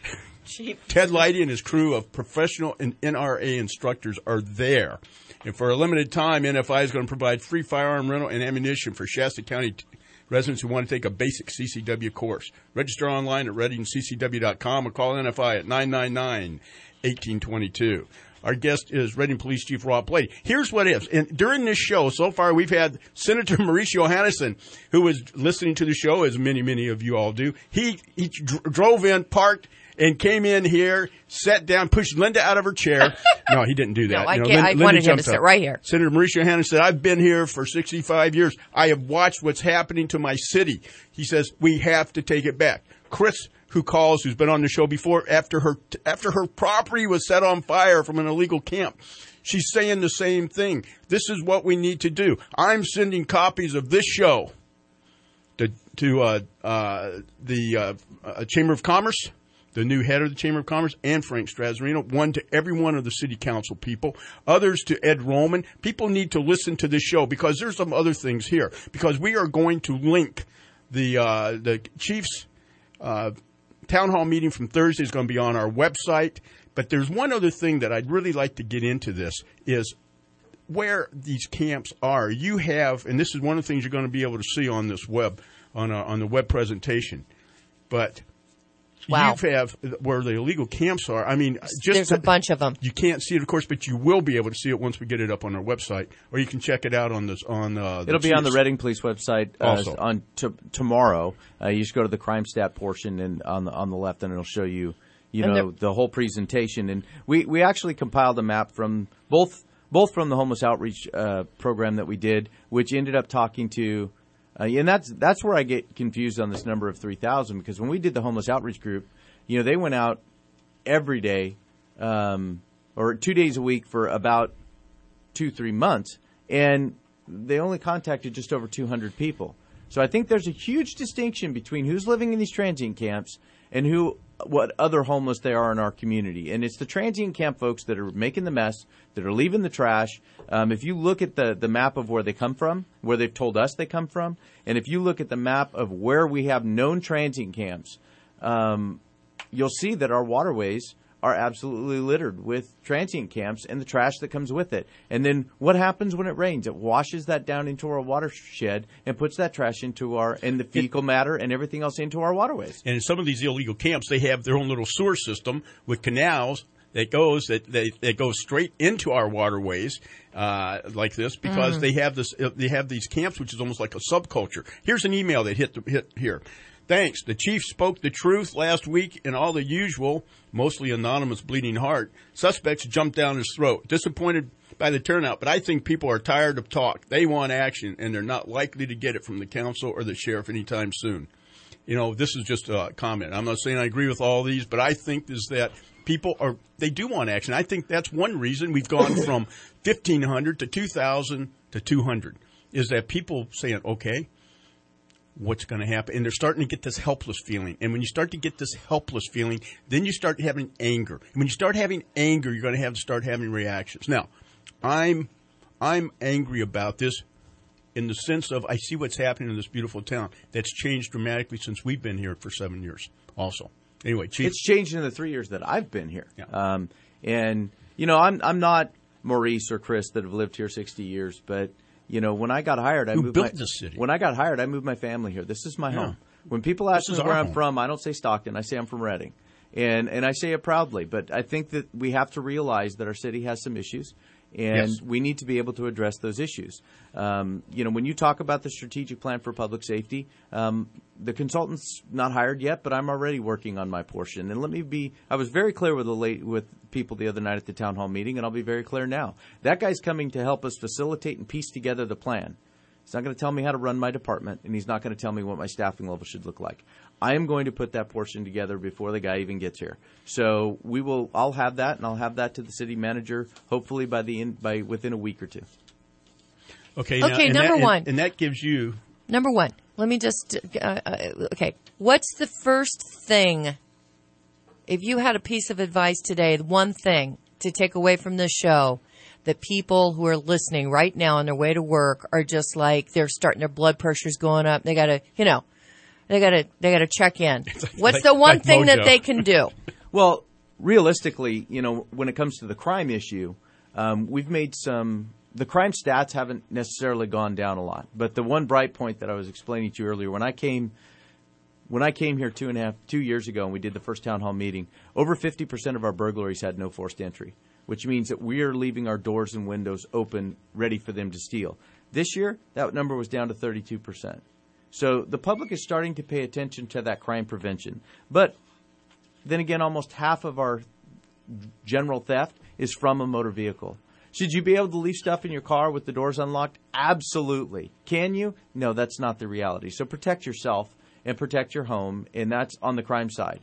Ted Leidy and his crew of professional and N R A instructors are there. And for a limited time, N F I is going to provide free firearm rental and ammunition for Shasta County t- residents who want to take a basic C C W course. Register online at reading c c w dot com or call N F I at nine nine nine, one eight two two. Our guest is Reading Police Chief Rob Plady. Here's what is. And during this show, so far, we've had Senator Mauricio Hannison, who was listening to the show, as many, many of you all do. He, he dr- drove in, parked, and came in here, sat down, pushed Linda out of her chair. No, he didn't do that. No, I, you know, can't, Linda, I Linda wanted him to sit up. right here. Senator Mauricio Hannison said, I've been here for sixty-five years. I have watched what's happening to my city. He says, we have to take it back. Chris, who calls, who's been on the show before, after her after her property was set on fire from an illegal camp, she's saying the same thing. This is what we need to do. I'm sending copies of this show to, to uh, uh, the uh, uh, Chamber of Commerce, the new head of the Chamber of Commerce, and Frank Strazzarino, one to every one of the city council people, others to Ed Roman. People need to listen to this show because there's some other things here. Because we are going to link the uh, the chief's uh, town hall meeting from Thursday is going to be on our website. But there's one other thing that I'd really like to get into this is where these camps are. You have, and this is one of the things you're going to be able to see on this web, on a, on the web presentation. But wow. You have where the illegal camps are. I mean, just there's a bunch of them. You can't see it, of course, but you will be able to see it once we get it up on our website, or you can check it out on this on. Uh, It'll be on the Reading Police website uh, also on t- tomorrow. Uh, you just go to the crime stat portion and on the on the left, and it'll show you, you and know, the whole presentation. And we, we actually compiled a map from both both from the homeless outreach uh, program that we did, which ended up talking to. Uh, and that's that's where I get confused on this number of three thousand, because when we did the homeless outreach group, you know, they went out every day um, or two days a week for about two, three months, and they only contacted just over two hundred people. So I think there's a huge distinction between who's living in these transient camps and who, what other homeless they are in our community. And it's the transient camp folks that are making the mess, that are leaving the trash. Um, if you look at the, the map of where they come from, where they've told us they come from, and if you look at the map of where we have known transient camps, um, you'll see that our waterways are absolutely littered with transient camps and the trash that comes with it. And then what happens when it rains? It washes that down into our watershed and puts that trash into our, and the fecal matter and everything else into our waterways. And in some of these illegal camps, they have their own little sewer system with canals that goes that that, that goes straight into our waterways uh, like this, because mm. they have this uh, they have these camps, which is almost like a subculture. Here's an email that hit the, hit here. Thanks. The chief spoke the truth last week in all the usual, mostly anonymous bleeding heart. Suspects jumped down his throat. Disappointed by the turnout, but I think people are tired of talk. They want action, and they're not likely to get it from the council or the sheriff anytime soon. You know, this is just a comment. I'm not saying I agree with all these, but I think is that people are, they do want action. I think that's one reason we've gone from fifteen hundred to two thousand to two hundred, is that people saying, okay, what's going to happen? And they're starting to get this helpless feeling. And when you start to get this helpless feeling, then you start having anger. And when you start having anger, you're going to have to start having reactions. Now, I'm I'm angry about this in the sense of I see what's happening in this beautiful town that's changed dramatically since we've been here for seven years also. Anyway, Chief. It's changed in the three years that I've been here. Yeah. Um, and, you know, I'm I'm not Maurice or Chris that have lived here sixty years, but, you know, when I got hired, I you moved built my, this city. When I got hired, I moved my family here. This is my Yeah. home. When people ask This me is where our I'm home. from, I don't say Stockton. I say I'm from Reading. And and I say it proudly. But I think that we have to realize that our city has some issues, and Yes. we need to be able to address those issues. Um, you know, when you talk about the strategic plan for public safety, um, the consultant's not hired yet, but I'm already working on my portion. And let me be, I was very clear with the late, with people the other night at the town hall meeting, and I'll be very clear now. That guy's coming to help us facilitate and piece together the plan. He's not going to tell me how to run my department, and he's not going to tell me what my staffing level should look like. I am going to put that portion together before the guy even gets here. So we will. I'll have that, and I'll have that to the city manager hopefully by the in, by within a week or two. Okay. Okay, and number that, one. And, and that gives you. Number one, let me just, uh, uh, okay, what's the first thing, if you had a piece of advice today, the one thing to take away from this show that people who are listening right now on their way to work are just like, they're starting, their blood pressure's going up, they gotta, you know, they gotta, they gotta check in. What's like- the one like thing that Mojo. they can do? Well, realistically, you know, when it comes to the crime issue, um, we've made some. The crime stats haven't necessarily gone down a lot, but the one bright point that I was explaining to you earlier, when I came, when I came here two and a half, two years ago, and we did the first town hall meeting, over fifty percent of our burglaries had no forced entry, which means that we are leaving our doors and windows open, ready for them to steal. This year, that number was down to thirty-two percent. So the public is starting to pay attention to that crime prevention, but then again, almost half of our general theft is from a motor vehicle. Should you be able to leave stuff in your car with the doors unlocked? Absolutely. Can you? No, that's not the reality. So protect yourself and protect your home, and that's on the crime side.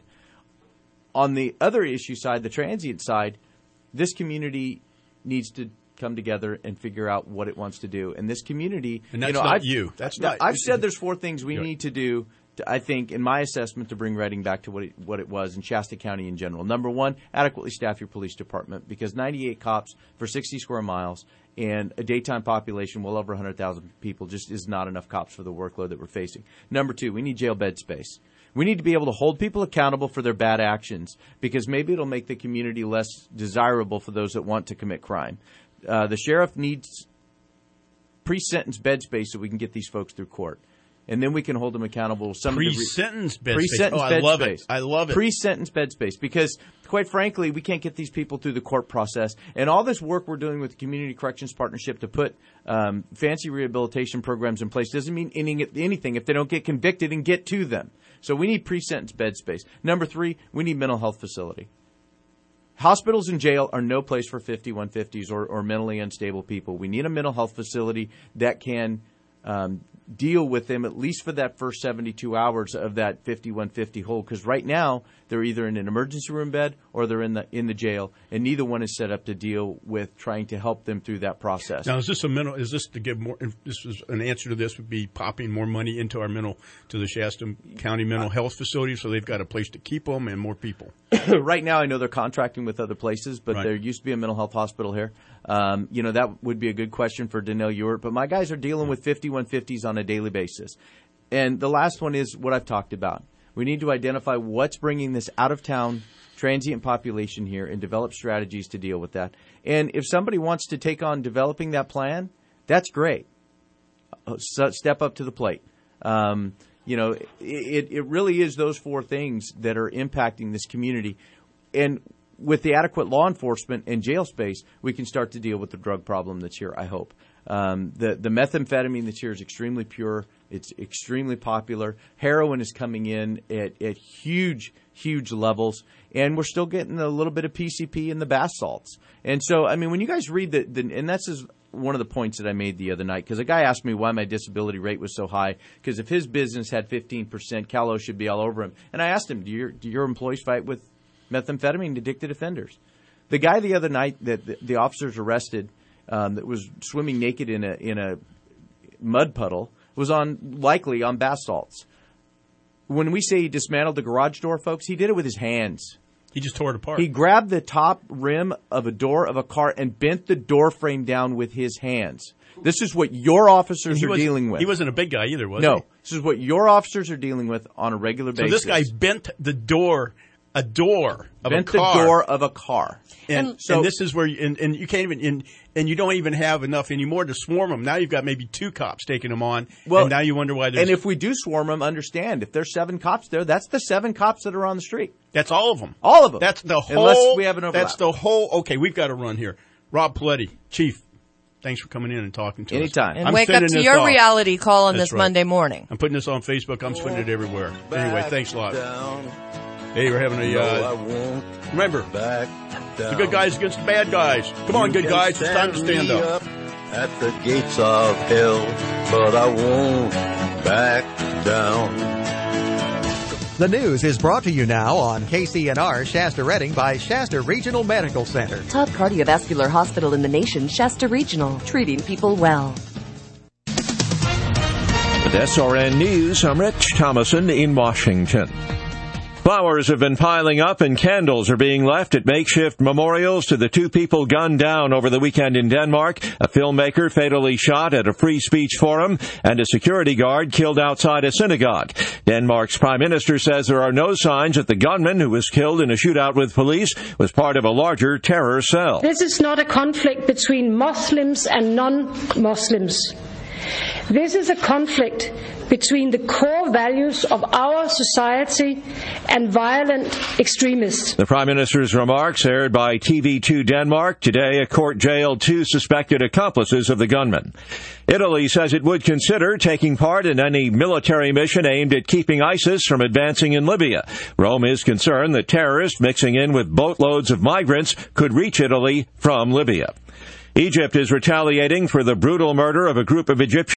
On the other issue side, the transient side, this community needs to come together and figure out what it wants to do. And this community, And that's you know, not I've, you. That's no, not- I've said there's four things we Right. need to do. To, I think, in my assessment, to bring Reading back to what it, what it was in Shasta County in general. Number one, adequately staff your police department, because ninety-eight cops for sixty square miles and a daytime population well over one hundred thousand people just is not enough cops for the workload that we're facing. Number two, we need jail bed space. We need to be able to hold people accountable for their bad actions, because maybe it'll make the community less desirable for those that want to commit crime. Uh, the sheriff needs pre-sentence bed space so we can get these folks through court. And then we can hold them accountable. Some of the re- Pre-sentence bed space. Pre-sentence Oh, I bed love space. it. I love it. Pre-sentence bed space. Because, quite frankly, we can't get these people through the court process. And all this work we're doing with the Community Corrections Partnership to put um, fancy rehabilitation programs in place doesn't mean any, anything if they don't get convicted and get to them. So we need pre-sentence bed space. Number three, we need mental health facility. Hospitals and jail are no place for fifty-one fifties or, or mentally unstable people. We need a mental health facility that can um, deal with them at least for that first seventy-two hours of that fifty-one fifty hold. Because right now they're either in an emergency room bed or they're in the in the jail, and neither one is set up to deal with trying to help them through that process. Now, is this a mental? Is this to give more? If this is an answer to this would be popping more money into our mental to the Shasta County mental health facility, so they've got a place to keep them and more people. Right now, I know they're contracting with other places, but Right. there used to be a mental health hospital here. Um, you know, that would be a good question for Danelle Ewert. But my guys are dealing with fifty-one fifties on a daily basis. And the last one is what I've talked about. We need to identify what's bringing this out-of-town transient population here and develop strategies to deal with that. And if somebody wants to take on developing that plan, that's great. Uh, so step up to the plate. Um, you know, it, it really is those four things that are impacting this community. And with the adequate law enforcement and jail space, we can start to deal with the drug problem that's here, I hope. Um, the, the methamphetamine that's here is extremely pure. It's extremely popular. Heroin is coming in at, at huge, huge levels. And we're still getting a little bit of P C P in the bath salts. And so, I mean, when you guys read the, the and that's is one of the points that I made the other night, because a guy asked me why my disability rate was so high, because if his business had fifteen percent, Cal-O should be all over him. And I asked him, do your, do your employees fight with methamphetamine addicted offenders? The guy the other night that the, the officers arrested um, that was swimming naked in a in a mud puddle was on likely on bath salts. When we say he dismantled the garage door, folks, he did it with his hands. He just tore it apart. He grabbed the top rim of a door of a car and bent the door frame down with his hands. This is what your officers He are was- dealing with. He wasn't a big guy either, was no, he? this is what your officers are dealing with on a regular So basis. this guy bent the door, a door of bent a car. the door of a car. And, And so- and this is where, you, and, and you can't even, and, and you don't even have enough anymore to swarm them. Now you've got maybe two cops taking them on, Well, and now you wonder why there's... And if we do swarm them, understand, if there's seven cops there, that's the seven cops that are on the street. That's all of them. All of them. That's the whole... Unless we have an overlap. That's the whole... Okay, we've got to run here. Rob Paletti, Chief, thanks for coming in and talking to Anytime. us. And I'm wake up sending to this your off. reality call on That's this right. Monday morning. I'm putting this on Facebook. I'm putting it everywhere. Anyway, thanks a lot. Hey, we're having a... Uh, remember, the good guys against the bad guys. Come on, good guys. It's time to stand up. At the gates of hell, but I won't back down. The news is brought to you now on K C N R Shasta Redding by Shasta Regional Medical Center. Top cardiovascular hospital in the nation, Shasta Regional, treating people well. With S R N News, I'm Rich Thomason in Washington. Flowers have been piling up and candles are being left at makeshift memorials to the two people gunned down over the weekend in Denmark, a filmmaker fatally shot at a free speech forum, and a security guard killed outside a synagogue. Denmark's prime minister says there are no signs that the gunman, who was killed in a shootout with police, was part of a larger terror cell. This is not a conflict between Muslims and non-Muslims. This is a conflict between the core values of our society and violent extremists. The Prime Minister's remarks aired by T V two Denmark. Today, a court jailed two suspected accomplices of the gunman. Italy says it would consider taking part in any military mission aimed at keeping ISIS from advancing in Libya. Rome is concerned that terrorists mixing in with boatloads of migrants could reach Italy from Libya. Egypt is retaliating for the brutal murder of a group of Egyptians